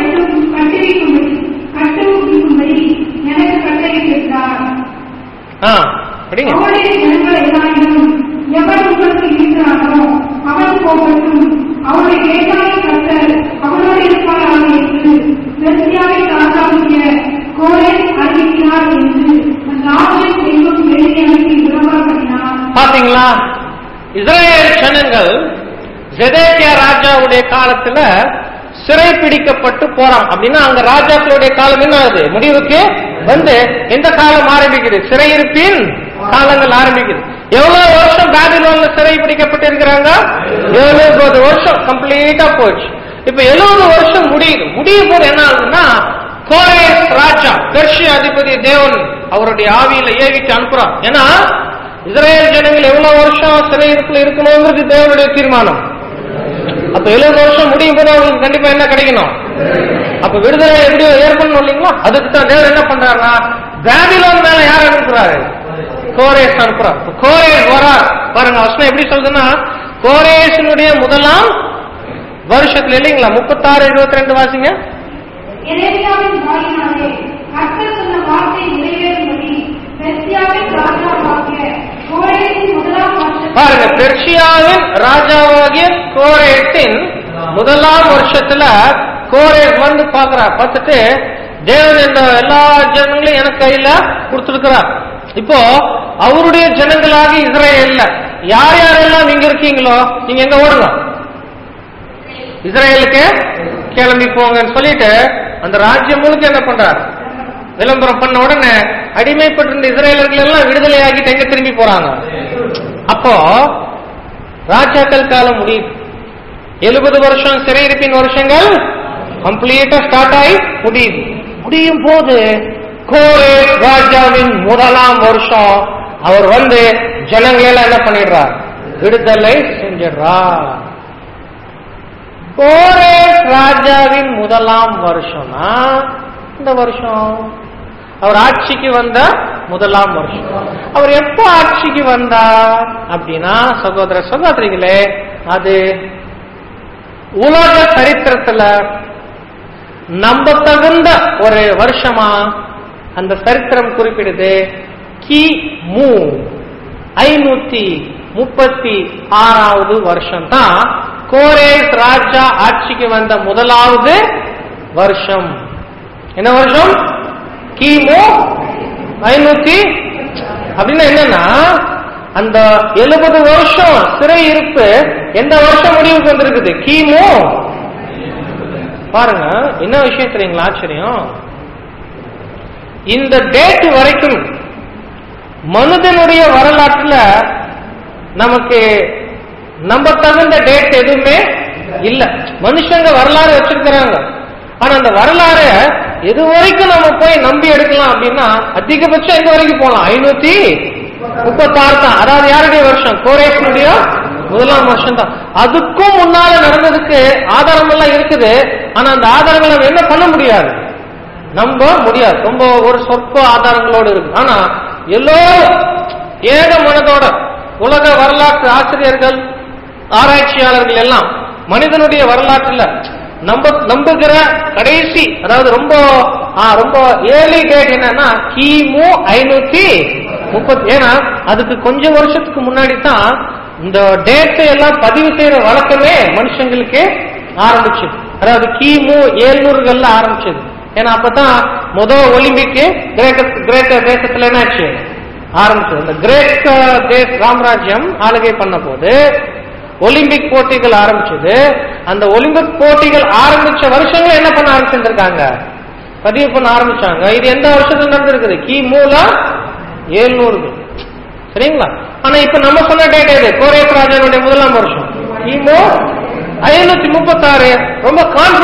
கட்டுவிக்கும்படி எனக்கு கட்டளையிட்டார். அவருடைய ஜனங்கள் எல்லாரிலும் எவன் உங்களுக்கு இருக்கிறானோ அவன் போகட்டும், அவருடைய தேவனாகிய கர்த்தர் அவனோடு இருப்பாராக என்று பெர்சியாவின் ராஜாவாகிய கோரேஸ் அறிவிக்கிறார் என்று ராஜ்யம் எங்கும் எழுதி அனுப்பி விளம்பரப்படுத்தினார். பாத்தீங்களா, இஸ்ரேல் ஜனங்கள் ஜெதேக்கியா ராஜாவுடைய காலத்துல சிறை பிடிக்கப்பட்டு போறான். அப்படின்னா அங்க ராஜாக்களுடைய காலம் என்ன ஆகுது, முடிவுக்கு வந்து எந்த காலம் ஆரம்பிக்குது, சிறையிருப்பின் காலங்கள் ஆரம்பிக்குது. எவ்வளவு வருஷம் பாபிலோன்ல சிறை பிடிக்கப்பட்டு இருக்கிறாங்க? 70 வருஷம் கம்ப்ளீட்டா போச்சு. இப்ப 70 வருஷம் முடியும் போது என்ன ஆகுதுன்னா, கோரேஸ் ராஜா பெர்ஷியா அதிபதி தேவன் அவருடைய ஆவியில ஏவிட்டு அனுப்புறான். ஏன்னா இஸ்ரேல் ஜனங்கள் எவ்வளவு வருஷம் சிறையிருப்புல இருக்கணும்ன்றது தேவனுடைய தீர்மானம். அப்ப 70 வருஷம் முடியும் போது அவங்களுக்கு கண்டிப்பா என்ன கிடைக்கணும், அப்ப விடுதலை எப்படியோ ஏற்படணும் இல்லைங்களா? அதுக்கு தான் தேவர் என்ன பண்றாருன்னா, பாபிலோன் மேல யார் அனுப்புறாரு, கோரேஸ் அனுப்புறார். கோரேஸ் வரார் பாருங்க, வசனம் எப்படி சொல்றதுன்னா, கோரேசனுடைய முதலாம் வருஷத்துல இல்லைங்களா, 36, 22 வாசிங்க. எரேமியாவின் வாயினாலே கர்த்தர் சொன்ன வார்த்தை நிறைவேறும்படி பெர்சியாவின் ராஜாவாகிய கோரேசின் முதலாம் வருஷம். பாருங்க, பெர்சியாவின் ராஜாவாகிய கோரேசின் முதலாம் வருஷத்துல கோரேஸ் வந்து பாக்குறார். பார்த்துட்டு தேவன் இந்த எல்லா ஜனங்களையும் எனக்கு கையில கொடுத்திருக்கிறார். இப்போ அவருடைய ஜனங்களாக இஸ்ரேல்ல யார் யாரெல்லாம் நீங்க இருக்கீங்களோ நீங்க எங்க ஓடுங்க, இஸ்ரேலுக்கு கிளம்பி போங்கன்னு சொல்லிட்டு அந்த ராஜ்யம் முழுக்க என்ன பண்றார், விளம்பரம் பண்ண உடனே அடிமைப்பட்டிருந்த இஸ்ரேலர்கள் எல்லாம் விடுதலை ஆகிட்டு எங்க திரும்பி போறாங்க. அப்போ ராஜாக்கள் காலம் முடியுது. 70 வருஷம் சிறையிருப்பின் வருஷங்கள் கம்ப்ளீட்டா ஸ்டார்ட் ஆகி முடியும் போது கோரேஸ் ராஜாவின் முதலாம் வருஷம் அவர் வந்து ஜனங்களெல்லாம் என்ன பண்ணிடுறார், விடுதலை செஞ்சிடுறார். கோரேஸ் ராஜாவின் முதலாம் வருஷம்னா இந்த வருஷம் அவர் ஆட்சிக்கு வந்த முதலாம் வருஷம். அவர் எப்போ ஆட்சிக்கு வந்தார் அப்படின்னா, சகோதர சகோதரிகளே, அது உலக சரித்திரத்துல நம்ப தகுந்த ஒரு வருஷமா அந்த சரித்திரம் குறிப்பிடுது. கிமு 536வது வருஷம் தான் கோரேஸ் ராஜா ஆட்சிக்கு வந்த முதலாவது வருஷம். என்ன வருஷம்? கிமு 500. அப்படின்னா என்னன்னா, அந்த 70 வருஷம் சிறை இருப்பு எந்த வருஷம் முடிவுக்கு வந்திருக்குது? கிமு. பாருங்க என்ன விஷயம் தெரியுங்களா, ஆச்சரியம். இந்த டேட் வரைக்கும் மனிதனுடைய வரலாற்றுல நமக்கு நம்ப தகுந்த டேட் எதுவுமே இல்ல. மனுஷங்க வரலாறு வச்சிருக்கிறாங்க, ஆனா அந்த வரலாறு எது வரைக்கும் நம்ம போய் நம்பி எடுக்கலாம் அப்படின்னா, அதிகபட்சம் எங்க வரைக்கும் போகலாம்? 536 தான். அதாவது யாருடைய வருஷம்? கோரேசனுடைய முதலாம் வருஷம் தான். அதுக்கும் முன்னால நடந்ததுக்கு ஆதாரம் எல்லாம் இருக்குது, ஆனா அந்த ஆதாரங்களை நம்ம என்ன பண்ண முடியாது, நம்ப முடியாது. ரொம்ப ஒரு சொற்ப ஆதாரங்களோடு இருக்கு. ஆனா எல்லோரும் ஏக மனதோட உலக வரலாற்று ஆசிரியர்கள் ஆராய்ச்சியாளர்கள் எல்லாம் மனிதனுடைய வரலாற்றுல நம்புகிற கடைசி, அதாவது ரொம்ப ஏர்லி டேட் என்னன்னா கிமு 530. ஏன்னா அதுக்கு கொஞ்சம் வருஷத்துக்கு முன்னாடி தான் இந்த டேட் எல்லாம் பதிவு செய்யற வழக்கமே மனுஷங்களுக்கு ஆரம்பிச்சது. அதாவது கிமு 700கள்ல ஆரம்பிச்சது. ஏன்னா அப்பதான் முதல் ஒலிம்பிக் கிரேக்க தேசத்துல என்னாச்சு ஆரம்பிச்சது. இந்த கிரேக்க ராமராஜ்யம் ஆளுகை பண்ண போது ஒலிம்பிக் போட்டிகள் ஆரம்பிச்சது. அந்த ஒலிம்பிக் போட்டிகள் ஆரம்பிச்ச வருஷங்கள் என்ன பண்ண ஆரம்பிச்சிருக்காங்க, பதிவு பண்ண ஆரம்பிச்சாங்க. இது எந்த வருஷத்துல நடந்திருக்குது? கிமு 700. சரிங்களா? ஆனா இப்ப நம்ம சொன்ன டேட் எது? கோரேஸ் ராஜாவுடைய முதலாம் வருஷம் கிமு 536. ரொம்ப கான்பிடண்டா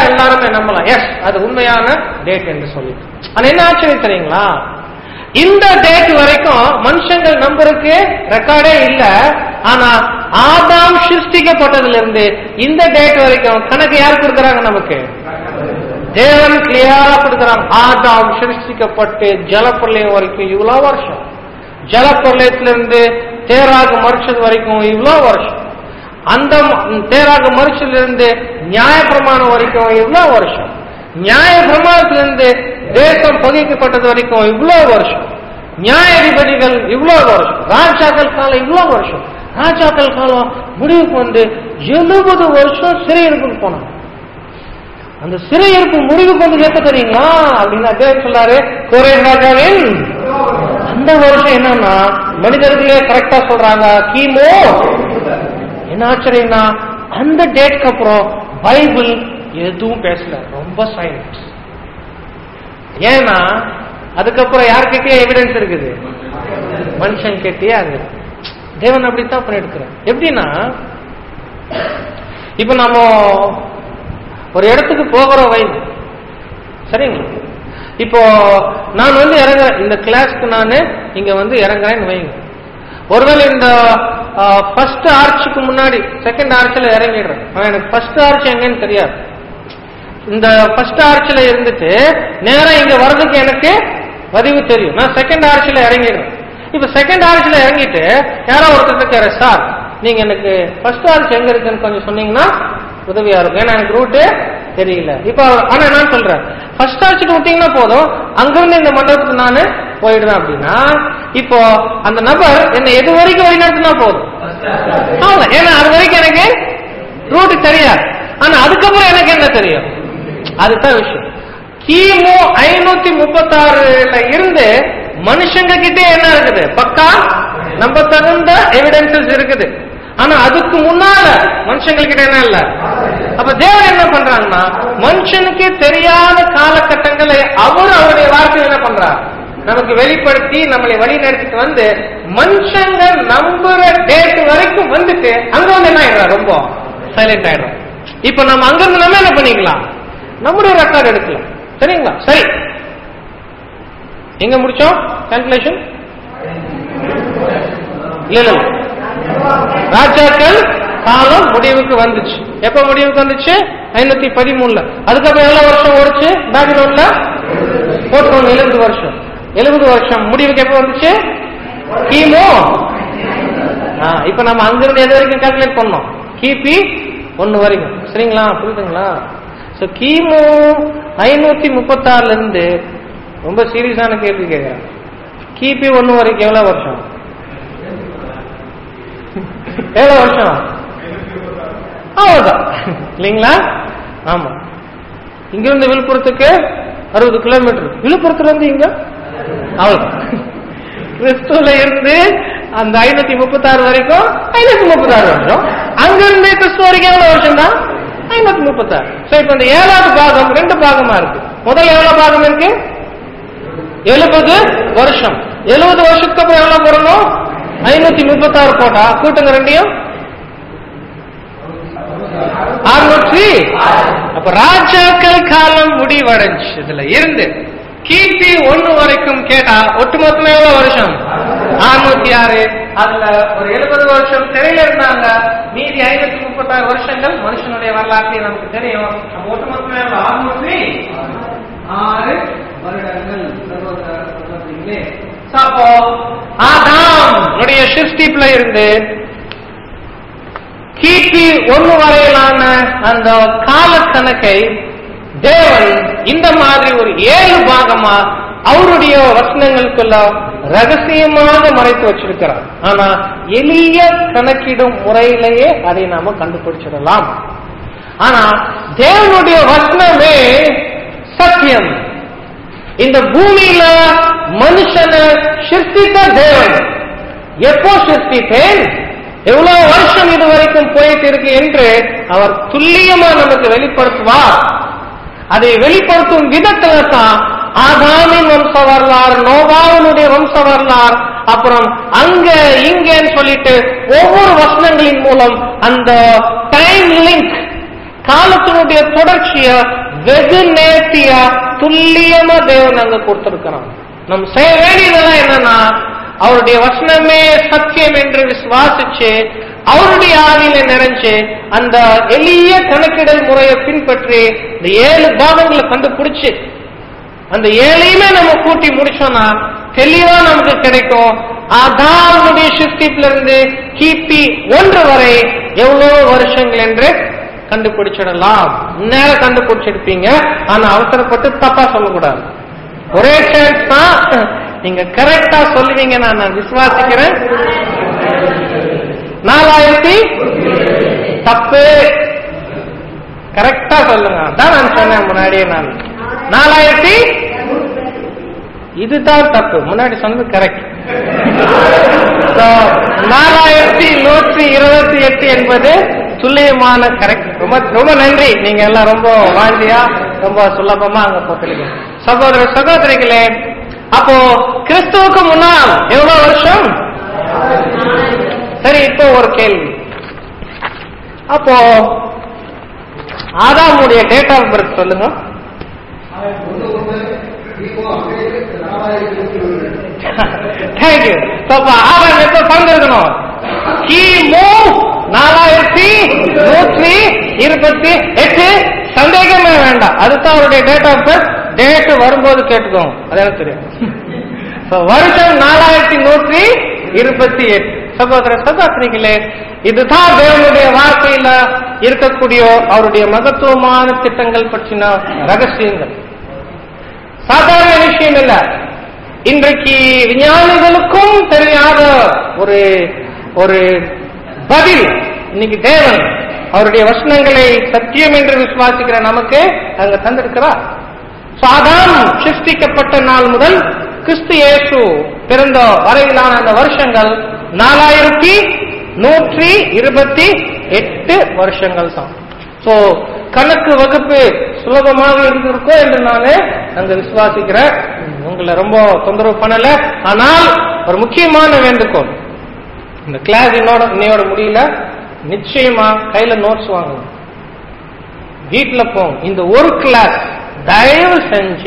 எல்லாருமே நம்பலாம், எஸ் அது உண்மையான டேட் என்று சொல்லி. ஆனா என்ன ஆச்சரியம் தெரியுங்களா, இந்த டேட் வரைக்கும் மனுஷங்கள் நம்பருக்கு ரெக்கார்டே இல்ல. ஆனா ஆதாம் சிருஷ்டிக்கப்பட்டதுல இருந்து இந்த டேட் வரைக்கும் கணக்கு யார் கொடுக்கறாங்க? நமக்கு தேவன் கிளியரா கொடுக்கறாங்க. ஆதாம் சிருஷ்டிக்கப்பட்டு ஜலப்பிரளயம் வரைக்கும் இவ்வளவு வருஷம், ஜலப்பிரளயத்திலிருந்து தேராக மறுச்சது வரைக்கும் இவ்வளவு வருஷம், அந்த தேராக மறுச்சதிலிருந்து நியாயப்பிரமாணம் வரைக்கும் இவ்வளவு வருஷம், நியாயப்பிரமாணத்திலிருந்து தேசம் பகிக்கப்பட்டது வரைக்கும் இவ்வளவு வருஷம், நியாயாதிபதிகள் இவ்வளவு வருஷம், ராஜாக்கள் காலம் இவ்வளவு வருஷம், ராஜாக்கள் காலம் முடிவுக்கு வந்து 70 வருஷம் சிறையிருப்புக்கு போனாங்க. அந்த சிறையிருப்பு முடிவுக்கு வந்து கேட்க தெரியுங்களா அப்படின்னா தேவன் சொல்றாரு, கோரேஸ் ராஜாவின் அந்த வருஷம் என்னன்னா மனிதர்களே கரெக்டா சொல்றாங்க கிமு. என்ன ஆச்சரியம்னா அந்த டேட்க்கு அப்புறம் பைபிள் எதுவும் பேசல, ரொம்ப சைலன்ஸ். ஏன்னா அதுக்கப்புறம் யாருக்கிட்டே எவிடன்ஸ் இருக்குது? மனுஷன் கிட்டே. அது தேவன் அப்படித்தான் பண்ணிருக்கிறார். எப்படின்னா இப்ப நம்ம ஒரு இடத்துக்கு போகிற வயது சரிங்களா, இப்போ நான் வந்து இறங்குறேன், இந்த கிளாஸ்க்கு நான் இங்க வந்து இறங்குறேன்னு வைங்க. ஒருவேளை இந்த ஃபர்ஸ்ட் ஆர்ச்சுக்கு முன்னாடி செகண்ட் ஆர்ச்சில் இறங்கிடுறேன். எனக்கு ஃபர்ஸ்ட் ஆர்ச் எங்கன்னு தெரியாது. இந்த ஃபர்ஸ்ட் ஆர்ச்சில் இருந்துட்டு நேரா இங்க வர்றதுக்கு எனக்கு பதிவு தெரியும். நான் செகண்ட் ஆர்ச்சில் இறங்கிடுறேன். இப்ப செகண்ட் ஆர்ச்சில் இறங்கிட்டு யாரோ ஒருத்தர் கேட்கிற, சார் நீங்க எனக்கு ஃபர்ஸ்ட் ஆர்ச் எங்க இருக்குன்னு கொஞ்சம் சொன்னீங்கன்னா உதவியா இருக்கும், ஏன்னா எனக்கு ரூட்டு தெரியல. இப்போ ஆனா நான் சொல்றேன், ஃபர்ஸ்ட் ஆர்ச்சுக்கு விட்டீங்கன்னா போதும், அங்கிருந்து இந்த மண்டபத்துக்கு நான் போயிடுவேன் அப்படின்னா இப்போ அந்த நபர் என்ன எது வரைக்கும் வழிநடத்தினா போதும், ஏன்னா அது வரைக்கும் எனக்கு ரூட் தெரியாது. ஆனா அதுக்கப்புறம் எனக்கு என்ன தெரியும்? அதுதான் விஷயம். கிமு 536 இருந்து மனுஷங்க கிட்டே என்ன இருக்குது? பக்கா நம்ப தகுந்த எவிடன்சஸ் இருக்குது. ஆனா அதுக்கு முன்னால மனுஷங்கள்கிட்ட என்ன இல்ல. அப்ப தேவன் என்ன பண்றாங்கன்னா மனுஷனுக்கு தெரியாத காலகட்டங்களை அவருடைய வார்த்தை என்ன பண்றார்? நமக்கு வெளிப்படுத்தி நம்மளை வழி நடத்திட்டு வந்து மனுஷங்க நம்புற டேட் வரைக்கும் வந்துட்டு அங்க வந்து என்ன ஆயிடுறா? ரொம்ப சைலண்ட் ஆயிடும். இப்ப நம்ம அங்கிருந்து நம்ம என்ன பண்ணிக்கலாம்? நம்முடைய ரெக்கார்டு எடுக்கலாம். சரிங்களா? சரி, எங்க முடிச்சோம் கால்குலேஷன்? இல்ல, ராஜாக்கள் காலம் முடிவுக்கு வந்துச்சு. எப்ப முடிவுக்கு வந்துச்சு? 513. அதுக்கப்புறம் எவ்வளவு வருஷம் ஓடிச்சு? பாபிலோன்ல 70 வருஷம். 70 வருஷம் முடிவுக்கு எப்ப வந்துச்சு? கிமு. இப்ப நம்ம அங்கிருந்து எது வரைக்கும் கால்குலேட் பண்ணோம்? கிபி 1 வரைக்கும். சரிங்களா? புரியுதுங்களா? கிமு 536 இருந்து ரொம்ப சீரியஸான கேள்வி கேட்கிறேன். கிபி 1 வரைக்கும் எவ்வளவு வருஷம்? எவ்வளவு வருஷம்? அவ்வளவுதான் இல்லைங்களா? ஆமா. இங்க இருந்து விழுப்புரத்துக்கு 60 கிலோமீட்டர். விழுப்புரத்துல இருந்து இங்க அவ்வளவுதான். கிறிஸ்துவல இருந்து அந்த 536 வரைக்கும் 536 வருஷம். அங்க இருந்து கிறிஸ்துவ வரைக்கும் எவ்வளவு வருஷம் தான்? 536. இப்ப இந்த 7வது பாகம் 2 பாகமா இருக்கு. முதல்ல எவ்வளவு பாகம் இருக்கு? 70 வருஷம். 70 வருஷத்துக்கு அப்புறம் எவ்வளவு போடணும்? 536 போட்டா கூட்டுங்க ரெண்டையும் 600. அப்ப ராஜாக்கள் காலம் முடிவடைஞ்சு இதுல இருந்து கிபி 1 வரைக்கும் கேட்டா ஒட்டுமொத்தமா எவ்வளவு வருஷம்? 606. அதுல ஒரு 70 வருஷம் சிறையில இருந்தாங்க. மீதி 536 வருஷங்கள் மனுஷனுடைய வரலாற்றை நமக்கு தெரியும். ஒட்டுமொத்தமா 606 வருடங்கள். அப்போ ஆதாம் சிருஷ்டிப்புல இருந்து கிபி 1 வரையிலான அந்த கால கணக்கை தேவன் இந்த மாதிரி ஒரு 7 பாகமா அவருடைய வசனங்களுக்குள்ள ரகசியமாக மறைத்து வச்சிருக்கிறார். ஆனா எளிய கணக்கிடும் முறையிலேயே அதை நாம கண்டுபிடிச்சிடலாம். ஆனா தேவனுடைய வசனமே சத்தியம். இந்த பூமியில மனுஷனை சிருஷ்டித்த தேவன் எப்போ சிருஷ்டித்தேன், எவ்வளவு வருஷம் இது வரைக்கும் போயிட்டு இருக்கு என்று அவர் துல்லியமா நமக்கு வெளிப்படுத்துவார். அதை வெளிப்படுத்தும் விதத்துல தான் ஆதாமின் வம்ச வரலாறு, நோவாவினுடைய வம்ச வரலாறு, அப்புறம் அங்க இங்கன்னு சொல்லிட்டு ஒவ்வொரு வசனங்களின் மூலம் அந்த டைம் லிங்க், காலத்தினுடைய தொடர்ச்சியை வெகு நேர்த்தியா துல்லியமா தேவன் அங்க கொடுத்திருக்கிறான். நம்ம செய்ய வேண்டியதெல்லாம் என்னன்னா, அவருடைய வசனமே சத்தியம் என்று விசுவாசிச்சு அவருடைய ஆவியில நிறைஞ்சு அந்த எளிய கணக்கிடல் முறையை பின்பற்றி இந்த 7 பாகங்களை கண்டுபிடிச்சு அந்த 7ஐயுமே நம்ம கூட்டி முடிச்சோம்னா தெளிவா நமக்கு கிடைக்கும். ஆதாமுடைய சிருஷ்டிப்புல இருந்து கிபி 1 வரை எவ்வளவு வருஷங்கள் என்று கண்டுபிடிச்சிடலாம். நேரம் கண்டுபிடிச்சிருப்பீங்க. ஆனா அவசரப்பட்டு தப்பா சொல்லக்கூடாது. ஒரே சான்ஸ் தான், நீங்க கரெக்டா சொல்லுவீங்க நான் விசுவாசிக்கிறேன். 4000 தப்பு, கரெக்டா சொல்லுங்க. அதான் நான் சொன்னேன் முன்னாடியே. நான் 4000 இதுதான் தப்பு, முன்னாடி சொன்னது கரெக்ட். 4128 என்பது துல்லியமான கரெக்ட். ரொம்ப ரொம்ப நன்றி. நீங்க எல்லாம் ரொம்ப வாஞ்சியா ரொம்ப சுலபமா அங்க போட்டுருங்க. சகோதர சகோதரிகளே, அப்போ கிறிஸ்துவுக்கு முன்னால் எவ்வளவு வருஷம்? சரி, இப்போ ஒரு கேள்வி. அப்போ ஆதாமுடைய டேட் ஆஃப் பர்த் சொல்லுங்க. தேங்க்யூ. ஆதாம் எப்ப பிறந்திருக்கணும்? கிமு 4128. சந்தேகமே வேண்டாம், அதுதான் அவருடைய டேட் ஆஃப் பர்த். டேட் வரும்போது கேட்டுக்கோங்க, அது எனக்கு தெரியும். வருஷம் 4128. சகோதர சகோதரிகளே, இதுதான் தேவனுடைய வாழ்க்கையில இருக்கக்கூடிய அவருடைய மகத்துவமான திட்டங்கள் பற்றின ரகசியங்கள். சாதாரண விஷயம் இல்ல. இன்றைக்கு விஞ்ஞானிகளுக்கும் தெரியாத ஒரு ஒரு பதில் இன்னைக்கு தேவன் அவருடைய வசனங்களை சத்தியம் என்று விசுவாசிக்கிற நமக்கு அங்க தந்திருக்கிறார். ஆதாம் சிருஷ்டிக்கப்பட்ட நாள் முதல் கிறிஸ்து இயேசு பிறந்த வரையிலான அந்த வருஷங்கள் 4128 வருஷங்கள் தான். சோ கணக்கு வகுப்பு சுலபமாக இருந்திருக்கும் என்று நானே அங்க விசுவாசிக்கிறேன். உங்களை ரொம்ப தொந்தரவு பண்ணல. ஆனால் ஒரு முக்கியமான வேண்டுகோள், இந்த கிளாஸ் இன்னையோட முடியல, நிச்சயமா கையில நோட்ஸ் வாங்கணும், வீட்டுல போங்க. இந்த ஒரு கிளாஸ் தயவு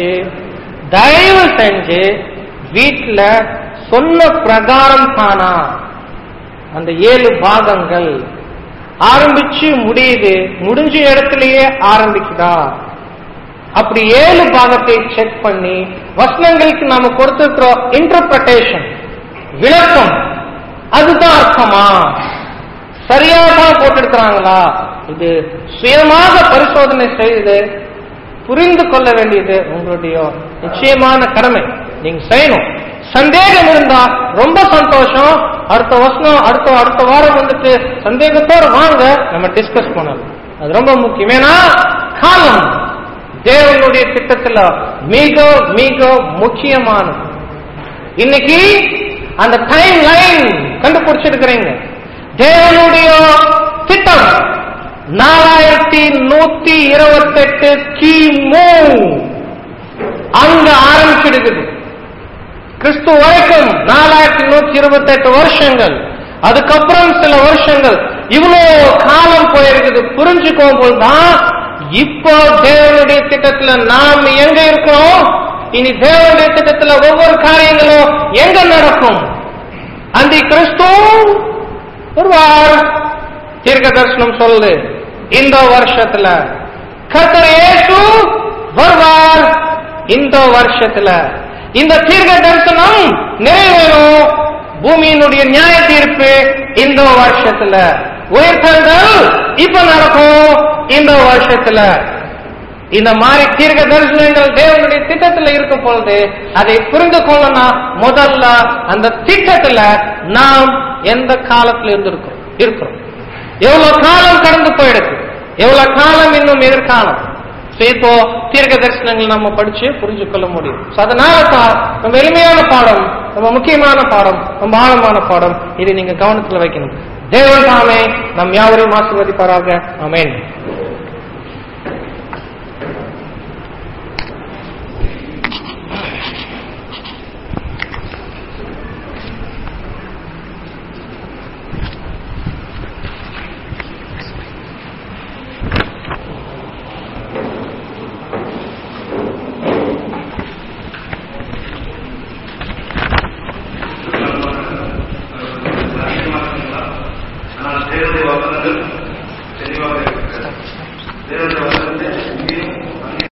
செஞ்சு வீட்டுல சொன்ன பிரகாரம் தானா அந்த 7 பாகங்கள் ஆரம்பிச்சு முடியுது, முடிஞ்ச இடத்திலேயே ஆரம்பிக்குதா, அப்படி 7 பாகத்தை செக் பண்ணி வசனங்களுக்கு நாம கொடுத்திருக்கிற இன்டர்பிரேஷன் விளக்கம் அதுதான் அர்த்தமா, சரியாதான் போட்டிருக்கிறாங்களா, இது சுயமாக பரிசோதனை செய்து புரிந்து கொள்ள வேண்டியது உங்களுடைய நிச்சயமான கடமை. நீங்க செய்யணும். சந்தேகம் இருந்தா ரொம்ப சந்தோஷம். அடுத்த வருஷம் அடுத்த வாரம் வந்துட்டு சந்தேகத்தோடு வாங்க, நம்ம டிஸ்கஸ் பண்ணலாம். அது ரொம்ப முக்கியம். ஏன்னா காலம் தேவனுடைய திட்டத்துல மிக மிக முக்கியமானது. இன்னைக்கு அந்த டைம் லைன் கண்டுபிடிச்சிருக்கிறீங்க. தேவனுடைய திட்டம் 4128 கிமு அங்க ஆரம்பிச்சிருக்குது. கிறிஸ்து வரைக்கும் 4128 வருஷங்கள். அதுக்கப்புறம் சில வருஷங்கள், இவ்வளவு காலம் போயிருக்குது. புரிஞ்சுக்கும் போதுதான் இப்போ தேவனுடைய திட்டத்துல நாம் எங்க இருக்கிறோம், இனி தேவனுடைய திட்டத்துல ஒவ்வொரு காரியங்களும் எங்க நடக்கும். அந்த கிறிஸ்து ஒருவார் தீர்க்க தரிசனம் சொல்லு, இந்த வருஷத்துல கர்த்தர் இயேசு வருவார், இந்த வருஷத்துல இந்த தீர்க்க தரிசனம் நிறைவேறும், பூமியினுடைய நியாய தீர்ப்பு இந்த வருஷத்துல, உயர்த்தல் இப்ப நடக்கும் இந்த வருஷத்துல. இந்த மாதிரி தீர்க்க தரிசனங்கள் தேவனுடைய திட்டத்துல இருக்கும் பொழுது அதை புரிந்து கொள்ளணும். முதல்ல அந்த திட்டத்துல நாம் எந்த காலத்துல இருக்கிறோம், எவ்வளவு காலம் கடந்து போயிடுது, எவ்வளவு காலம் இன்னும் எதிர்காலம். இப்போ தீர்க்க தரிசனங்கள் நம்ம படிச்சு புரிஞ்சு கொள்ள முடியும். அதனால தான் ரொம்ப எளிமையான பாடம், ரொம்ப முக்கியமான பாடம், ரொம்ப ஆழமான பாடம். இதை நீங்க கவனத்துல வைக்கணும். தேவன் தாமே நம் யாவரையும் ஆசீர்வதிப்பாராக. ஆமென்.